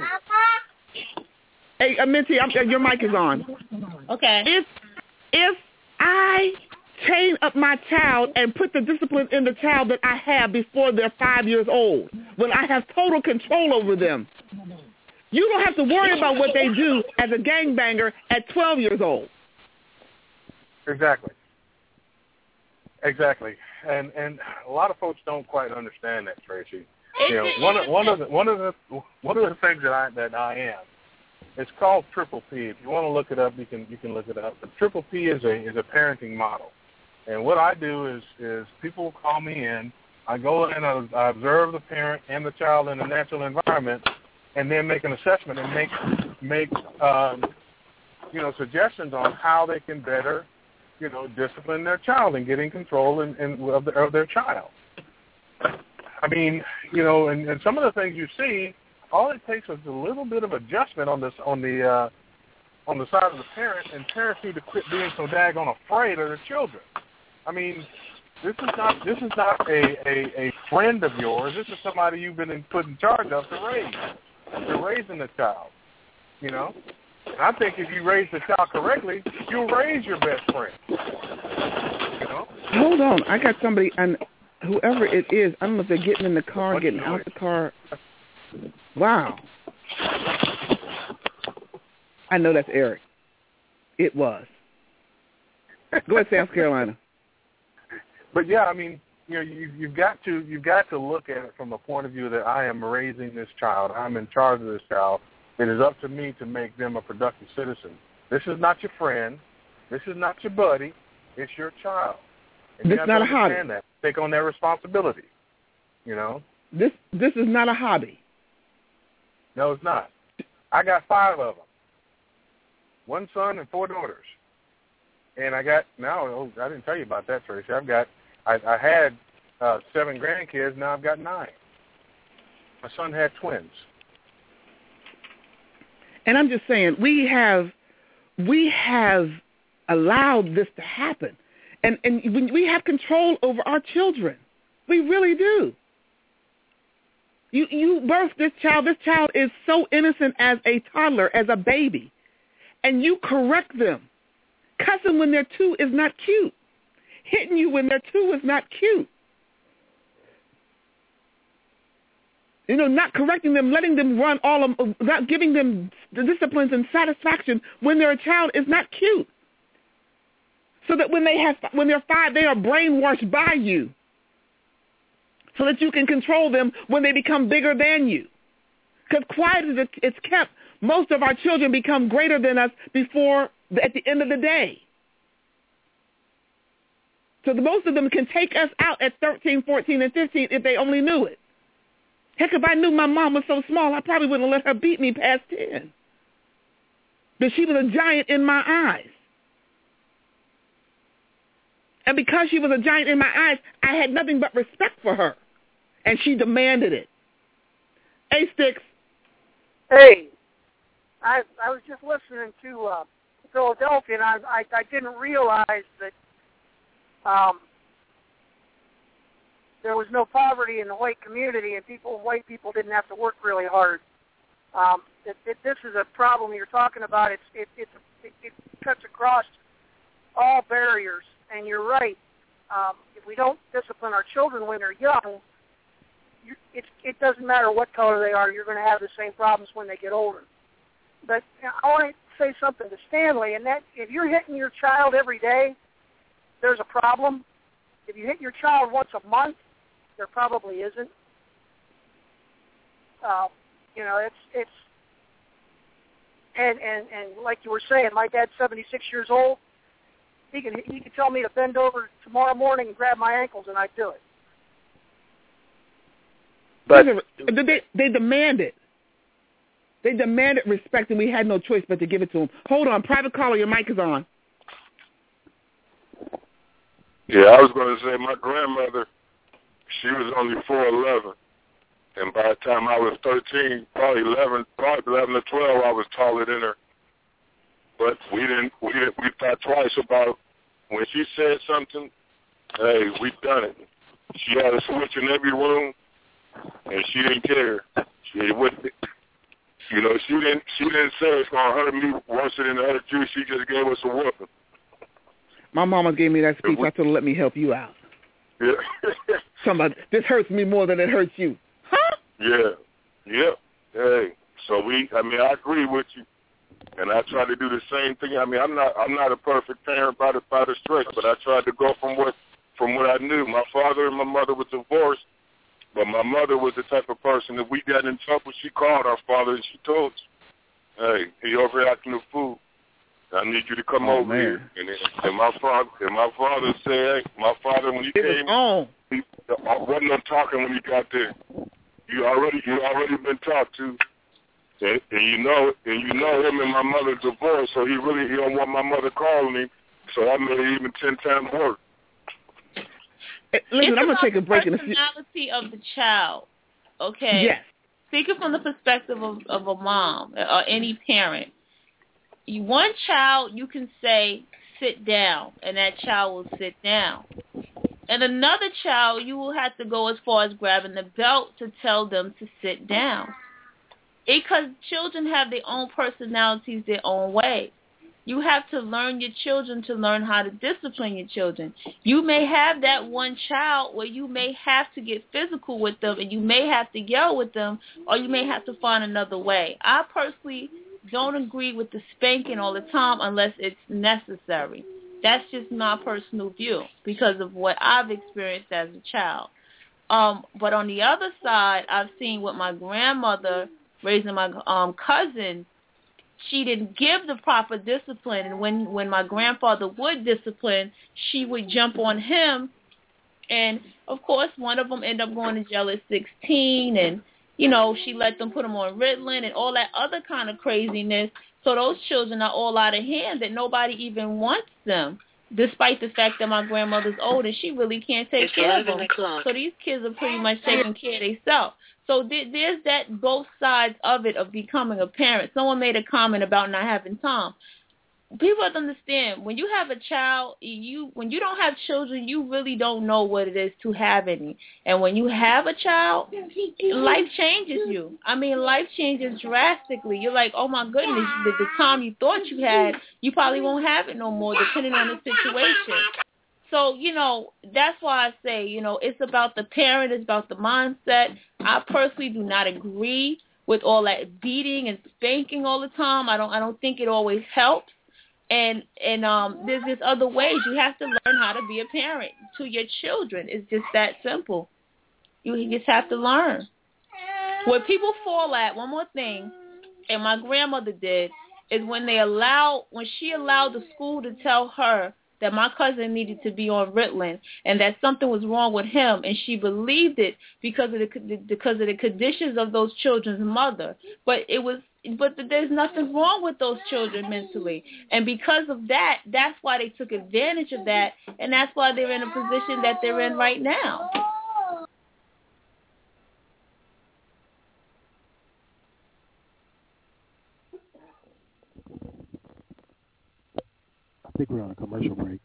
Hey, uh, Minty, I'm, uh, your mic is on. Okay. If if I train up my child and put the discipline in the child that I have before they're five years old, when I have total control over them, you don't have to worry about what they do as a gangbanger at twelve years old. Exactly. Exactly. And and a lot of folks don't quite understand that, Tracy. You know, one of one of the one of the one of the things that I that I am, it's called Triple P. If you want to look it up, you can you can look it up. But Triple P is a is a parenting model. And what I do is is people call me in, I go in and I observe the parent and the child in a natural environment, and then make an assessment and make make um, you know suggestions on how they can better you know discipline their child and get in control in, in, of, the, of their child. I mean, you know, and, and some of the things you see, all it takes is a little bit of adjustment on this on the uh, on the side of the parent, and parents need to quit being so daggone afraid of their children. I mean, this is not this is not a, a, a friend of yours. This is somebody you've been in, put in charge of to raise. You're raising the child, you know. And I think if you raise the child correctly, you'll raise your best friend. You know. Hold on, I got somebody, and whoever it is, I don't know if they're getting in the car, getting out the car. Wow. I know that's Eric. It was. Go ahead, South Carolina. But yeah, I mean, you know, you, you've got to you've got to look at it from the point of view that I am raising this child. I'm in charge of this child. It is up to me to make them a productive citizen. This is not your friend. This is not your buddy. It's your child. And This you have not to a hobby. understand that. Take on that responsibility. You know. This this is not a hobby. No, it's not. I got five of them. One son and four daughters. And I got now. Oh, I didn't tell you about that, Tracy. I've got. I, I had uh, seven grandkids. Now I've got nine. My son had twins. And I'm just saying, we have we have allowed this to happen. And and we have control over our children. We really do. You you birth this child. This child is so innocent as a toddler, as a baby. And you correct them. Cussing when they're two is not cute. Hitting you when they're two is not cute. You know, not correcting them, letting them run all of, not giving them the disciplines and satisfaction when they're a child is not cute. So that when they have, when they're five, they are brainwashed by you, so that you can control them when they become bigger than you. Because quiet as it's kept, most of our children become greater than us before at the end of the day. So the, most of them can take us out at thirteen, fourteen, and fifteen if they only knew it. Heck, if I knew my mom was so small, I probably wouldn't let her beat me past ten. But she was a giant in my eyes. And because she was a giant in my eyes, I had nothing but respect for her. And she demanded it. Hey, Sticks. Hey, I I was just listening to uh, Philadelphia, and I, I I didn't realize that um, there was no poverty in the white community, and people, white people, didn't have to work really hard. Um, it, it, this is a problem you're talking about. It's it it, it it cuts across all barriers, and you're right. Um, if we don't discipline our children when they're young, you, it it doesn't matter what color they are. You're going to have the same problems when they get older. But you know, I want to say something to Stanley, and that if you're hitting your child every day, there's a problem. If you hit your child once a month, there probably isn't. Uh, you know, it's it's and, and and like you were saying, my dad's seventy-six years old. He can he can tell me to bend over tomorrow morning and grab my ankles, and I'd do it. But they they demand it. They demanded respect, and we had no choice but to give it to them. Hold on, private caller, your mic is on. Yeah, I was going to say my grandmother, she was only four eleven, and by the time I was thirteen, probably eleven, probably eleven or twelve, I was taller than her. But we didn't, we didn't, we thought twice about when she said something. Hey, we done it. She had a switch in every room, and she didn't care. She wouldn't. You know, she didn't. She didn't say it's gonna hurt me worse than it hurt you. She just gave us a whooping. My mama gave me that speech. I told her, let me help you out. Yeah. Somebody, this hurts me more than it hurts you. Huh? Yeah. Yeah. Hey. So we, I mean, I agree with you. And I try to do the same thing. I mean, I'm not, I'm not a perfect parent by the, by the stretch, but I tried to go from what, from what I knew. My father and my mother were divorced, but my mother was the type of person that we got in trouble. She called our father and she told us, hey, he overacting the food. I need you to come oh, over man. here. And, and my father, and my father said, hey, my father when he it came, was he, I wasn't no talking when he got there. You already, you already been talked to, and, and you know, and you know him and my mother divorced, so he really he don't want my mother calling him. So that made it even ten times worse. Hey, listen, it's I'm gonna take a break. The in a few... personality of the child. Okay. Yes. Speaking from the perspective of, of a mom or any parent. One child, you can say, sit down, and that child will sit down. And another child, you will have to go as far as grabbing the belt to tell them to sit down. Because children have their own personalities, their own way. You have to learn your children to learn how to discipline your children. You may have that one child where you may have to get physical with them, and you may have to yell with them, or you may have to find another way. I personally don't agree with the spanking all the time unless it's necessary. That's just my personal view because of what I've experienced as a child. Um, but on the other side, I've seen with my grandmother raising my um, cousin, she didn't give the proper discipline. And when, when my grandfather would discipline, she would jump on him. And, of course, one of them ended up going to jail at sixteen, and you know, she let them put them on Ritalin and all that other kind of craziness. So those children are all out of hand that nobody even wants them. despite the fact that my grandmother's old and she really can't take It's care of them. o'clock. So these kids are pretty much taking care of themselves. So th- there's that both sides of it of becoming a parent. Someone made a comment about not having time. People have to understand, when you have a child, you when you don't have children, you really don't know what it is to have any. And when you have a child, life changes you. I mean, life changes drastically. You're like, oh my goodness, the, the time you thought you had, you probably won't have it no more, depending on the situation. So, you know, that's why I say, you know, it's about the parent, it's about the mindset. I personally do not agree with all that beating and spanking all the time. I don't I don't think it always helps. And and um, there's just other ways. You have to learn how to be a parent to your children. It's just that simple. You just have to learn. Where people fall at, one more thing, and my grandmother did, is when they allow, when she allowed the school to tell her that my cousin needed to be on Ritalin and that something was wrong with him, and she believed it because of the because of the conditions of those children's mother. But it was, but there's nothing wrong with those children mentally, and because of that, that's why they took advantage of that, and that's why they're in a position that they're in right now. I think we're on a commercial break.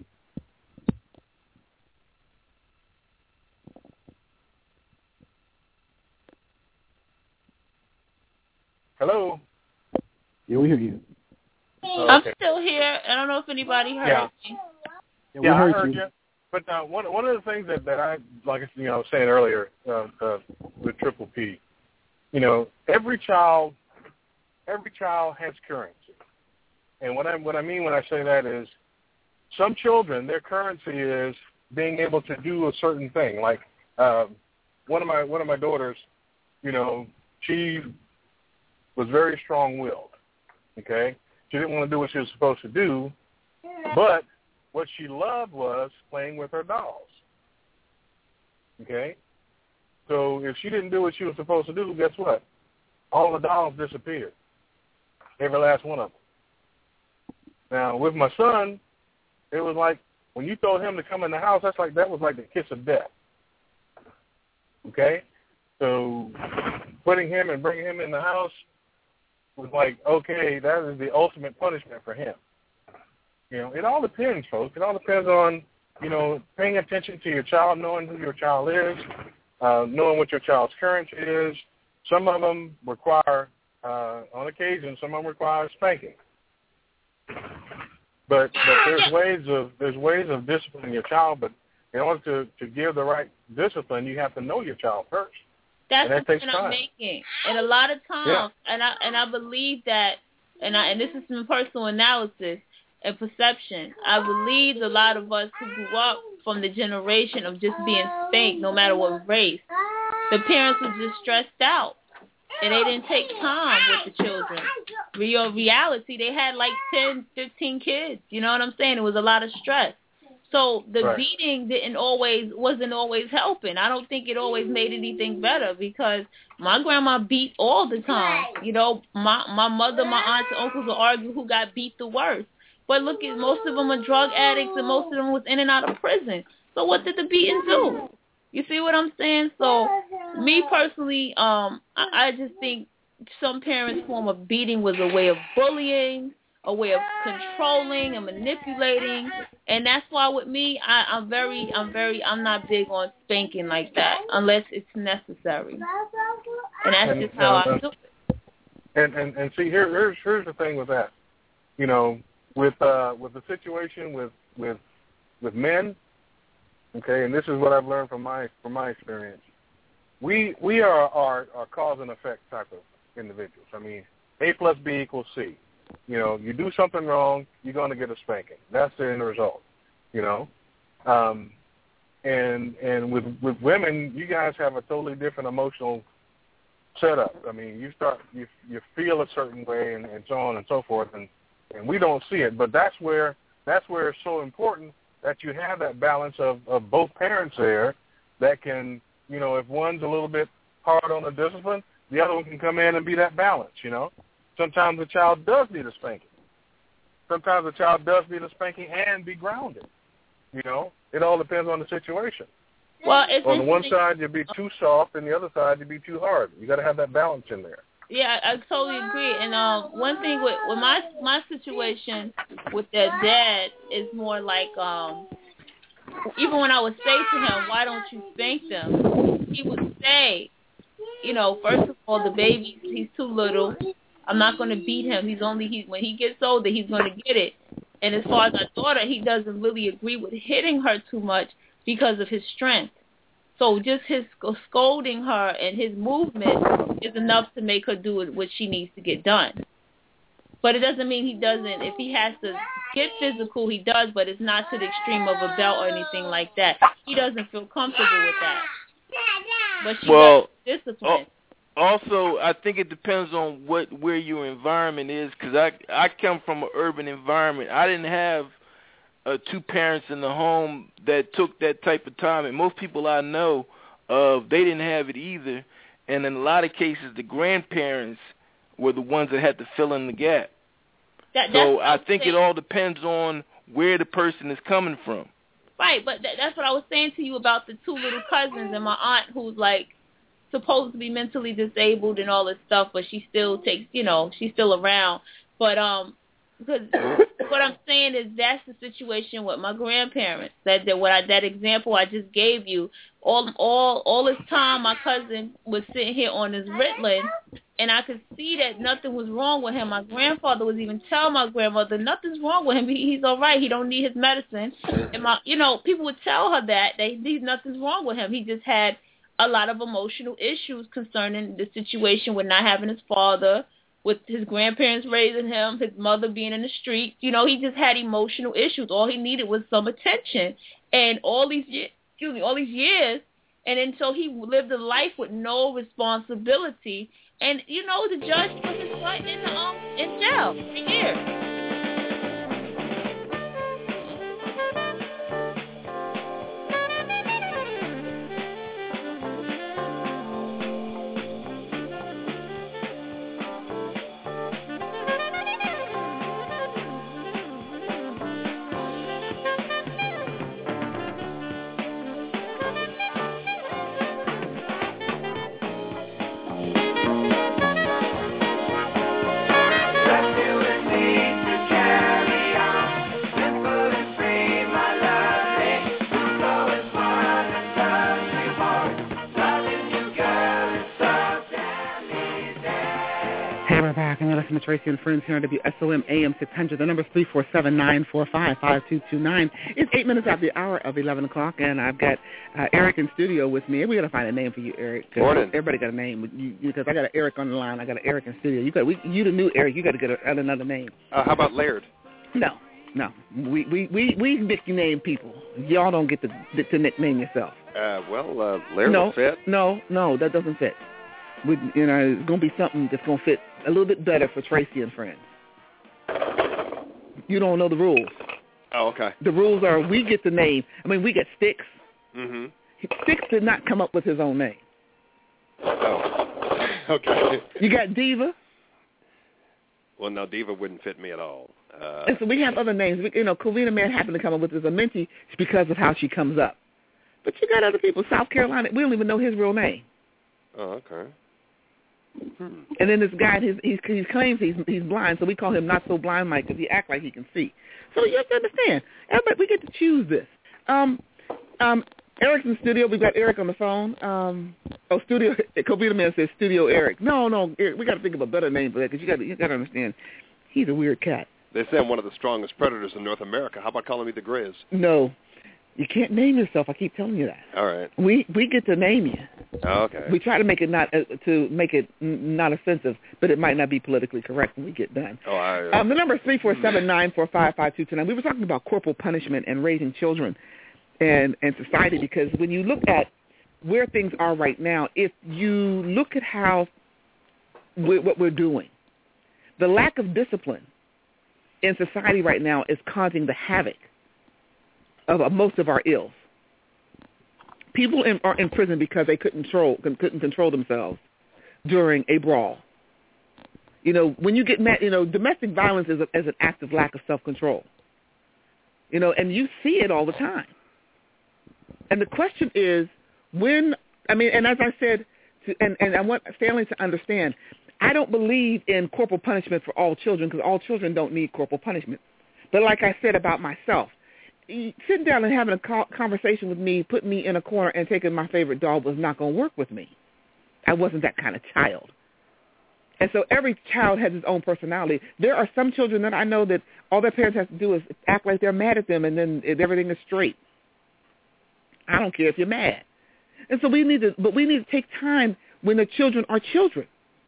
Hello? Yeah, we hear you. Oh, I'm okay. still here. I don't know if anybody heard Yeah. me. Yeah, we yeah, heard I heard you. you. But uh, one one of the things that, that I, like you know, I was saying earlier, uh, uh, with Triple P, you know, every child, every child has currency. And what I what I mean when I say that is, some children, their currency is being able to do a certain thing. Like uh, one of my one of my daughters, you know, she was very strong-willed. Okay, she didn't want to do what she was supposed to do, but what she loved was playing with her dolls. Okay, so if she didn't do what she was supposed to do, guess what? All the dolls disappeared, every last one of them. Now, with my son, it was like when you told him to come in the house, that's like that was like the kiss of death. Okay? So putting him and bringing him in the house was like, okay, that is the ultimate punishment for him. You know, it all depends, folks. It all depends on, you know, paying attention to your child, knowing who your child is, uh, knowing what your child's currency is. Some of them require, uh, on occasion, some of them require spanking. But but there's ways of there's ways of disciplining your child. But in order to, to give the right discipline, you have to know your child first. That's and that the takes point I'm time. making. And a lot of times, Yeah. and I and I believe that, and I and this is some personal analysis and perception. I believe a lot of us who grew up from the generation of just being spanked, no matter what race, the parents were just stressed out. And they didn't take time with the children. Real reality, they had like ten, fifteen kids. You know what I'm saying? It was a lot of stress. So the Right. beating didn't always wasn't always helping. I don't think it always made anything better because my grandma beat all the time. You know, my my mother, my aunts, and uncles would argue who got beat the worst. But look at most of them are drug addicts and most of them was in and out of prison. So what did the beating do? You see what I'm saying? So, me personally, um, I, I just think some parents' form of beating was a way of bullying, a way of controlling and manipulating, and that's why with me, I, I'm very, I'm very, I'm not big on spanking like that unless it's necessary, and that's And, just how uh, I do it. And and and see, here here's here's the thing with that. You know, with uh with the situation with with with men. Okay, and this is what I've learned from my from my experience. We we are are, are cause and effect type of individuals. I mean, A plus B equals C. You know, you do something wrong, you're going to get a spanking. That's the end result. You know, um, and and with with women, you guys have a totally different emotional setup. I mean, you start you you feel a certain way, and, and so on and so forth, and and we don't see it. But that's where that's where it's so important that you have that balance of, of both parents there that can, you know, if one's a little bit hard on the discipline, the other one can come in and be that balance, you know. Sometimes the child does need a spanking. sometimes a child does need a spanking and be grounded. You know, it all depends on the situation. Well, it's on the one side you'd be too soft, and the other side you'd be too hard. You got to have that balance in there. Yeah, I, I totally agree. And um, one thing with, with my my situation with that dad is more like um, even when I would say to him, "Why don't you spank them?" He would say, "You know, first of all, the baby, he's too little. I'm not going to beat him. He's only he when he gets older, he's going to get it." And as far as my daughter, he doesn't really agree with hitting her too much because of his strength. So just his scolding her and his movement is enough to make her do what she needs to get done. But it doesn't mean he doesn't. If he has to get physical, he does, but it's not to the extreme of a belt or anything like that. He doesn't feel comfortable with that. But she well, does discipline. Also, I think it depends on what where your environment is, because I, I come from an urban environment. I didn't have uh, two parents in the home that took that type of time, and most people I know, uh, they didn't have it either. And in a lot of cases, the grandparents were the ones that had to fill in the gap. That, so I think saying. It all depends on where the person is coming from. Right, but that, that's what I was saying to you about the two little cousins and my aunt who's like supposed to be mentally disabled and all this stuff, but she still takes, you know, she's still around. But um, because what I'm saying is that's the situation with my grandparents. That that what I, that example I just gave you. All all all this time, my cousin was sitting here on his Ritalin, and I could see that nothing was wrong with him. My grandfather was even telling my grandmother nothing's wrong with him. He, he's all right. He don't need his medicine. And my, you know, people would tell her that they nothing's wrong with him. He just had a lot of emotional issues concerning the situation with not having his father, with his grandparents raising him, his mother being in the street. You know, he just had emotional issues. All he needed was some attention. And all these years, excuse me, all these years, and then so he lived a life with no responsibility. And, you know, the judge put his son in, um, in jail for years. Tracy and Friends here on W S O M A M six hundred. The number is three four seven, nine four five, five two two nine. It's eight minutes after the hour of eleven o'clock, and I've got uh, Eric in studio with me. We're going to find a name for you, Eric. Morning. Everybody got a name. Because I got an Eric on the line. I got an Eric in studio. You got we, you the new Eric. You got to get a, another name. Uh, how about Laird? No. No. We we, we, we nickname people. Y'all don't get to, to nickname yourself. Uh, well, uh, Laird no, will fit. No, no, that doesn't fit. We, you know, it's going to be something that's going to fit a little bit better for Tracy and Friends. You don't know the rules. Oh, okay. The rules are we get the name. I mean, we get Sticks. Mm-hmm. Sticks did not come up with his own name. Oh, okay. You got Diva. Well, no, Diva wouldn't fit me at all. Uh, and so we have other names. We, you know, Karina Man happened to come up with as a Minty because of how she comes up. But you got other people. South Carolina, we don't even know his real name. Oh, okay. Hmm. And then this guy, his, he, he claims he's he's blind, so we call him Not So Blind Mike because he acts like he can see. So you have to understand, everybody, we get to choose this. Um, um, Eric's in the studio. We've got Eric on the phone. Um, oh, studio. Covita Man says Studio Eric. No, no, Eric, we got to think of a better name for that because you got you got to understand, he's a weird cat. They say I'm one of the strongest predators in North America. How about calling me the Grizz? No. You can't name yourself. I keep telling you that. All right. We we get to name you. Oh, okay. We try to make it not uh, to make it n- not offensive, but it might not be politically correct when we get done. Oh, I. Uh, um, the number is three four seven nine four five five two two nine. We were talking about corporal punishment and raising children, and and society because when you look at where things are right now, if you look at how we're, what we're doing, the lack of discipline in society right now is causing the havoc of uh, most of our ills. People in, are in prison because they couldn't control couldn't control themselves during a brawl. You know, when you get mad, you know, domestic violence is, a, is an act of lack of self-control. You know, and you see it all the time. And the question is, when, I mean, and as I said, to, and, and I want families to understand, I don't believe in corporal punishment for all children because all children don't need corporal punishment. But like I said about myself, sitting down and having a conversation with me, putting me in a corner and taking my favorite dog was not going to work with me. I wasn't that kind of child. And so every child has its own personality. There are some children that I know that all their parents have to do is act like they're mad at them and then everything is straight. I don't care if you're mad. And so we need to, but we need to take time when the children are children.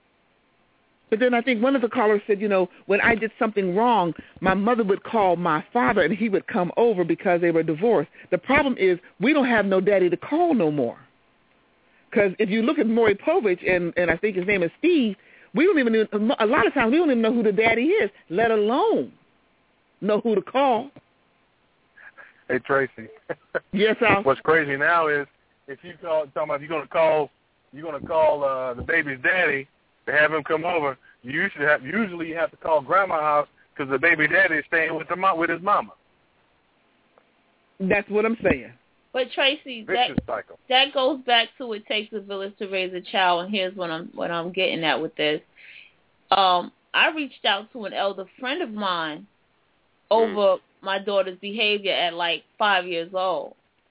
But then I think one of the callers said, you know, when I did something wrong, my mother would call my father and he would come over because they were divorced. The problem is we don't have no daddy to call no more. Because if you look at Maury Povich, and, and I think his name is Steve, we don't even, a lot of times we don't even know who the daddy is, let alone know who to call. Hey, Tracy. Yes, Al. What's crazy now is if you call, talking about you're going to call, you're going to call uh, the baby's daddy to have him come over. You usually have, usually you have to call grandma's house because the baby daddy is staying with the mo- with his mama. That's what I'm saying. But Tracy, Vicious that cycle. that goes back to it takes a village to raise a child, and here's what I'm what I'm getting at with this. Um, I reached out to an elder friend of mine over my daughter's behavior at like five years old,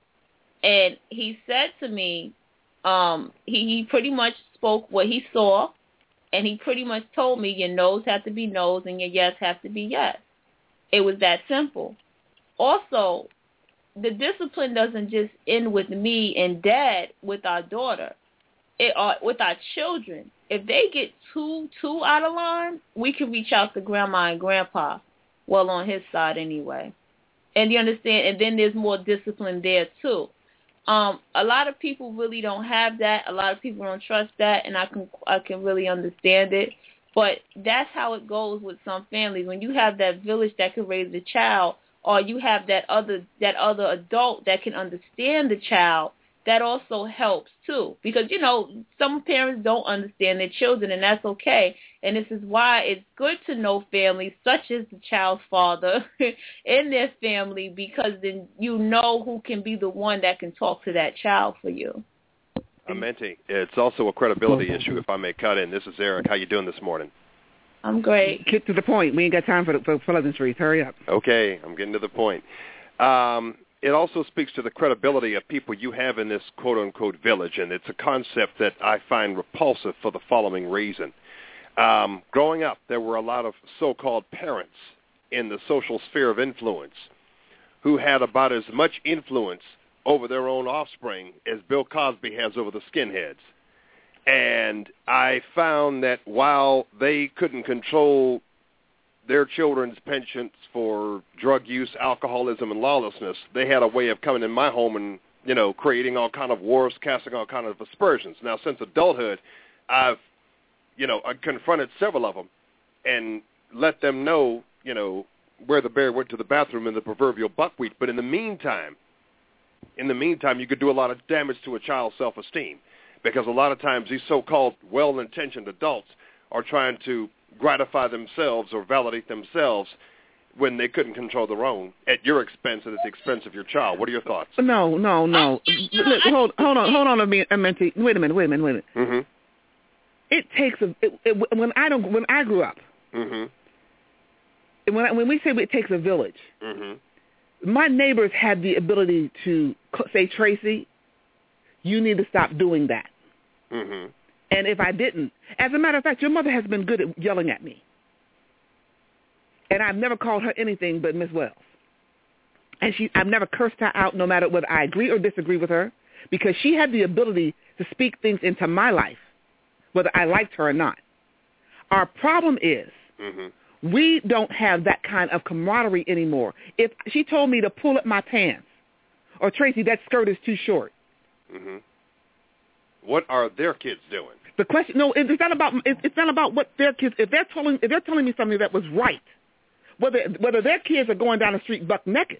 and he said to me, um, he, he pretty much spoke what he saw, and he pretty much told me your no's have to be no's and your yes have to be yes. It was that simple. Also, the discipline doesn't just end with me and dad with our daughter. It uh, with our children. If they get too too out of line, we can reach out to grandma and grandpa. Well, on his side anyway. And you understand? And then there's more discipline there too. Um, a lot of people really don't have that. A lot of people don't trust that, and I can I can really understand it. But that's how it goes with some families. When you have that village that can raise a child, or you have that other that other adult that can understand the child, that also helps too. Because, you know, some parents don't understand their children, and that's okay. And this is why it's good to know families such as the child's father in their family, because then you know who can be the one that can talk to that child for you. Amenti, it's also a credibility issue, if I may cut in. This is Eric. How you doing this morning? I'm great. Get to the point. We ain't got time for the for pleasantries. Hurry up. Okay, I'm getting to the point. Um, it also speaks to the credibility of people you have in this quote-unquote village, and it's a concept that I find repulsive for the following reason. Um, growing up, there were a lot of so-called parents in the social sphere of influence who had about as much influence over their own offspring as Bill Cosby has over the skinheads. And I found that while they couldn't control their children's penchants for drug use, alcoholism, and lawlessness, they had a way of coming in my home and, you know, creating all kind of wars, casting all kind of aspersions. Now, since adulthood, I've, you know, I confronted several of them and let them know, you know, where the bear went to the bathroom in the proverbial buckwheat. But in the meantime, in the meantime, you could do a lot of damage to a child's self-esteem, because a lot of times these so-called well-intentioned adults are trying to gratify themselves or validate themselves when they couldn't control their own at your expense and at the expense of your child. What are your thoughts? No, no, no. Look, hold, hold on, hold on a minute. Wait a minute, wait a minute, wait a minute. Mm-hmm. It takes a it, it, when I don't when I grew up. Mm-hmm. When I, when we say it takes a village, mm-hmm. my neighbors had the ability to say, Tracy, you need to stop doing that. Mm-hmm. And if I didn't, as a matter of fact, your mother has been good at yelling at me. And I've never called her anything but Miss Wells. And she, I've never cursed her out, no matter whether I agree or disagree with her, because she had the ability to speak things into my life, whether I liked her or not. Our problem is mm-hmm. we don't have that kind of camaraderie anymore. If she told me to pull up my pants, or Tracy, that skirt is too short. Mm-hmm. What are their kids doing? The question, no, it's not about. It's not about what their kids. If they're telling, if they're telling me something that was right, whether whether their kids are going down the street buck naked.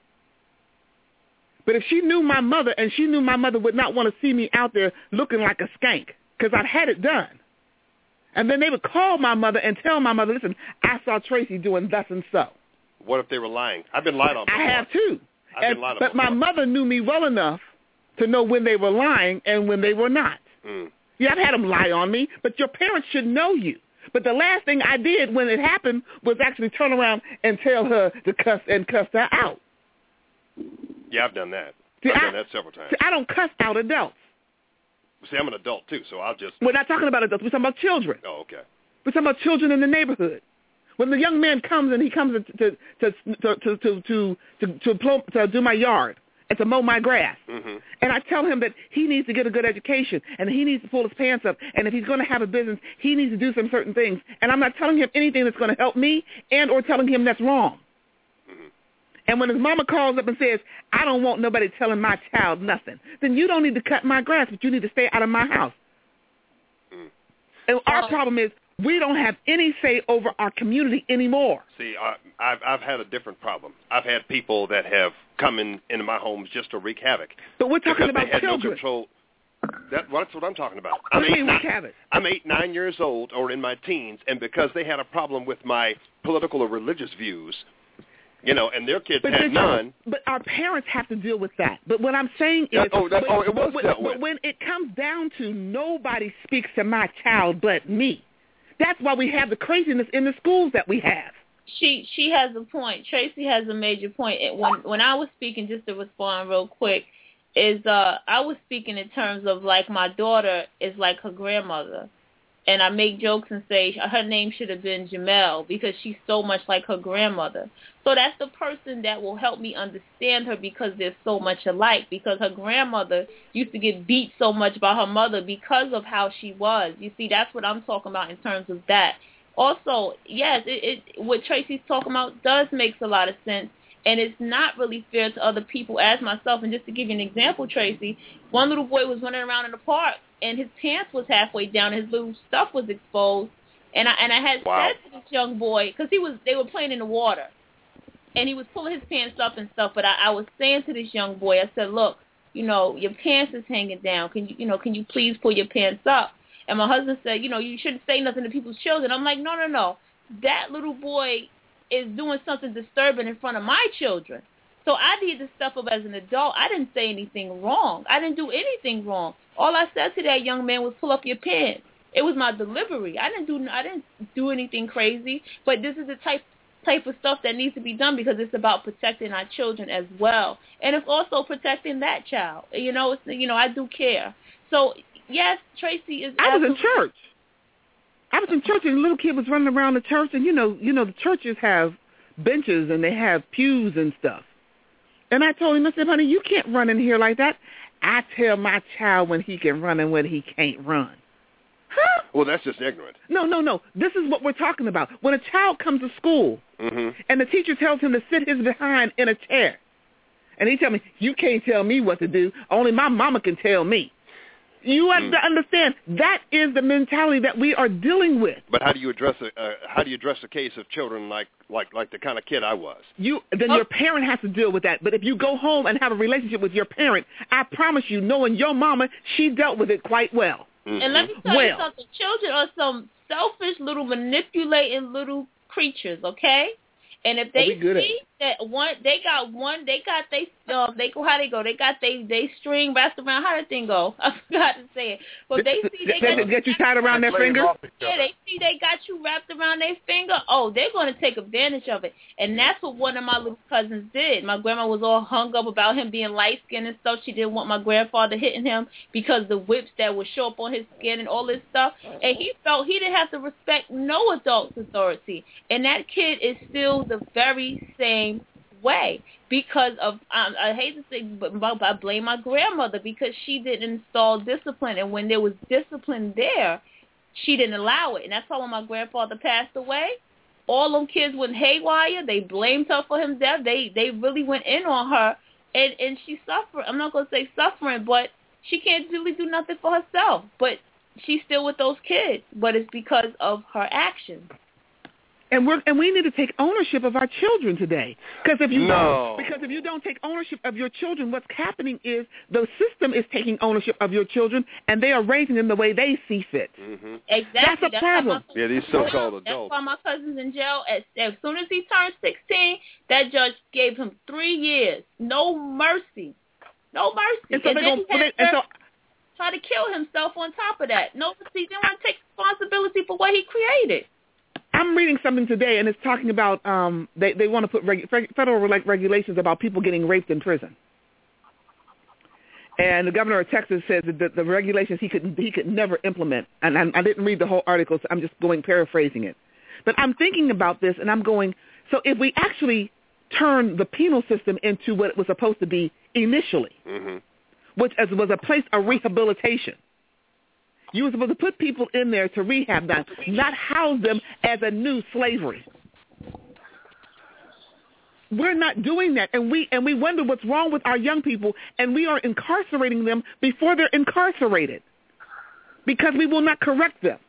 But if she knew my mother, and she knew my mother would not want to see me out there looking like a skank, because I've had it done. And then they would call my mother and tell my mother, listen, I saw Tracy doing thus and so. What if they were lying? I've been lied on before. I have too. I've and, been lied on but before. my mother knew me well enough to know when they were lying and when they were not. Mm. Yeah, I've had them lie on me, but your parents should know you. But the last thing I did when it happened was actually turn around and tell her to cuss and cuss her out. Yeah, I've done that. See, I've I, done that several times. See, I don't cuss out adults. See, I'm an adult, too, so I'll just... We're not talking about adults. We're talking about children. Oh, okay. We're talking about children in the neighborhood. When the young man comes and he comes to to to to to to to, to, to, pl- to do my yard and to mow my grass, mm-hmm. and I tell him that he needs to get a good education and he needs to pull his pants up, and if he's going to have a business, he needs to do some certain things. And I'm not telling him anything that's going to help me and or telling him that's wrong. Mm-hmm. And when his mama calls up and says, I don't want nobody telling my child nothing, then you don't need to cut my grass, but you need to stay out of my house. Mm. And our problem is, we don't have any say over our community anymore. See, I, I've I've had a different problem. I've had people that have come in into my homes just to wreak havoc. But we're talking because about they had children. no control. That, well, that's what I'm talking about. What I'm do you eight, mean nine, wreak havoc? I'm eight, nine years old, or in my teens, and because they had a problem with my political or religious views, you know, and their kids but had none. But our parents have to deal with that. But what I'm saying is, Yeah, oh, that, but, oh, it was but, dealt but with. when it comes down to nobody speaks to my child but me, that's why we have the craziness in the schools that we have. She she has a point. Tracy has a major point. It, when when I was speaking, just to respond real quick, is uh I was speaking in terms of like my daughter is like her grandmother, and I make jokes and say her name should have been Jamel because she's so much like her grandmother. So that's the person that will help me understand her because they're so much alike. Because her grandmother used to get beat so much by her mother because of how she was. You see, that's what I'm talking about in terms of that. Also, yes, it, it what Tracy's talking about does makes a lot of sense. And it's not really fair to other people as myself. And just to give you an example, Tracy, one little boy was running around in the park, and his pants was halfway down, and his little stuff was exposed. And I and I had wow. said to this young boy, because he was they were playing in the water, and he was pulling his pants up and stuff. But I, I was saying to this young boy, I said, look, you know, your pants is hanging down. Can you, you know, can you please pull your pants up? And my husband said, you know, you shouldn't say nothing to people's children. I'm like, no, no, no. That little boy is doing something disturbing in front of my children. So I did this stuff up as an adult. I didn't say anything wrong. I didn't do anything wrong. All I said to that young man was pull up your pants. It was my delivery. I didn't do I didn't do anything crazy. But this is the type type of stuff that needs to be done because it's about protecting our children as well, and it's also protecting that child. You know, it's, you know, I do care. So yes, Tracy is. I was in church. I was in church, and a little kid was running around the church, and you know, you know, the churches have benches and they have pews and stuff. And I told him, I said, honey, you can't run in here like that. I tell my child when he can run and when he can't run. Huh? Well, that's just ignorant. No, no, no. This is what we're talking about. When a child comes to school mm-hmm. and the teacher tells him to sit his behind in a chair, and he tell me, you can't tell me what to do. Only my mama can tell me. You have mm. to understand that is the mentality that we are dealing with. But how do you address a uh, how do you address a case of children like like like the kind of kid I was? You then oh. your parent has to deal with that. But if you go home and have a relationship with your parent, I promise you, knowing your mama, she dealt with it quite well. Mm-hmm. And let me tell well. you something: children are some selfish little manipulating little creatures. Okay. And if they see that one, they got one, they got they, um, they go how they go, they got they they string wrapped around. How did thing go? I forgot to say it. But they see they, they got get you tied around their finger. Yeah, they see they got you wrapped around their finger. Oh, they're going to take advantage of it, and that's what one of my little cousins did. My grandma was all hung up about him being light skinned and stuff. She didn't want my grandfather hitting him because the whips that would show up on his skin and all this stuff. And he felt he didn't have to respect no adult's authority, and that kid is still the very same way because of um, I hate to say, but I blame my grandmother because she didn't install discipline, and when there was discipline there, she didn't allow it, and that's why when my grandfather passed away, all them kids went haywire. They blamed her for his death. They they really went in on her, and and she suffered. I'm not gonna say suffering, but she can't really do nothing for herself. But she's still with those kids, but it's because of her actions. And we're and we need to take ownership of our children today. Because if you No. don't, because if you don't take ownership of your children, what's happening is the system is taking ownership of your children, and they are raising them the way they see fit. Mm-hmm. Exactly. That's a That's problem. why my- Yeah, these so-called That's adults. why my cousin's in jail. As, as soon as he turned sixteen, that judge gave him three years. No mercy. No mercy. And so and they then gonna- he had they- and to so- try to kill himself on top of that. No mercy. He didn't want to take responsibility for what he created. I'm reading something today, and it's talking about um, they they want to put regu- federal reg- regulations about people getting raped in prison. And the governor of Texas says that the, the regulations he could he could never implement. And I, I didn't read the whole article, so I'm just going paraphrasing it. But I'm thinking about this, and I'm going, so if we actually turn the penal system into what it was supposed to be initially, Mm-hmm. which as was a place of rehabilitation. You were supposed to put people in there to rehab them, not house them as a new slavery. We're not doing that, and we and we wonder what's wrong with our young people, and we are incarcerating them before they're incarcerated because we will not correct them.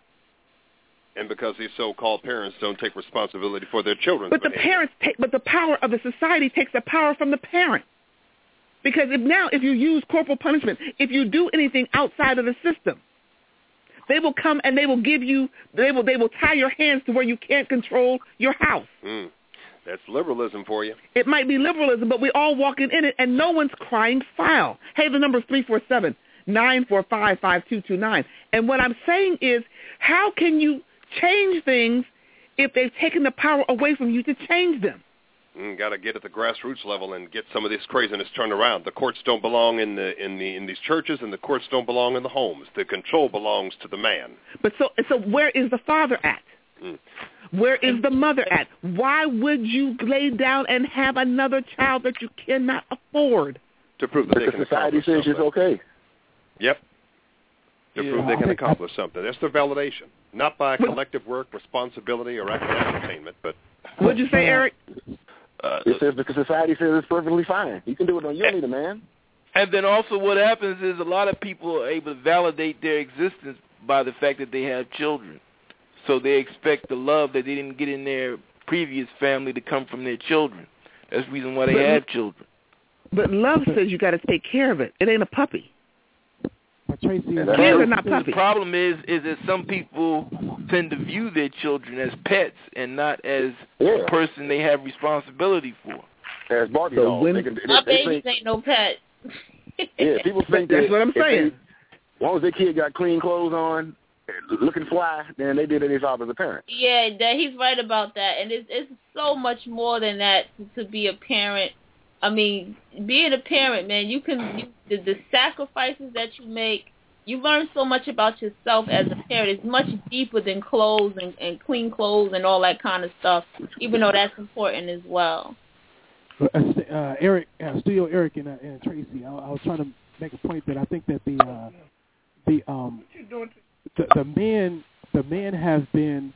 And because these so-called parents don't take responsibility for their children. But the parents take, but the power of the society takes the power from the parent. Because if now, if you use corporal punishment, if you do anything outside of the system, they will come and they will give you, they will they will tie your hands to where you can't control your house. Mm. That's liberalism for you. It might be liberalism, but we're all walking in it, and no one's crying foul. Hey, the number is three four seven, nine four five, five two two nine. And what I'm saying is, how can you change things if they've taken the power away from you to change them? Mm, got to get at the grassroots level and get some of this craziness turned around. The courts don't belong in the in the in these churches, and the courts don't belong in the homes. The control belongs to the man. But so so where is the father at? Mm. Where is the mother at? Why would you lay down and have another child that you cannot afford? To prove that they Because can society accomplish says it's something. okay. Yep. To Yeah, prove they I can think- accomplish something. That's their validation. Not by collective work, responsibility, or academic attainment, but... What'd you say, Eric? Uh, It says because society says it's perfectly fine. You can do it on your need a man. And then also what happens is a lot of people are able to validate their existence by the fact that they have children. So they expect the love that they didn't get in their previous family to come from their children. That's the reason why they But- have children. But love says you got to take care of it. It ain't a puppy. But Tracy, Kids are not The puppies. problem is is that some people tend to view their children as pets and not as Yeah. a person they have responsibility for. As Barbie So dolls. when- They can, they, My they babies think, ain't no pet. yeah, people think That's that what I'm if they- saying. as long as their kid got clean clothes on, looking fly, then they did their job as a parent. Yeah, that he's right about that, and it's it's so much more than that to, to be a parent. I mean, being a parent, man, you can you, the, the sacrifices that you make. You learn so much about yourself as a parent. It's much deeper than clothes and, and clean clothes and all that kind of stuff. Even though that's important as well. Uh, uh, Eric, uh, Studio Eric and, uh, and Tracy, I, I was trying to make a point that I think that the uh, the um the, the men the men have been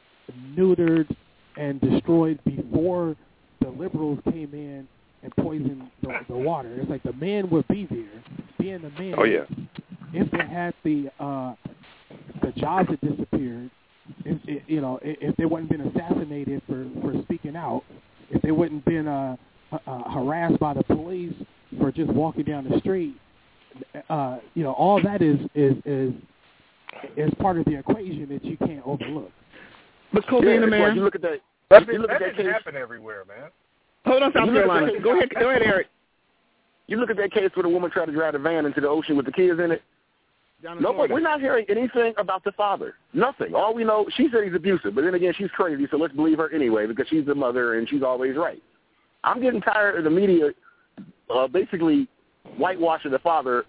neutered and destroyed before the liberals came in and poisoned the, the water. It's like the man would be there, being the man. Oh, yeah. If they had the uh, the jobs that disappeared, if, if, you know, if, if they wouldn't been assassinated for, for speaking out, if they wouldn't been uh, uh, harassed by the police for just walking down the street, uh, you know, all that is is is is part of the equation that you can't overlook. But Kobe Yeah, and the it's like man. you look at that. That, You look that at that didn't case. happen everywhere, man. Hold on, South You look at Carolina. that- Go ahead, go ahead, Eric. You look at that case where the woman tried to drive the van into the ocean with the kids in it. Down in No, but Florida. we're not hearing anything about the father. Nothing. All we know, she said he's abusive, but then again, she's crazy, so let's believe her anyway because she's the mother and she's always right. I'm getting tired of the media uh, basically whitewashing the father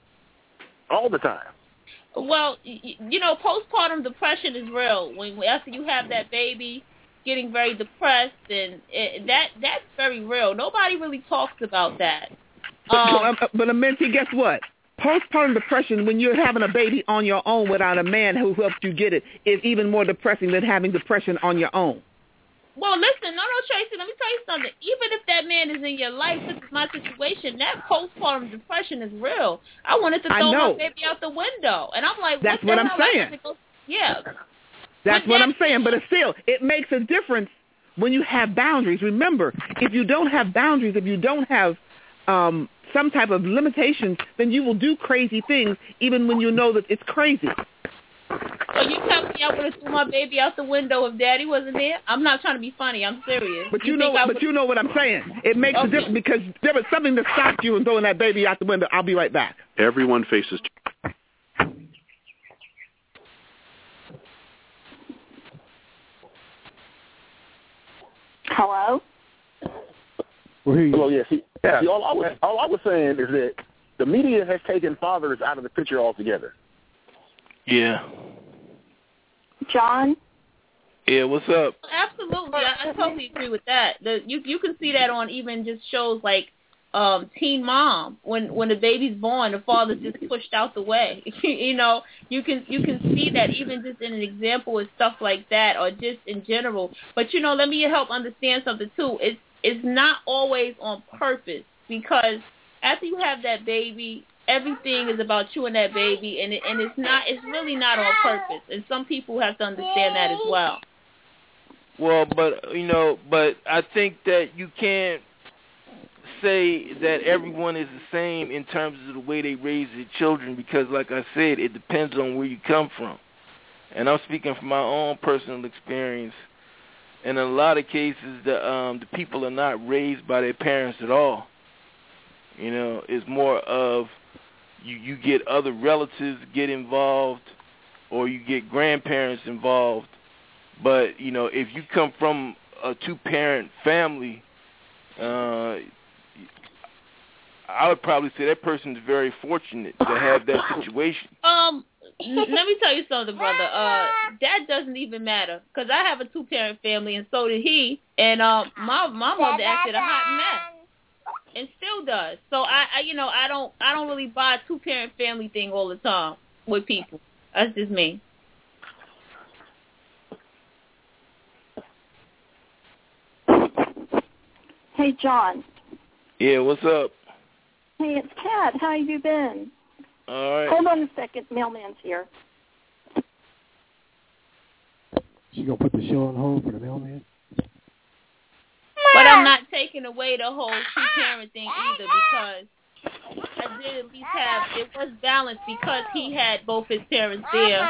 all the time. Well, y- you know, postpartum depression is real. When after you have that baby, getting very depressed, and it, that that's very real. Nobody really talks about that. But, Um, um, but Amenti, guess what? Postpartum depression, when you're having a baby on your own without a man who helped you get it, is even more depressing than having depression on your own. Well, listen, no, no, Tracy, let me tell you something. Even if that man is in your life, this is my situation, that postpartum depression is real. I wanted to I throw know. my baby out the window. And I'm like, That's what, what the I'm hell? I saying. had to go- Yeah. That's But what that- I'm saying. But it's still, it makes a difference when you have boundaries. Remember, if you don't have boundaries, if you don't have um, some type of limitations, then you will do crazy things even when you know that it's crazy. So you tell me I would have threw my baby out the window if Daddy wasn't there? I'm not trying to be funny. I'm serious. But you, you know, but but you know what I'm saying. It makes okay. a difference because there was something that stopped you from throwing that baby out the window. I'll be right back. Everyone faces. Hello. Well, here you Hello. Yes. See, yeah. See, all I was all I was saying is that the media has taken fathers out of the picture altogether. Yeah. John? Yeah, what's up? Absolutely. I, I totally agree with that. The, you you can see that on even just shows like um, Teen Mom. When when the baby's born, the father's just pushed out the way. you know, you can you can see that even just in an example of stuff like that or just in general. But, you know, let me help understand something, too. It's, it's not always on purpose because after you have that baby, everything is about you and that baby, and it, and it's not. It's really not on purpose, and some people have to understand that as well. Well, but you know, but I think that you can't say that everyone is the same in terms of the way they raise their children, because, like I said, it depends on where you come from, and I'm speaking from my own personal experience. In a lot of cases, the um, the people are not raised by their parents at all. You know, it's more of You, you get other relatives get involved or you get grandparents involved. But, you know, if you come from a two-parent family, uh, I would probably say that person's very fortunate to have that situation. Um, let me tell you something, brother. Uh, that doesn't even matter because I have a two-parent family and so did he. And um, my, my mother acted a hot mess. And still does. So I, I, you know, I don't, I don't really buy a two-parent family thing all the time with people. That's just me. Hey, John. Yeah, what's up? Hey, it's Kat. How you been? All right. Hold on a second. Mailman's here. She gonna put the show on hold for the mailman? But I'm not taking away the whole two-parent thing either because I did at least have, it was balanced because he had both his parents there.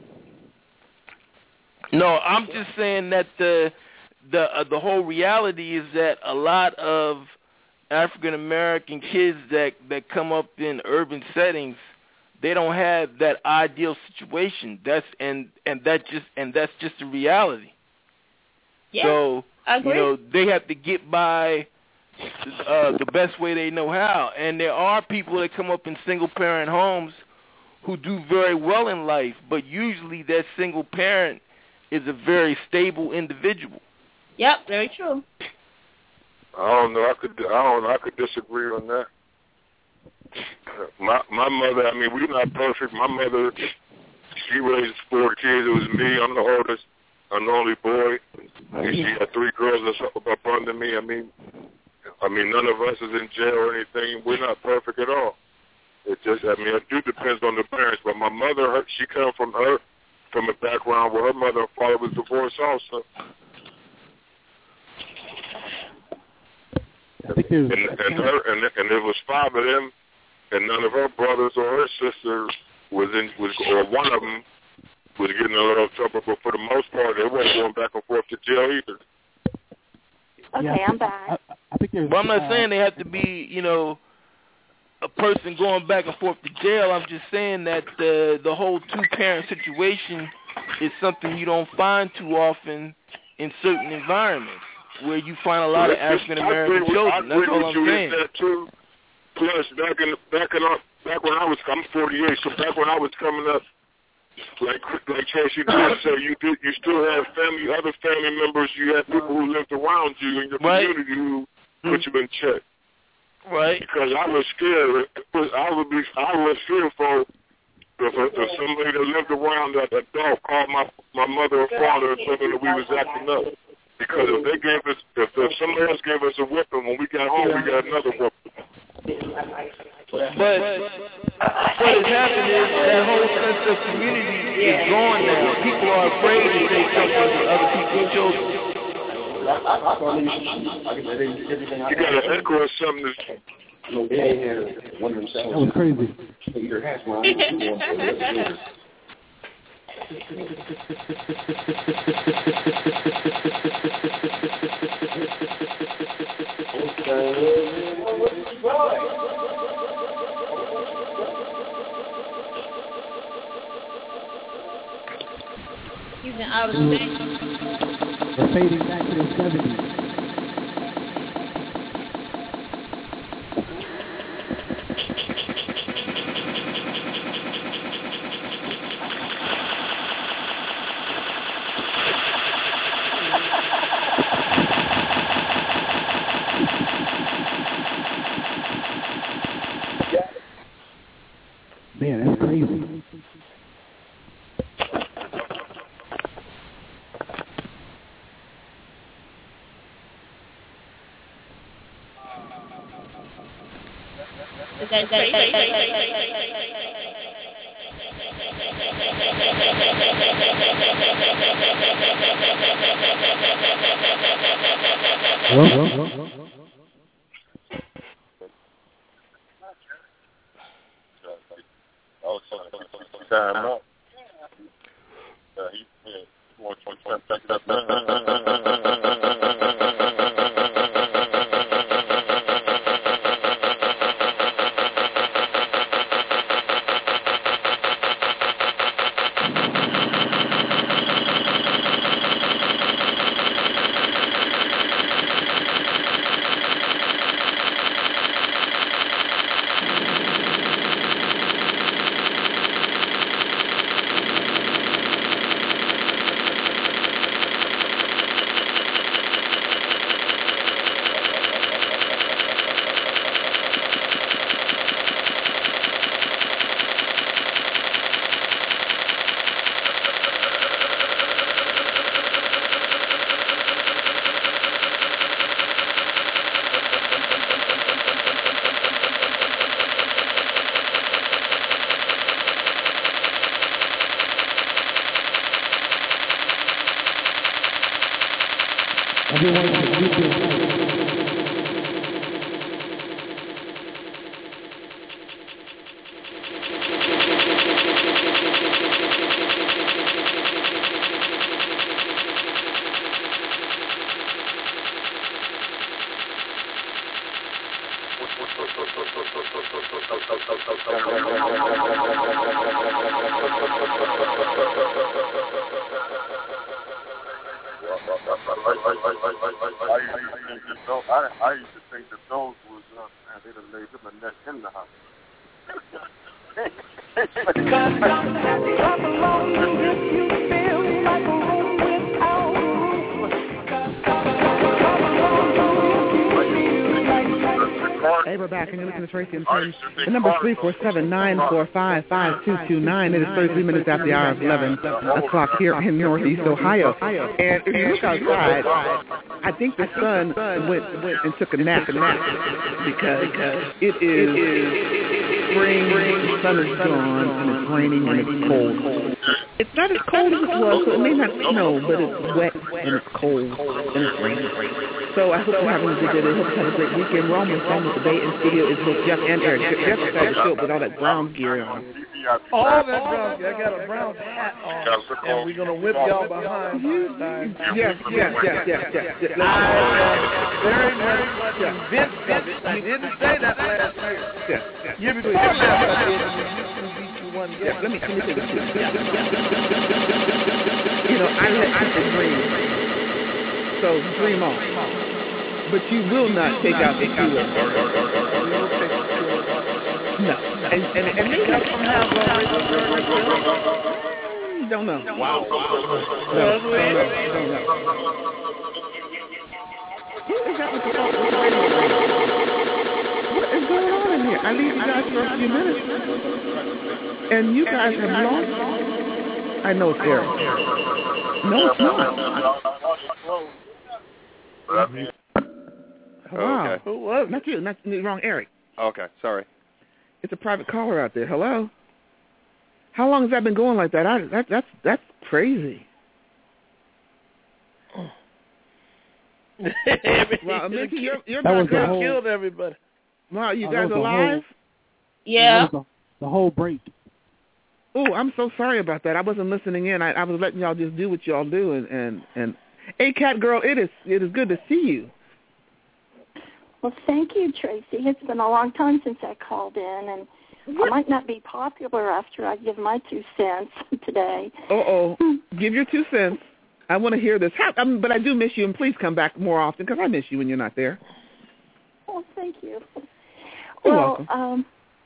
No, I'm just saying that the the uh, the whole reality is that a lot of African American kids that that come up in urban settings, they don't have that ideal situation. That's and and that just and that's just the reality. Yeah. So, I agree. you know, they have to get by uh, the best way they know how. And there are people that come up in single-parent homes who do very well in life, but usually that single parent is a very stable individual. Yep, very true. I don't know. I could. I don't know. I could disagree on that. My my mother. I mean, we're not perfect. My mother, she raised four kids. It was me. I'm the oldest. I'm the only boy. And she had three girls up under me. I mean, I mean, none of us is in jail or anything. We're not perfect at all. It just, I mean, it do depends on the parents. But my mother, her, she come from her, from a background where her mother and father was divorced also. I think there's, and and, her, and and there was five of them, and none of her brothers or her sisters was in, was or one of them was getting in a little trouble. But for the most part, they weren't going back and forth to jail either. Okay, yeah, I'm back. I, I think there's. Well, I'm not uh, saying they have to be, you know, a person going back and forth to jail. I'm just saying that the the whole two-parent situation is something you don't find too often in certain environments where you find a lot of African American children. That's all I'm saying. That too. Plus, back in back in our, back when I was, I'm forty-eight, so back when I was coming up, like like Tracy did say, you did you still have family, other family members. You had people who lived around you in your right. community who put you in check. Right. Because I was scared. I would be. I was fearful if, if somebody that lived around that adult called my my mother or father and told them that we was acting up. Because if they gave us, if, if somebody else gave us a whipping, when we got home, we got another whipping. But what has happened is that whole sense of community is gone now. People are afraid to say something to other people's children. You got an echo or something. That was crazy. He's in outer space. We're fading back to the seventies. Man, that's crazy. Hello? Hello? Hello? Time out. I used to think that those was, uh, man, they'd have laid them a net in the house. Hey, we're back, and you're listening to Tracy and Friends. The number is three four seven, nine four five, five two two nine. It is thirty-three minutes after the hour of eleven o'clock here in Northeast Ohio. And if you look outside, I think the sun went, went and took a nap, a nap because it is spring, the sun is gone, and it's raining, and it's cold. It's not as cold as it was, so it may not snow, but it's wet, and it's cold, and it's raining. So I hope you're having a good day. I hope you have a great weekend. We're almost done with the Bay in studio. It's both Jeff and Eric. Jeff decided to show up with all that brown gear on. All that brown gear. I got a brown hat on, and we're going to whip y'all behind. Yes, yes, yes, yes, yes. yes. I am very, very much convinced of it. I didn't say that last year. Yes, yes. Year before last I did, and you can beat you one game. Yes, let me, let me say this. You know, I had I had dreams. So dream on. But you will not take out the two of them. No. And, and, and maybe I don't have a... Don't know. Wow. No, don't know. Don't know. What is that with the radio? What is going on in here? I leave you guys for a few minutes. And you guys have lost... I know it's Eric. No, it's not. Mm-hmm. Wow. Okay. Who was? Not you. Not the wrong Eric. Okay, sorry. It's a private caller out there. Hello. How long has that been going like that? I, that that's that's crazy. Wow, Minty, your, your that was background the whole, killed everybody. Wow, you oh, guys the alive? Whole, yeah. The, the whole break. Oh, I'm so sorry about that. I wasn't listening in. I, I was letting y'all just do what y'all do. And, and, and hey, Cat Girl, it is it is good to see you. Well, thank you, Tracy. It's been a long time since I called in, and what? I might not be popular after I give my two cents today. Uh-oh. Give your two cents. I want to hear this. How, um, but I do miss you, and please come back more often because I miss you when you're not there. Well, thank you. You're well, welcome. Um,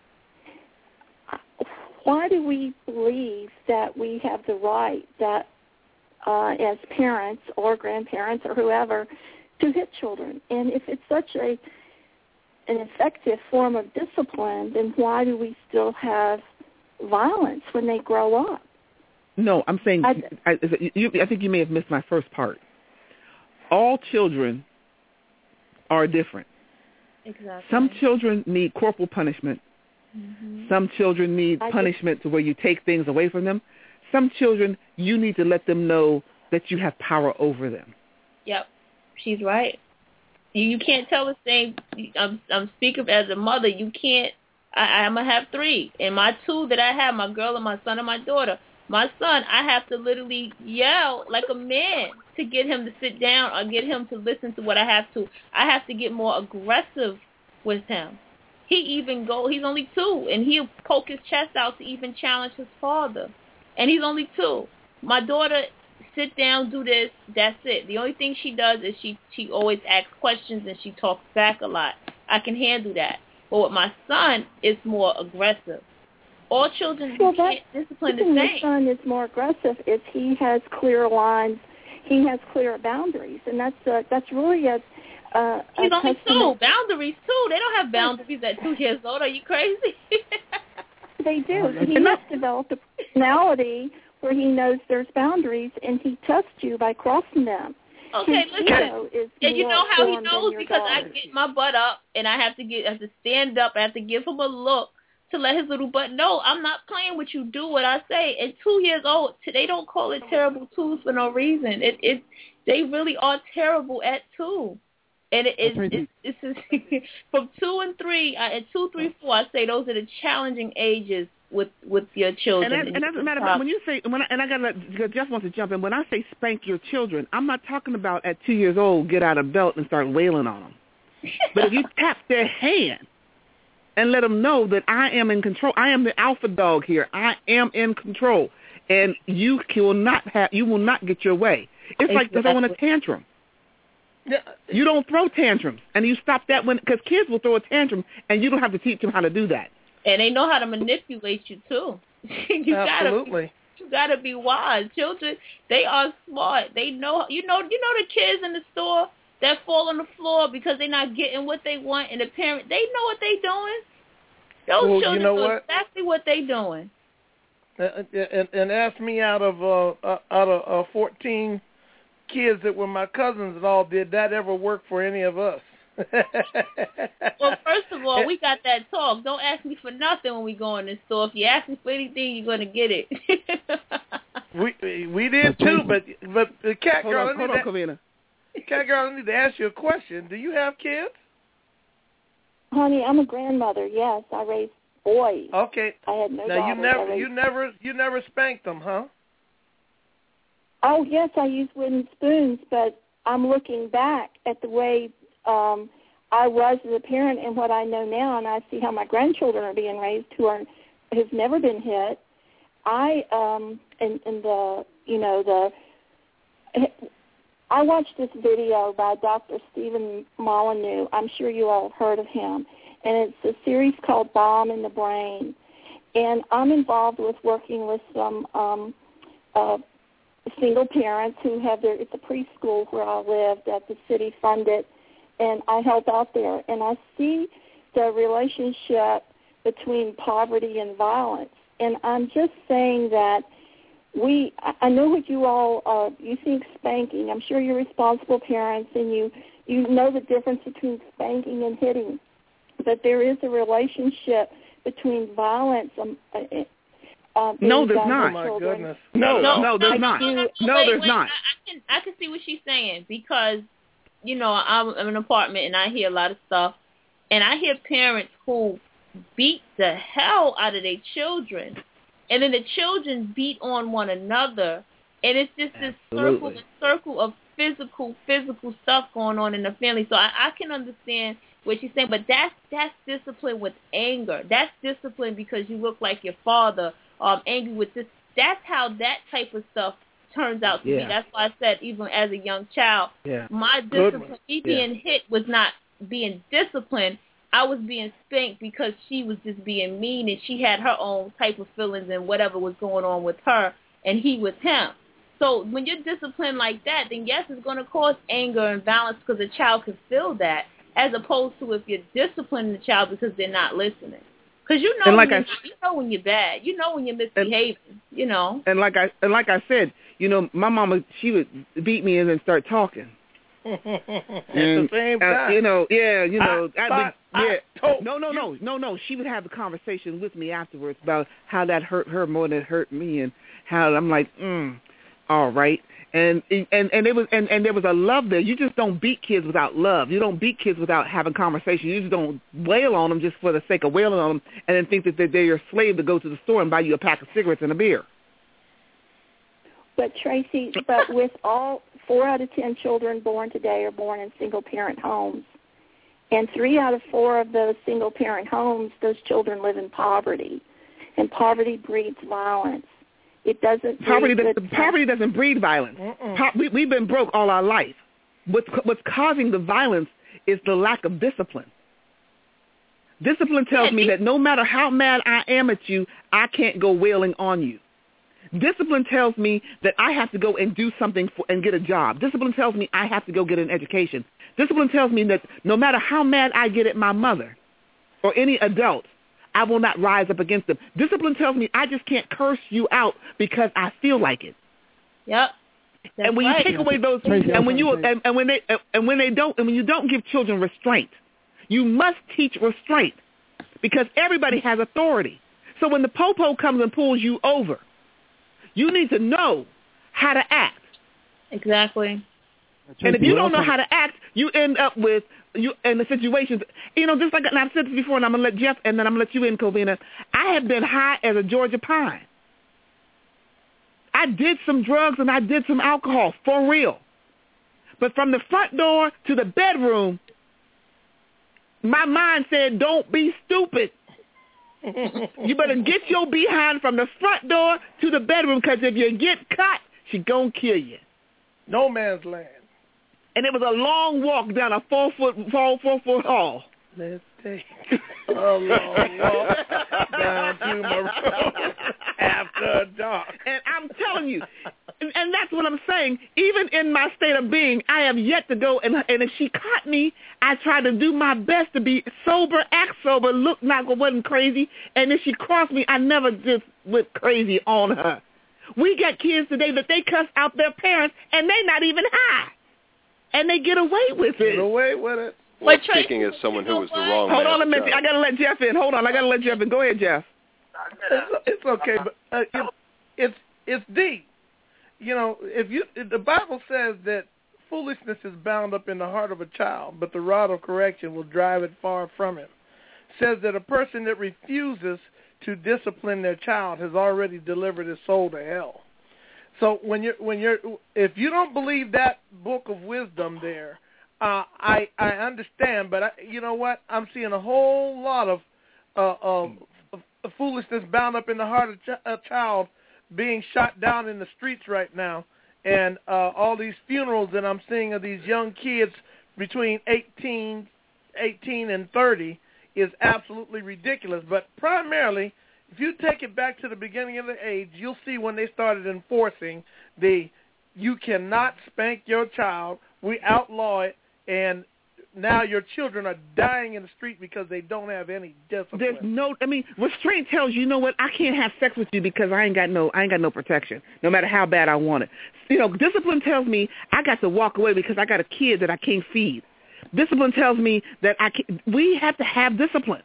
why do we believe that we have the right, that uh, as parents or grandparents or whoever, to hit children? And if it's such a an effective form of discipline, then why do we still have violence when they grow up? No, I'm saying, I, I, you, I think you may have missed my first part. All children are different. Exactly. Some children need corporal punishment. Mm-hmm. Some children need I punishment to where you take things away from them. Some children, you need to let them know that you have power over them. Yep, she's right. You, you can't tell the same. I'm, I'm speaking as a mother. You can't. I, I'm gonna have three, and my two that I have, my girl and my son and my daughter. My son, I have to literally yell like a man to get him to sit down or get him to listen to what I have to. I have to get more aggressive with him. He even go. He's only two, and he'll poke his chest out to even challenge his father. And he's only two. My daughter, sit down, do this. That's it. The only thing she does is she she always asks questions and she talks back a lot. I can handle that. But with my son, it's more aggressive. All children well, can't discipline the same. same. Your son is more aggressive if he has clear lines. He has clear boundaries, and that's uh, that's really a. Uh, He's a only testament. two. Boundaries too. They don't have boundaries at two years old. Are you crazy? They do. He has developed a personality where he knows there's boundaries, and he tests you by crossing them. Okay, His listen. ego is And you more know how he formed than knows? your Because I daughter's. get my butt up, and I have to get, I have to stand up. I have to give him a look to let his little butt know I'm not playing with you. Do what I say. And two years old, they don't call it terrible twos for no reason. It it they really are terrible at two. And it, it, it's, it's from two and three, uh, and two, three, four. I say those are the challenging ages with with your children. And, as, and as a matter of fact, when you say, when I, and I got to, Jeff wants to jump in. When I say spank your children, I'm not talking about at two years old get out a belt and start wailing on them. But if you tap their hand and let them know that I am in control, I am the alpha dog here. I am in control, and you will not have, you will not get your way. It's like throwing a tantrum. You don't throw tantrums, and you stop that when, because kids will throw a tantrum, and you don't have to teach them how to do that. And they know how to manipulate you too. you Absolutely. Gotta, you gotta be wise. Children, they are smart. They know. You know. You know the kids in the store that fall on the floor because they're not getting what they want, and the parent, they know what they're doing. Those well, children you know know what? exactly what they're doing. And, and, and ask me out of uh, uh, out of uh, fourteen kids that were my cousins and all, did that ever work for any of us? Well, first of all, we got that talk. Don't ask me for nothing when we go in the store. If you ask me for anything, you're going to get it. we we did too, but but the cat hold girl, on, I hold need on, to, Kavina. cat girl, I need to ask you a question. Do you have kids? Honey, I'm a grandmother. Yes, I raised boys. Okay. I had no now you daughters. never I raised... you never you never spanked them, huh? Oh yes, I use wooden spoons, but I'm looking back at the way um, I was as a parent and what I know now, and I see how my grandchildren are being raised who are who've never been hit. I um and, and the you know the I watched this video by Doctor Stephen Molyneux. I'm sure you all have heard of him, and it's a series called Bomb in the Brain. And I'm involved with working with some um, uh, single parents who have their, it's a preschool where I live that the city funded, and I help out there. And I see the relationship between poverty and violence. And I'm just saying that we, I know what you all, uh, you think spanking. I'm sure you're responsible parents, and you, you know the difference between spanking and hitting. But there is a relationship between violence and uh, no, there's not. Oh my goodness. No, no, no, there's not. No, no wait, there's wait, not. I, I can I can see what she's saying, because you know, I'm, I'm in an apartment and I hear a lot of stuff, and I hear parents who beat the hell out of their children, and then the children beat on one another, and it's just this circle, this circle of physical, physical stuff going on in the family. So I, I can understand what you're saying, but that's that's discipline with anger. That's discipline because you look like your father, um, angry with this. That's how that type of stuff turns out to Yeah. be. That's why I said even as a young child, Yeah. my Good discipline, one. me Yeah. being hit was not being disciplined. I was being spanked because she was just being mean, and she had her own type of feelings and whatever was going on with her, and he with him. So when you're disciplined like that, then yes, it's going to cause anger and violence because the child can feel that, as opposed to if you're disciplining the child because they're not listening. Because you know, And like when I- you're, you know when you're bad. You know when you're misbehaving, you know. And like I and like I said, you know, my mama, she would beat me and then start talking. At And, the same uh, time. you know, yeah, you know, I, I'd I, be, yeah. I told no, no, no, no, no. She would have the conversation with me afterwards about how that hurt her more than it hurt me, and how I'm like, mm, all right. And and and it was and, and there was a love there. You just don't beat kids without love. You don't beat kids without having conversation. You just don't wail on them just for the sake of wailing on them, and then think that they're, they're your slave to go to the store and buy you a pack of cigarettes and a beer. But Tracy, but with all four out of ten children born today are born in single-parent homes, and three out of four of those single-parent homes, those children live in poverty, and poverty breeds violence. It doesn't. Poverty breed doesn't, good- poverty doesn't breed violence. Po- we, we've been broke all our life. What's, what's causing the violence is the lack of discipline. Discipline tells me that no matter how mad I am at you, I can't go wailing on you. Discipline tells me that I have to go and do something for, and get a job. Discipline tells me I have to go get an education. Discipline tells me that no matter how mad I get at my mother or any adult, I will not rise up against them. Discipline tells me I just can't curse you out because I feel like it. Yep. That's and when right. you take away those, Tracy, and when I you was gonna and, and when they and when they don't, and when you don't give children restraint, you must teach restraint because everybody has authority. So when the popo comes and pulls you over, you need to know how to act. Exactly. And if you don't know how to act, you end up with you in the situations. You know, just like and I've said this before, and I'm gonna let Jeff, and then I'm gonna let you in, Covina. I have been high as a Georgia pine. I did some drugs and I did some alcohol for real, but from the front door to the bedroom, my mind said, "Don't be stupid." You better get your behind from the front door to the bedroom, because if you get caught, she gonna kill you. No man's land. And it was a long walk down a four foot, four, four foot hall. Let's take a long walk down to my road after dark. And I'm telling you, and, and that's what I'm saying. Even in my state of being, I have yet to go. And, and if she caught me, I tried to do my best to be sober, act sober, look not wasn't crazy. And if she crossed me, I never just went crazy on her. We got kids today that they cuss out their parents, and they not even high, and they get away with it. Get away with it. Well, speaking as someone who was the wrong Hold man's on a minute. child. I got to let Jeff in. Hold on. I got to let Jeff in. Go ahead, Jeff. It's, it's okay, but uh, it, it's it's deep. You know, if you if the Bible says that foolishness is bound up in the heart of a child, but the rod of correction will drive it far from him. Says that a person that refuses to discipline their child has already delivered his soul to hell. So when you're when you're if you don't believe that book of wisdom there, uh, I I understand, but I, you know what? I'm seeing a whole lot of uh, of, of foolishness bound up in the heart of ch- a child being shot down in the streets right now, and uh, all these funerals that I'm seeing of these young kids between eighteen, eighteen and thirty is absolutely ridiculous. But primarily, if you take it back to the beginning of the age, you'll see when they started enforcing the you cannot spank your child, we outlaw it, and now your children are dying in the street because they don't have any discipline. There's no, I mean, restraint tells you, you know what, I can't have sex with you because I ain't got no, I ain't got no protection, no matter how bad I want it. You know, discipline tells me I got to walk away because I got a kid that I can't feed. Discipline tells me that I can, we have to have discipline.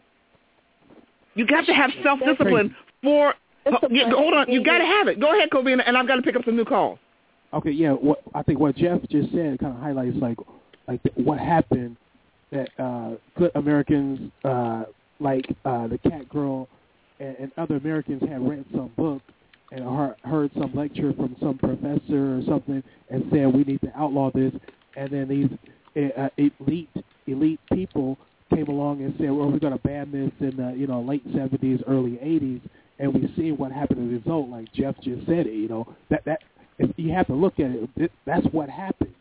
You got to have self-discipline for, discipline. Hold on, you got to have it. Go ahead, Kobe, and I've got to pick up some new calls. Okay, yeah, what I think what Jeff just said kind of highlights like like the, what happened that uh, good Americans uh, like uh, the Cat Girl and, and other Americans had read some book and heard, heard some lecture from some professor or something and said we need to outlaw this, and then these uh, elite elite people came along and said, well, we're going to ban this in the you know late seventies, early eighties, and we see what happened as a result. Like Jeff just said it, you know that that if you have to look at it, it that's what happened.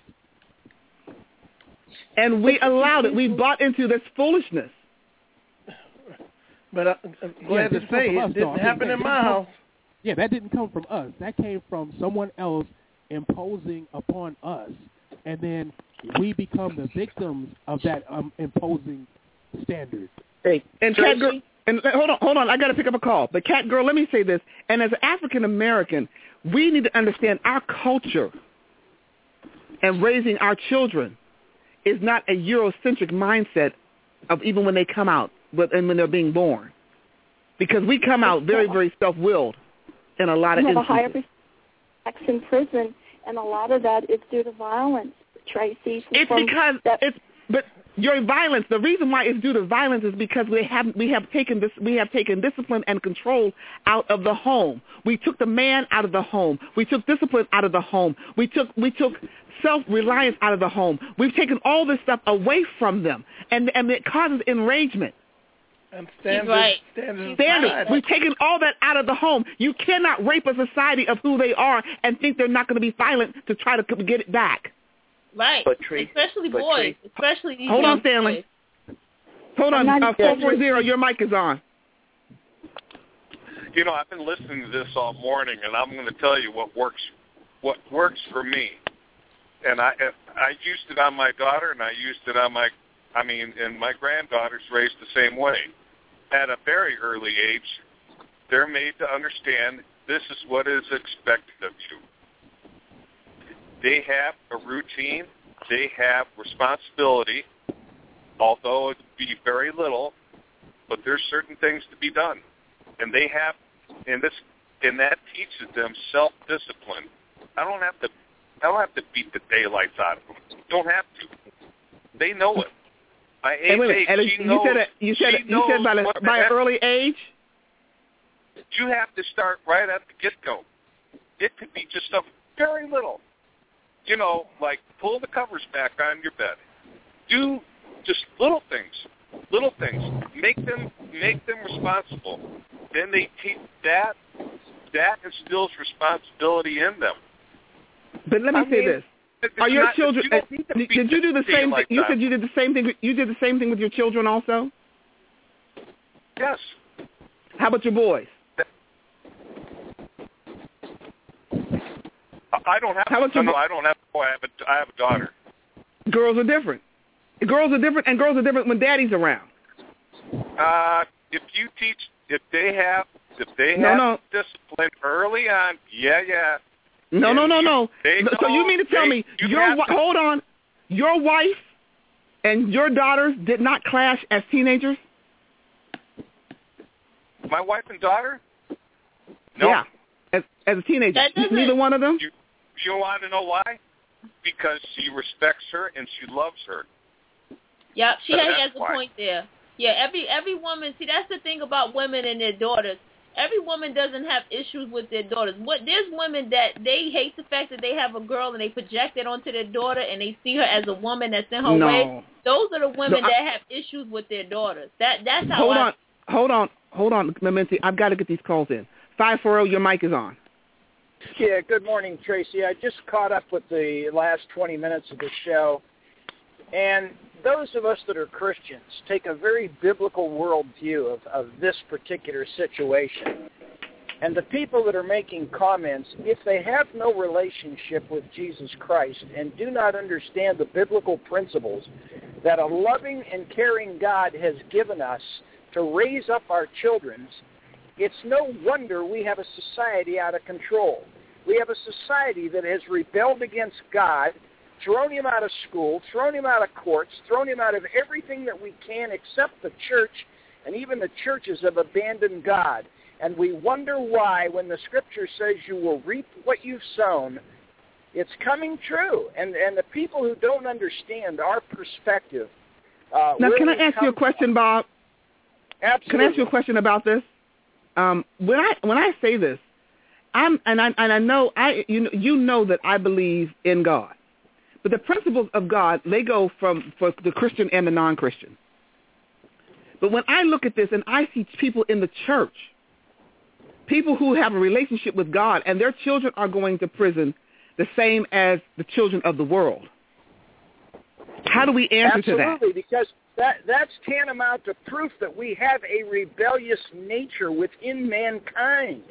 And we allowed it. We bought into this foolishness. But I, I'm glad yeah, to say it didn't happen in my house. Yeah, that didn't come from us. That came from someone else imposing upon us, and then we become the victims of that um, imposing standard. Hey, and Cat Girl, and hold on, hold on, I got to pick up a call. But Cat Girl, let me say this. And as an African American, we need to understand our culture and raising our children is not a Eurocentric mindset of even when they come out, but and when they're being born, because we come out very, very self-willed in a lot of we have instances. a higher percentage in prison, and a lot of that is due to violence, Tracy. It's because that, it's but your violence. The reason why it's due to violence is because we have we have taken this we have taken discipline and control out of the home. We took the man out of the home. We took discipline out of the home. We took we took self-reliance out of the home. We've taken all this stuff away from them, and and it causes enragement. And standards, right. standards, standards. right. We've taken all that out of the home. You cannot rape a society of who they are and think they're not going to be violent to try to get it back. Right. But Trace, especially but boys. Trace, especially these Hold young on, Stanley. boys. Hold on. Uh, four four zero, your mic is on. You know, I've been listening to this all morning, and I'm going to tell you what works. What works for me, and I I used it on my daughter, and I used it on my, I mean, and my granddaughter's raised the same way. At a very early age, they're made to understand this is what is expected of you. They have a routine. They have responsibility, although it be very little, but there's certain things to be done. And they have, and this, and that teaches them self-discipline. I don't have to, I don't have to beat the daylights out of them. Don't have to. They know it. By age hey, wait, eight, wait. she You knows, said it, you said it, you said by, a, by an early age. You have to start right at the get-go. It could be just a very little, you know, like pull the covers back on your bed. Do just little things, little things. Make them, make them responsible. Then they teach that. That instills responsibility in them. But let me I say mean, this. Are your not, children? you Uh, did you do the same? like thing? You that. said you did the same thing. You did the same thing with your children also. Yes. How about your boys? I don't have. How about no, your no, I don't have. Oh, I have a. I have a daughter. Girls are different. Girls are different, and girls are different when daddy's around. Uh, if you teach, if they have, if they No, have no. discipline early on, yeah, yeah. No, no, no, you- no. they So you know- mean to tell they- me you your have wi- to- hold on, your wife and your daughters did not clash as teenagers? My wife and daughter? No. Yeah, as as a teenager, That doesn't- neither one of them. You, you want to know why? Because she respects her and she loves her. Yep, she That's has a why. point there. Yeah, every every woman. See, that's the thing about women and their daughters. Every woman doesn't have issues with their daughters. What there's women that they hate the fact that they have a girl and they project it onto their daughter and they see her as a woman that's in her No. way. Those are the women No, I- that have issues with their daughters. That that's how. Hold I, on, hold on, hold on, Mementi. I've got to get these calls in. Five four zero, your mic is on. Yeah, good morning, Tracy. I just caught up with the last twenty minutes of the show, and those of us that are Christians take a very biblical worldview of, of this particular situation. And the people that are making comments, if they have no relationship with Jesus Christ and do not understand the biblical principles that a loving and caring God has given us to raise up our children, it's no wonder we have a society out of control. We have a society that has rebelled against God, thrown him out of school, thrown him out of courts, thrown him out of everything that we can except the church, and even the churches have abandoned God. And we wonder why when the scripture says you will reap what you've sown, It's coming true, and and the people who don't understand our perspective. Uh, now, can I ask you a question, from, Bob? Absolutely. Can I ask you a question about this? Um, when I when I say this, I'm and I and I know I you know, you know that I believe in God, but the principles of God, they go from for the Christian and the non-Christian. But when I look at this and I see people in the church, people who have a relationship with God and their children are going to prison the same as the children of the world, how do we answer Absolutely, to that? Absolutely, because that that's tantamount to proof that we have a rebellious nature within mankind.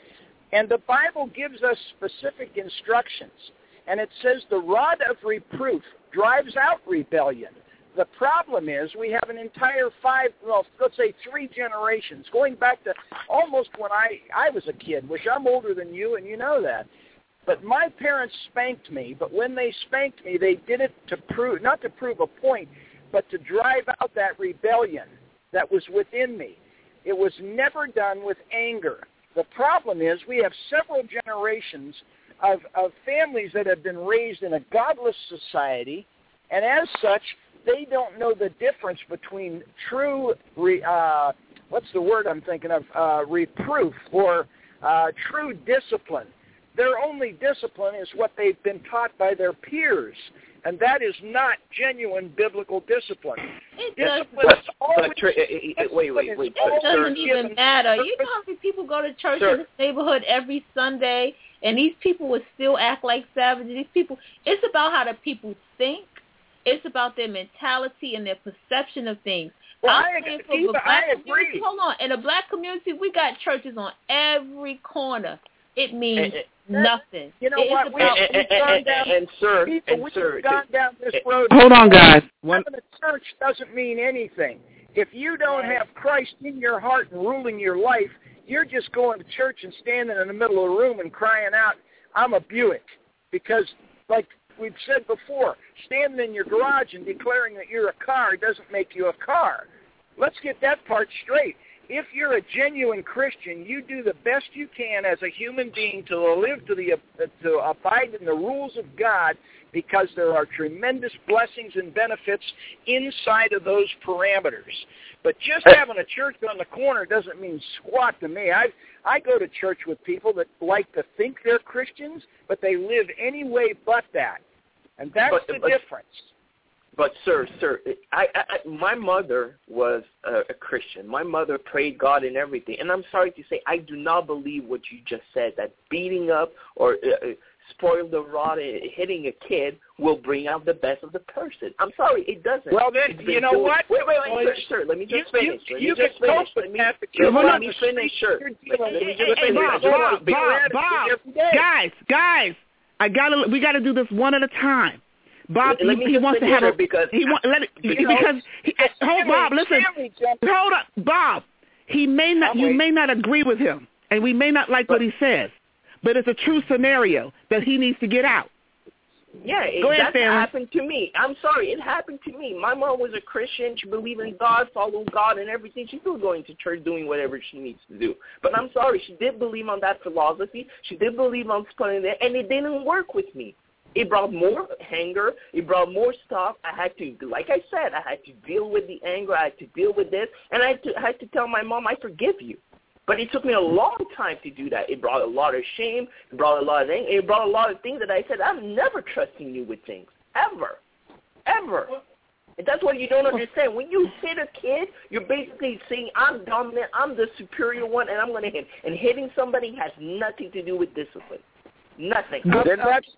And the Bible gives us specific instructions. And it says the rod of reproof drives out rebellion. The problem is we have an entire five, well, let's say three generations, going back to almost when I, I was a kid, which I'm older than you, and you know that. But my parents spanked me, but when they spanked me, they did it to prove, not to prove a point, but to drive out that rebellion that was within me. It was never done with anger. The problem is we have several generations of, of families that have been raised in a godless society, and as such, they don't know the difference between true, re, uh, what's the word I'm thinking of, uh, reproof or uh, true discipline. Their only discipline is what they've been taught by their peers, and that is not genuine biblical discipline. It discipline but, is always, but, uh, wait, wait, wait. It doesn't sir, even matter. You know how many people go to church sir. in this neighborhood every Sunday, and these people would still act like savages. These people, it's about how the people think. It's about their mentality and their perception of things. Well, I'm I, saying for Eva, the black I community, agree. hold on. In the black community, we got churches on every corner. It means and, and, nothing. You know it what? About, we, and, we've gone and, down, and, and sir, people, and we've sir, gone down this road. Hold on, guys. One, Having a church doesn't mean anything. If you don't have Christ in your heart and ruling your life, you're just going to church and standing in the middle of the room and crying out, I'm a Buick. Because, like we've said before, standing in your garage and declaring that you're a car doesn't make you a car. Let's get that part straight. If you're a genuine Christian, you do the best you can as a human being to live to the to abide in the rules of God, because there are tremendous blessings and benefits inside of those parameters. But just having a church on the corner doesn't mean squat to me. I I go to church with people that like to think they're Christians, but they live any way but that, and that's but, the but, difference. But sir, sir, I, I, my mother was a, a Christian. My mother prayed God and everything. And I'm sorry to say, I do not believe what you just said, that beating up or uh, spoil the rod, hitting a kid will bring out the best of the person. I'm sorry, it doesn't. Well, then, you know doing, what? Wait, wait, wait, well, sir, sir, let me just you, finish. You, let me you just can finish. cope Let with me, that, but let, you're let me finish, sir. Let, let me just hey, finish. Bob, Bob, Bob, Bob, guys, guys, I gotta, we got to do this one at a time. Bob, let, he, let he wants to have a because he want let it because, because he, hold Bob, listen, hold up, Bob. He may not, you may not agree with him, and we may not like what he says, but it's a true scenario that he needs to get out. Yeah, it, Go ahead, that Stanley. happened to me. I'm sorry, it happened to me. My mom was a Christian. She believed in God, followed God and everything. She's still going to church, doing whatever she needs to do. But I'm sorry, she did believe on that philosophy. She did believe on putting there, and it didn't work with me. It brought more anger. It brought more stuff. I had to, like I said, I had to deal with the anger. I had to deal with this. And I had to, I had to tell my mom, I forgive you. But it took me a long time to do that. It brought a lot of shame. It brought a lot of anger. It brought a lot of things that I said, I'm never trusting you with things, ever, ever. And that's what you don't understand. When you hit a kid, you're basically saying, I'm dominant, I'm the superior one, and I'm going to hit. And hitting somebody has nothing to do with discipline. Nothing. Hold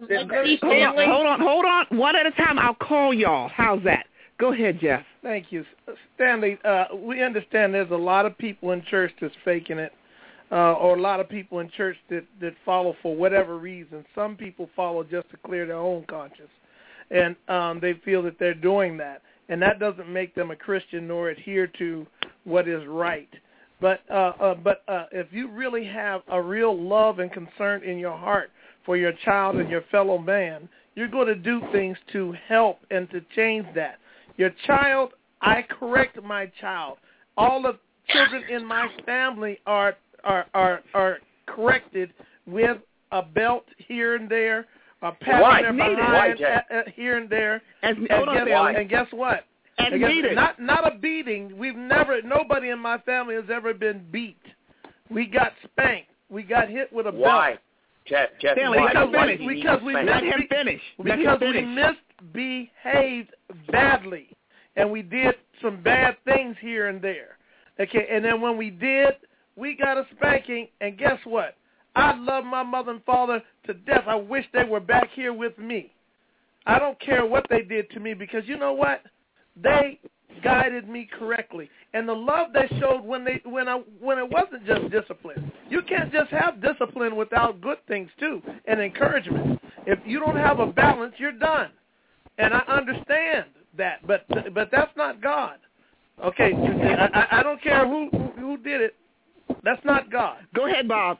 on, hold on, hold on. One at a time. I'll call y'all. How's that? Go ahead, Jeff. Thank you. Stanley, uh, we understand there's a lot of people in church that's faking it, uh, or a lot of people in church that, that follow for whatever reason. Some people follow just to clear their own conscience, and um, they feel that they're doing that. And that doesn't make them a Christian nor adhere to what is right. But uh, uh, but uh, if you really have a real love and concern in your heart for your child and your fellow man, you're going to do things to help and to change that. Your child, I correct my child. All the children in my family are are are, are corrected with a belt here and there, or patting Why? their Needed. behind Why, at, at here and there. As, and, hold guess, on, Why? and guess what? As and guess, needed. Not not a beating. We've never. Nobody in my family has ever been beat. We got spanked. We got hit with a belt. Why? Jeff, Jeff, Stanley, why? because, Why we, because we let him finish. Let because him we finish. misbehaved badly, and we did some bad things here and there. Okay, and then when we did, we got a spanking, and guess what? I love my mother and father to death. I wish they were back here with me. I don't care what they did to me because you know what? They guided me correctly, and the love they showed when they when I when it wasn't just discipline. You can't just have discipline without good things too and encouragement. If you don't have a balance, you're done. And I understand that, but but that's not God. Okay, I, I don't care who, who who did it. That's not God. Go ahead, Bob.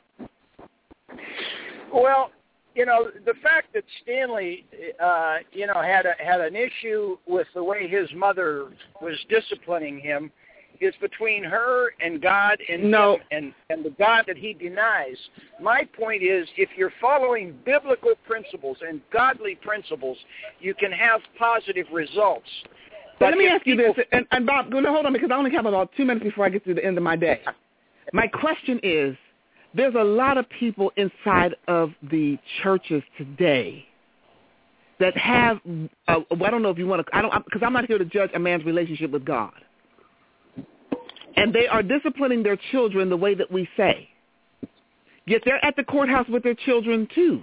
Well, you know, the fact that Stanley, uh, you know, had a, had an issue with the way his mother was disciplining him is between her and God and no. him and, and the God that he denies. My point is, if you're following biblical principles and godly principles, you can have positive results. But let me ask you this, and, and Bob, hold on, because I only have about two minutes before I get to the end of my day. My question is, there's a lot of people inside of the churches today that have, uh, I don't know if you want to, I don't, because I'm not here to judge a man's relationship with God. And they are disciplining their children the way that we say. Yet they're at the courthouse with their children too.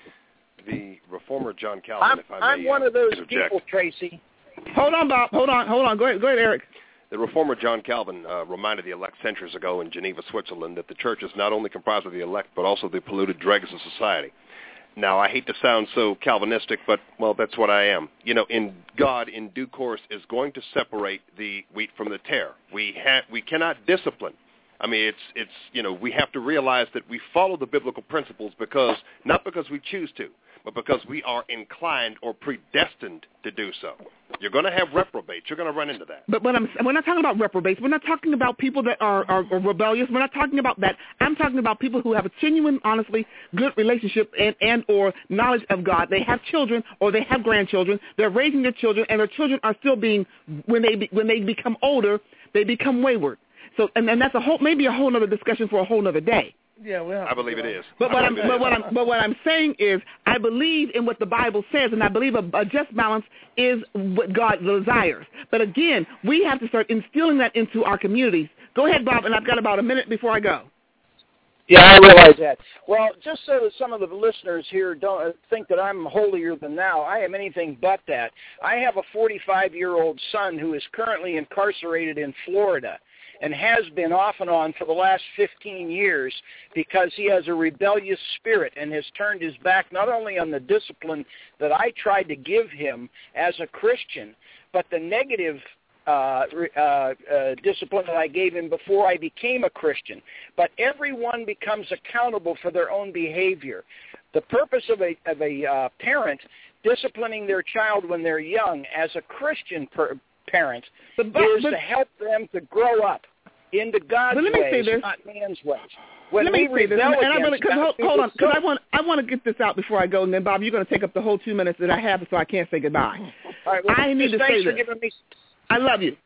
The reformer John Calvin, I'm, if I may I'm one uh, of those interject. people, Tracy. Hold on, Bob. Hold on. Hold on. Go ahead, go ahead Eric. The reformer John Calvin uh, reminded the elect centuries ago in Geneva, Switzerland, that the church is not only comprised of the elect, but also the polluted dregs of society. Now, I hate to sound so Calvinistic, but, well, that's what I am. You know, in God, in due course, is going to separate the wheat from the tare. We ha- we cannot discipline. I mean, it's, it's you know, we have to realize that we follow the biblical principles because, not because we choose to, but because we are inclined or predestined to do so. You're going to have reprobates. You're going to run into that. But when I'm, we're not talking about reprobates. We're not talking about people that are, are, are rebellious. We're not talking about that. I'm talking about people who have a genuine, honestly, good relationship and, and or knowledge of God. They have children or they have grandchildren. They're raising their children, and their children are still being, when they be, when they become older, they become wayward. So, and, and that's a whole, maybe a whole other discussion for a whole other day. Yeah, well, I believe it is. But what I'm, but what I'm, but what I'm saying is, I believe in what the Bible says, and I believe a, a just balance is what God desires. But again, we have to start instilling that into our communities. Go ahead, Bob, and I've got about a minute before I go. Yeah, I realize that. Well, just so that some of the listeners here don't think that I'm holier than thou, I am anything but that. I have a forty-five-year-old son who is currently incarcerated in Florida and has been off and on for the last fifteen years because he has a rebellious spirit and has turned his back not only on the discipline that I tried to give him as a Christian, but the negative uh, uh, uh, discipline that I gave him before I became a Christian. But everyone becomes accountable for their own behavior. The purpose of a, of a uh, parent disciplining their child when they're young as a Christian per- parent but, but, is but, to help them to grow up into God's ways, not man's ways. When Let me say this, and, and I really, cause, hold, hold on, because I want I want to get this out before I go, and then Bob, you're going to take up the whole two minutes that I have, so I can't say goodbye. All right, well, I need to say this. Me... I love you.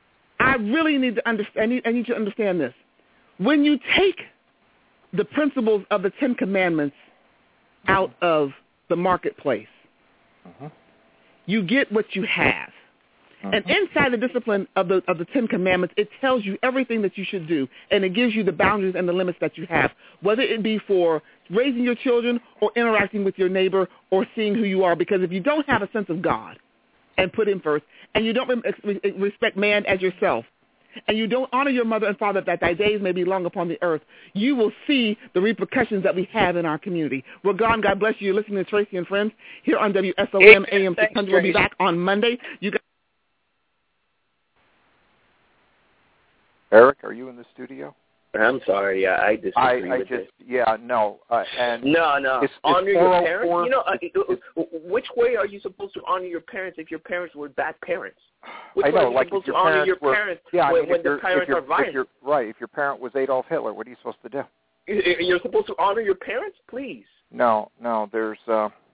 I really need to understand. I need, I need you to understand this. When you take the principles of the Ten Commandments out of the marketplace, uh-huh. you get what you have. Uh-huh. And inside the discipline of the of the Ten Commandments, it tells you everything that you should do, and it gives you the boundaries and the limits that you have, whether it be for raising your children or interacting with your neighbor or seeing who you are. Because if you don't have a sense of God and put him first, and you don't re- respect man as yourself, and you don't honor your mother and father that thy days may be long upon the earth, you will see the repercussions that we have in our community. Well, God, God bless you. You're listening to Tracy and Friends here on W S O M A M six hundred. We'll be back on Monday. You guys. Eric, are you in the studio? I'm sorry. Yeah, I disagree I, I with just, this. Yeah, no. Uh, and no, no. It's, honor it's your parents. You know, uh, which way are you supposed to honor your parents if your parents were bad parents? Which I know, way are you like supposed if your to honor parents your were, parents yeah, when, I mean, when the parents if you're, are violent? If you're, right. If your parent was Adolf Hitler, what are you supposed to do? You're supposed to honor your parents, please. No, no. There's, uh,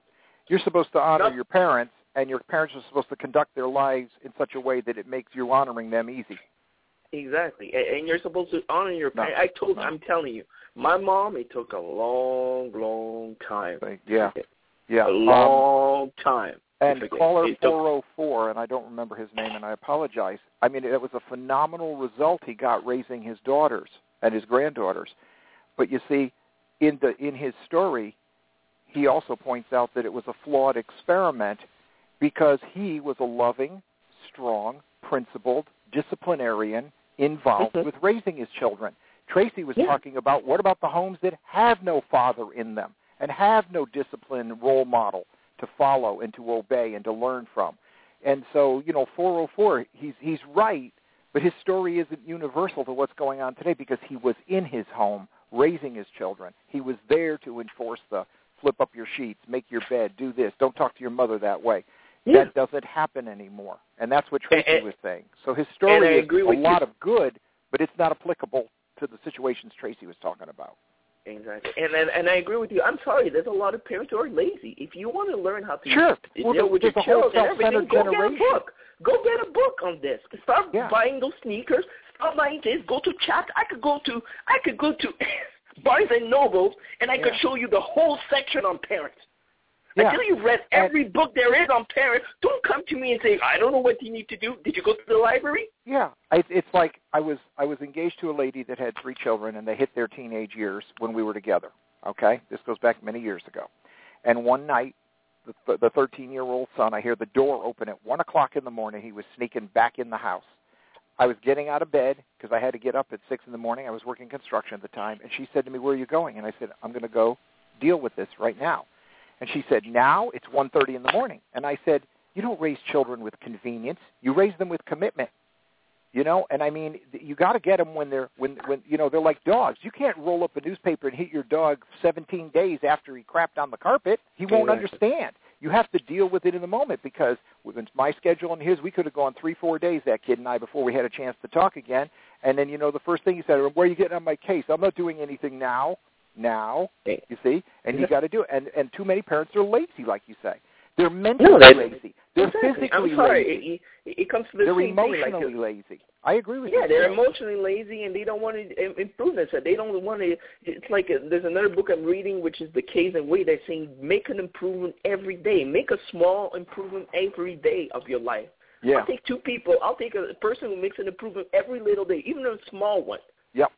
You're supposed to honor your parents, and your parents are supposed to conduct their lives in such a way that it makes you honoring them easy. Exactly, and you're supposed to honor your No. parents. I told, No. I'm telling you, my mom. It took a long, long time. Yeah, yeah, a long um, time. And It- caller it took- four oh four, and I don't remember his name, and I apologize. I mean, it was a phenomenal result he got raising his daughters and his granddaughters. But you see, in the in his story, he also points out that it was a flawed experiment because he was a loving, strong, principled disciplinarian involved Mm-hmm. with raising his children. Tracy was Yeah. talking about what about the homes that have no father in them and have no disciplined role model to follow and to obey and to learn from. And so, you know, four oh four, he's he's right, but his story isn't universal to what's going on today because he was in his home raising his children. He was there to enforce the flip up your sheets, make your bed, do this, don't talk to your mother that way. Yeah. That doesn't happen anymore. And that's what Tracy And- was saying. So his and I story is agree a with lot you. of good, but it's not applicable to the situations Tracy was talking about. Exactly, and, and and I agree with you. I'm sorry, there's a lot of parents who are lazy. If you want to learn how to Sure. deal Well, with your there's a whole children and everything, self-centered go get a generation. book. Go get a book on this. Start Yeah. buying those sneakers. Start buying this. Go to chat. I could go to I could go to Barnes and Noble, and I Yeah. could show you the whole section on parents. Yeah. Until you've read every book there is on parents, don't come to me and say, I don't know what you need to do. Did you go to the library? Yeah, I, it's like I was I was engaged to a lady that had three children, and they hit their teenage years when we were together. Okay, this goes back many years ago. And one night, the the thirteen-year-old son, I hear the door open at one o'clock in the morning. He was sneaking back in the house. I was getting out of bed because I had to get up at six in the morning. I was working construction at the time, and she said to me, "Where are you going?" And I said, "I'm going to go deal with this right now." And she said, "Now it's one thirty in the morning." And I said, "You don't raise children with convenience. You raise them with commitment." You know, and I mean, you got to get them when they're when when you know they're like dogs. You can't roll up a newspaper and hit your dog seventeen days after he crapped on the carpet. He won't Exactly. understand. You have to deal with it in the moment because with my schedule and his, we could have gone three, four days, that kid and I, before we had a chance to talk again. And then, you know, the first thing he said, "Where are you getting on my case? I'm not doing anything now." Now, you see, and you got to do it. And and too many parents are lazy, like you say. They're mentally No, they- lazy. They're Exactly. physically I'm sorry. lazy. It, it, it comes to the They're same thing. emotionally Like, lazy. I agree with yeah, you. they're emotionally lazy and they don't want to improve themselves. They don't want to. It's like a, there's another book I'm reading, which is The Case and Way. That's saying make an improvement every day. Make a small improvement every day of your life. Yeah. I'll take two people. I'll take a person who makes an improvement every little day, even a small one. Yep.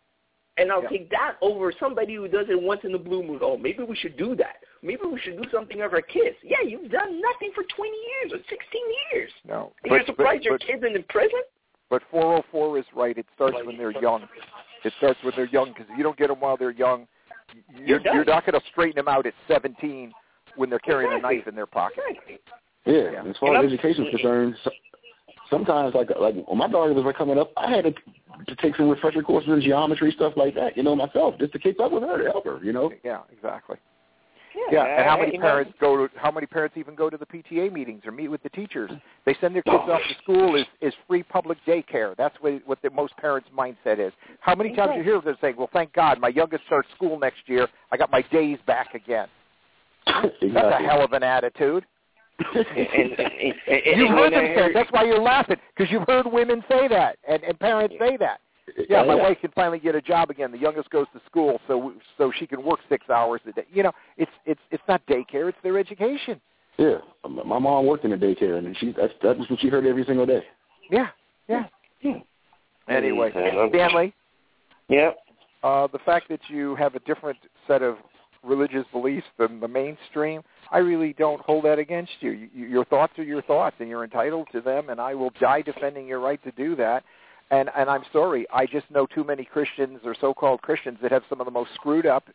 And I'll Yep. take that over somebody who does it once in the blue moon. Oh, maybe we should do that. Maybe we should do something of our kids. Yeah, you've done nothing for twenty years or sixteen years. No. And But- you're surprised but- your but- kids in prison? But four oh four is right. It starts when they're young. It starts when they're young because if you don't get them while they're young, you're, You're done. you're not going to straighten them out at seventeen when they're carrying Exactly. a knife in their pocket. Exactly. Yeah, Yeah. as far And as I'm- education is concerned, so, sometimes like like when my daughter was coming up, I had to, to take some refresher courses in geometry, stuff like that. You know, myself, just to keep up with her, to help her. You know. Yeah, exactly. Yeah, Yeah, and how I- many you know, parents go to? How many parents even go to the P T A meetings or meet with the teachers? They send their kids off to school is is free public daycare. That's what what the most parents' mindset is. How many times you hear them saying, "Well, thank God, my youngest starts school next year. I got my days back again." Exactly. That's a hell of an attitude. and, and, and, and, You've and heard when them I say heard- it. That's why you're laughing, because you've heard women say that, and, and parents say that. Yeah, my wife can finally get a job again. The youngest goes to school, so so she can work six hours a day. You know, it's it's it's not daycare; it's their education. Yeah, my mom worked in a daycare, and she that's that was what she heard every single day. Yeah, yeah. Yeah. Anyway, Mhm. Stanley. Yeah. Uh, the fact that you have a different set of religious beliefs than the mainstream, I really don't hold that against you. you. Your thoughts are your thoughts, and you're entitled to them, and I will die defending your right to do that. And and I'm sorry, I just know too many Christians or so-called Christians that have some of the most screwed up,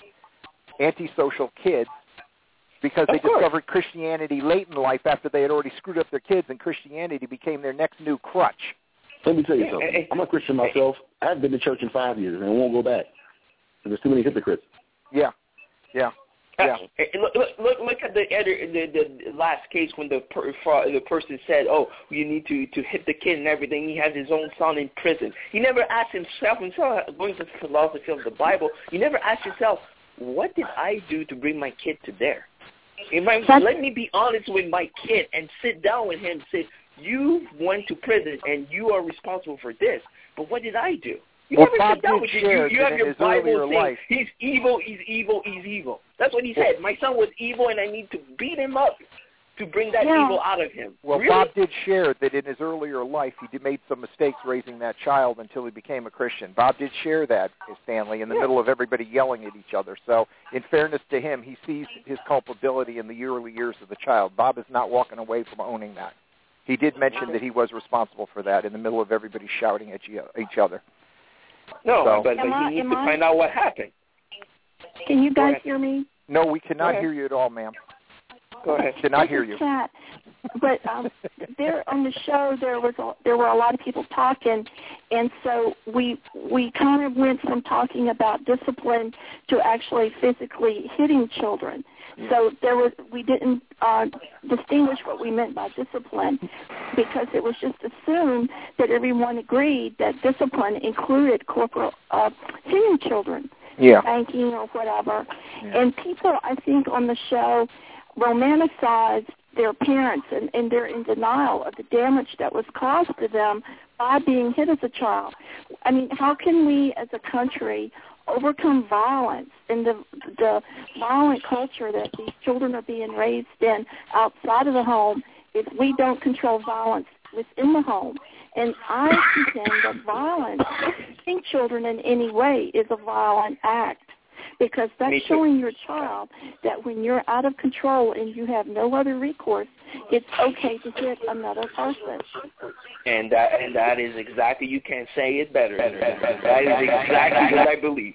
antisocial kids because they discovered Christianity late in life after they had already screwed up their kids, and Christianity became their next new crutch. Let me tell you something. I'm a Christian myself. I haven't been to church in five years, and I won't go back. There's too many hypocrites. Yeah, yeah. Yeah. Uh, Look, look, look, look at the, other, the the last case when the per, the person said, "Oh, you need to, to hit the kid and everything." He has his own son in prison. He never asked himself, himself going to the philosophy of the Bible. You never asked yourself, "What did I do to bring my kid to there?" If I, That's, let me be honest with my kid and sit down with him and say, you went to prison and you are responsible for this, but what did I do? You well, never Bob sit down with did you. share You, you have in your his Bible earlier saying, life. he's evil, he's evil, he's evil. That's what he said. My son was evil and I need to beat him up to bring that yeah. evil out of him. Well, really? Bob did share that in his earlier life he did made some mistakes raising that child until he became a Christian. Bob did share that, Stanley, in the yeah. middle of everybody yelling at each other. So in fairness to him, he sees his culpability in the early years of the child. Bob is not walking away from owning that. He did mention that he was responsible for that in the middle of everybody shouting at each other. No, so, but, but he I, needs to I, find out what happened. Can you guys hear me? No, we cannot hear you at all, ma'am. Go ahead. We cannot hear you. Chat. But um, there on the show, there was a, there were a lot of people talking, and so we we kind of went from talking about discipline to actually physically hitting children. So there was we didn't uh, distinguish what we meant by discipline because it was just assumed that everyone agreed that discipline included corporal uh, hitting children, yeah. spanking or whatever. Yeah. And people, I think, on the show romanticize their parents, and, and they're in denial of the damage that was caused to them by being hit as a child. I mean, how can we as a country overcome violence and the, the violent culture that these children are being raised in outside of the home if we don't control violence within the home? And I contend that violence, hitting children in any way, is a violent act. Because that's showing your child that when you're out of control and you have no other recourse, it's okay to hit another person. And that and that is exactly, you can't say it better. That is exactly what I believe.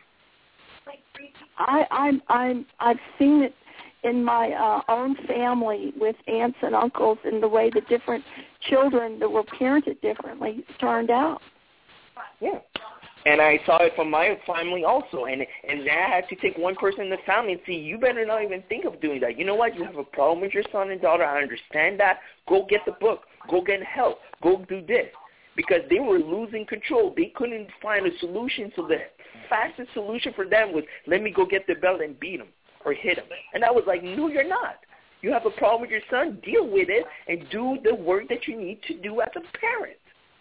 I I'm I'm I've seen it in my uh, own family with aunts and uncles and the way the different children that were parented differently turned out. Yeah. And I saw it from my family also. And and I had to take one person in the family and see, you better not even think of doing that. You know what? You have a problem with your son and daughter. I understand that. Go get the book. Go get help. Go do this. Because they were losing control. They couldn't find a solution. So the fastest solution for them was, let me go get the belt and beat him or hit him. And I was like, no, you're not. You have a problem with your son. Deal with it and do the work that you need to do as a parent.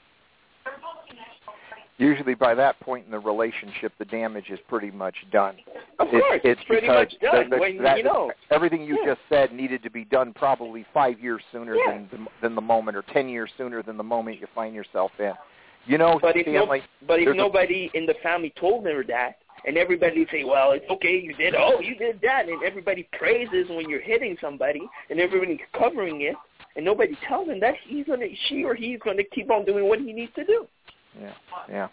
Usually by that point in the relationship, the damage is pretty much done. Of course, it's, it's, it's pretty much done. The, the, when, that, you know. Everything you yeah. just said needed to be done probably five years sooner yeah. than, the, than the moment, or ten years sooner than the moment you find yourself in. You know, but if, family, no, but if nobody a, in the family told them that, and everybody say, well, it's okay, you did, oh, you did that, and everybody praises when you're hitting somebody, and everybody's covering it, and nobody tells him that, he's gonna, she or he's going to keep on doing what he needs to do. Yeah, yeah.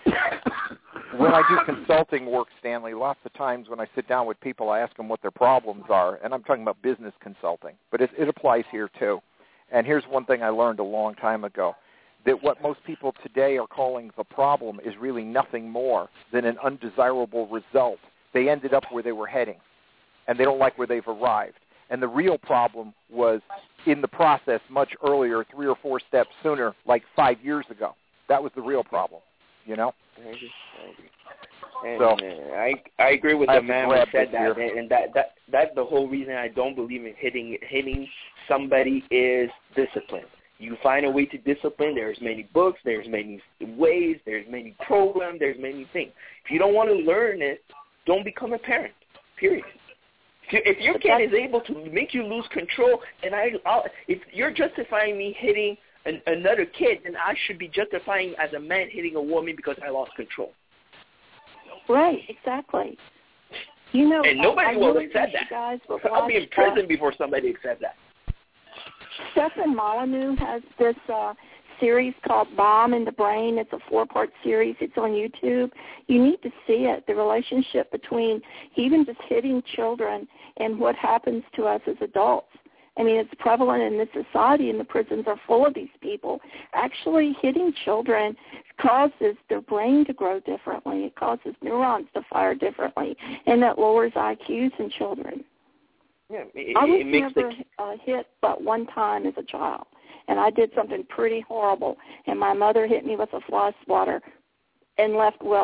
When I do consulting work, Stanley, lots of times when I sit down with people, I ask them what their problems are, and I'm talking about business consulting, but it, it applies here too. And here's one thing I learned a long time ago, that what most people today are calling the problem is really nothing more than an undesirable result. They ended up where they were heading, and they don't like where they've arrived. And the real problem was in the process much earlier, three or four steps sooner, like five years ago. That was the real problem. You know, I agree. I agree. And so uh, I I agree with the man who said that, and, and that that that's the whole reason I don't believe in hitting hitting somebody is discipline. You find a way to discipline. There's many books. There's many ways. There's many programs. There's many things. If you don't want to learn it, don't become a parent. Period. If, you, if your kid is able to make you lose control, and I, I'll, if you're justifying me hitting An, another kid, then I should be justifying as a man hitting a woman because I lost control. Right, exactly. You know, and nobody I, I will really accept that. Guys I'll be in prison uh, before somebody accepts that. Stefan Molyneux has this uh, series called Bomb in the Brain. It's a four-part series. It's on YouTube. You need to see it, the relationship between even just hitting children and what happens to us as adults. I mean, it's prevalent in this society, and the prisons are full of these people. Actually, hitting children causes their brain to grow differently. It causes neurons to fire differently, and that lowers I Qs in children. Yeah, it, I was it makes never the... uh, hit but one time as a child, and I did something pretty horrible, and my mother hit me with a fly swatter and left welts.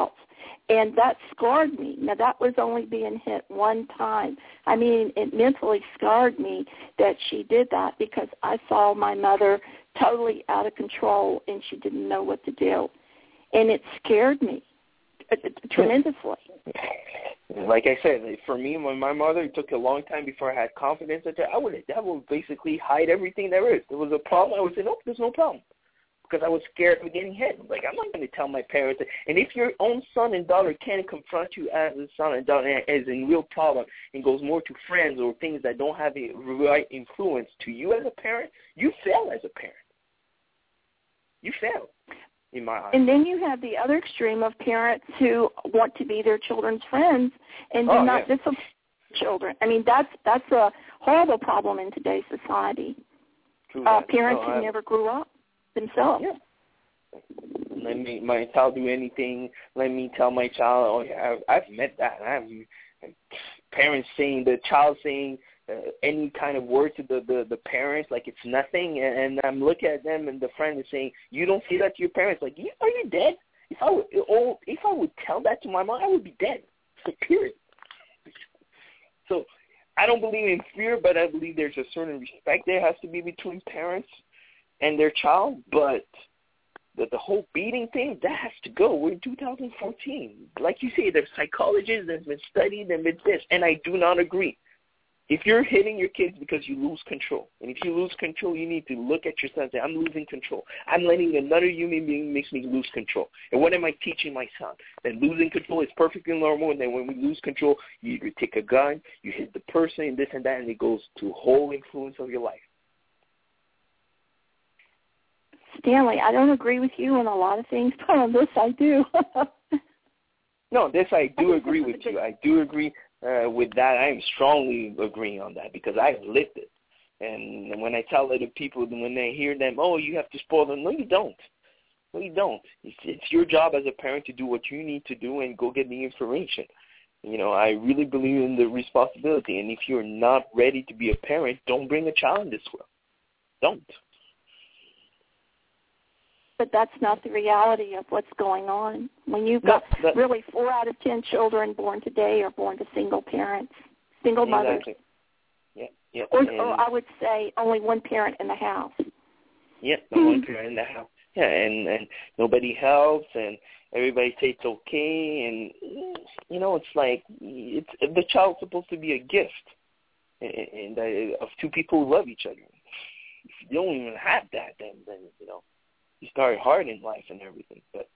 And that scarred me. Now, that was only being hit one time. I mean, it mentally scarred me that she did that because I saw my mother totally out of control and she didn't know what to do. And it scared me tremendously. Like I said, for me, when my mother, it took a long time before I had confidence in her. I would, that would basically hide everything there is. There was a problem, I would say, nope, there's no problem. Because I was scared of getting hit. Like, I'm not going to tell my parents. And if your own son and daughter can't confront you as a son and daughter as a real problem and goes more to friends or things that don't have a right influence to you as a parent, you fail as a parent. You fail, in my eyes. And then you have the other extreme of parents who want to be their children's friends and do oh, not yeah. discipline children. I mean, that's that's a horrible problem in today's society. True Uh, that. parents no, who I, never grew up themselves. Yeah. Let me, my child do anything. Let me tell my child, oh, yeah, I've, I've met that. I've parents saying, the child saying uh, any kind of word to the, the, the parents like it's nothing. And, and I'm looking at them and the friend is saying, you don't say that to your parents. Like, are you dead? If I would, oh, if I would tell that to my mom, I would be dead. Like, period. So I don't believe in fear, but I believe there's a certain respect there has to be between parents and their child. But the, the whole beating thing, that has to go. We're in two thousand fourteen. Like you say, there's psychologists that have been studied and been this, and I do not agree. If you're hitting your kids because you lose control, and if you lose control, you need to look at yourself and say, I'm losing control. I'm letting another human being makes me lose control. And what am I teaching my son? That losing control is perfectly normal, and then when we lose control, you either take a gun, you hit the person, and this and that, and it goes to whole influence of your life. Stanley, I don't agree with you on a lot of things, but on this I do. No, this I do agree with you. I do agree uh, with that. I am strongly agreeing on that because I've lived it. And when I tell other people, when they hear them, oh, you have to spoil them, no, you don't. No, you don't. It's, it's your job as a parent to do what you need to do and go get the information. You know, I really believe in the responsibility. And if you're not ready to be a parent, don't bring a child in this world. Don't. But that's not the reality of what's going on. When you've got no, that, really four out of ten children born today are born to single parents, single mothers. Exactly. Yeah, yeah. Or, and, or I would say only one parent in the house. Yeah, no one parent in the house. Yeah, and, and nobody helps, and everybody says it's okay, and, you know, it's like it's the child's supposed to be a gift and, and uh, of two people who love each other. If you don't even have that, then, then you know, you start hard in life and everything. But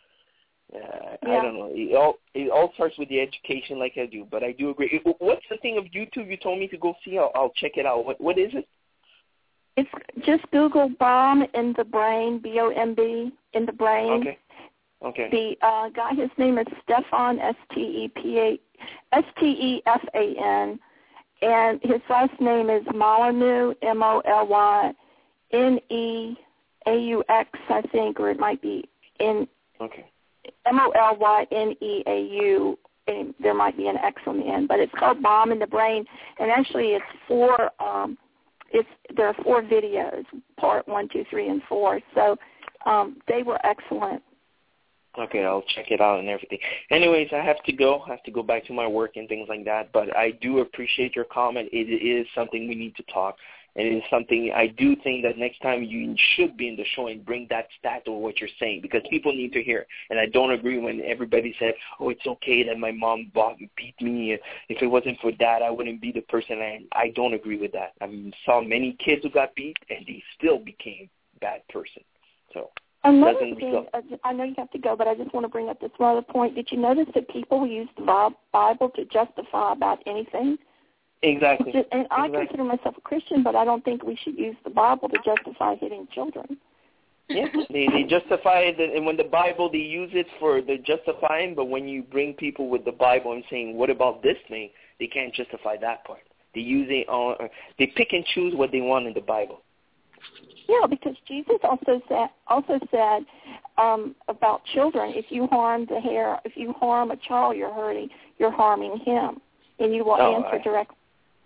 uh, yeah. I don't know. It all it all starts with the education, like I do. But I do agree. What's the thing of YouTube you told me to go see? I'll, I'll check it out. What what is it? It's just Google bomb in the brain, B O M B in the brain. Okay. Okay. The uh, guy, his name is Stefan, S T E P A S T E F A N, and his last name is Molyneux, M O L Y N E A U X, I think, or it might be in okay. M O L Y N E A U, and there might be an X on the end, but it's called Bomb in the Brain, and actually it's four, um, it's, there are four videos, part one, two, three, and four, so um, they were excellent. Okay, I'll check it out and everything. Anyways, I have to go. I have to go back to my work and things like that, but I do appreciate your comment. It is something we need to talk. And it is something I do think that next time you should be in the show and bring that stat or what you're saying because people need to hear. And I don't agree when everybody said, oh, it's okay that my mom beat me. If it wasn't for that, I wouldn't be the person I am. I don't agree with that. I saw many kids who got beat, and they still became a bad person. So Another thing, I know you have to go, but I just want to bring up this one other point. Did you notice that people use the Bible to justify about anything? Exactly. Just, and I exactly. consider myself a Christian, but I don't think we should use the Bible to justify hitting children. Yeah, they, they justify it, and when the Bible, they use it for the justifying, but when you bring people with the Bible and saying, what about this thing, they can't justify that part. They use it on, they pick and choose what they want in the Bible. Yeah, because Jesus also said also said um, about children, if you harm the hair, if you harm a child, you're hurting, you're harming him, and you will oh, answer I, directly.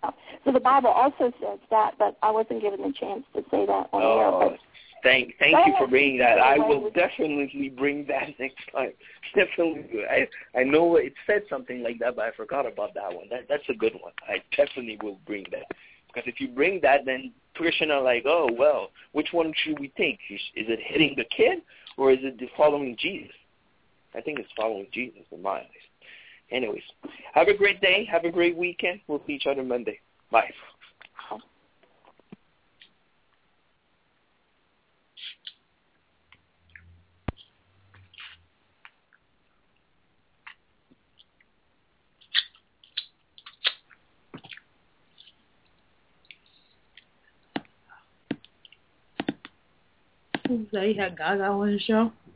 So the Bible also says that, but I wasn't given the chance to say that on oh, air. But thank thank you for bringing that. I will definitely bring that next time. Definitely. I I know it said something like that, but I forgot about that one. That that's a good one. I definitely will bring that. Because if you bring that, then Christians are like, oh, well, which one should we take? Is, is it hitting the kid or is it following Jesus? I think it's following Jesus in my eyes. Anyways, have a great day. Have a great weekend. We'll see each other Monday. Bye. So you had Gaga on the show?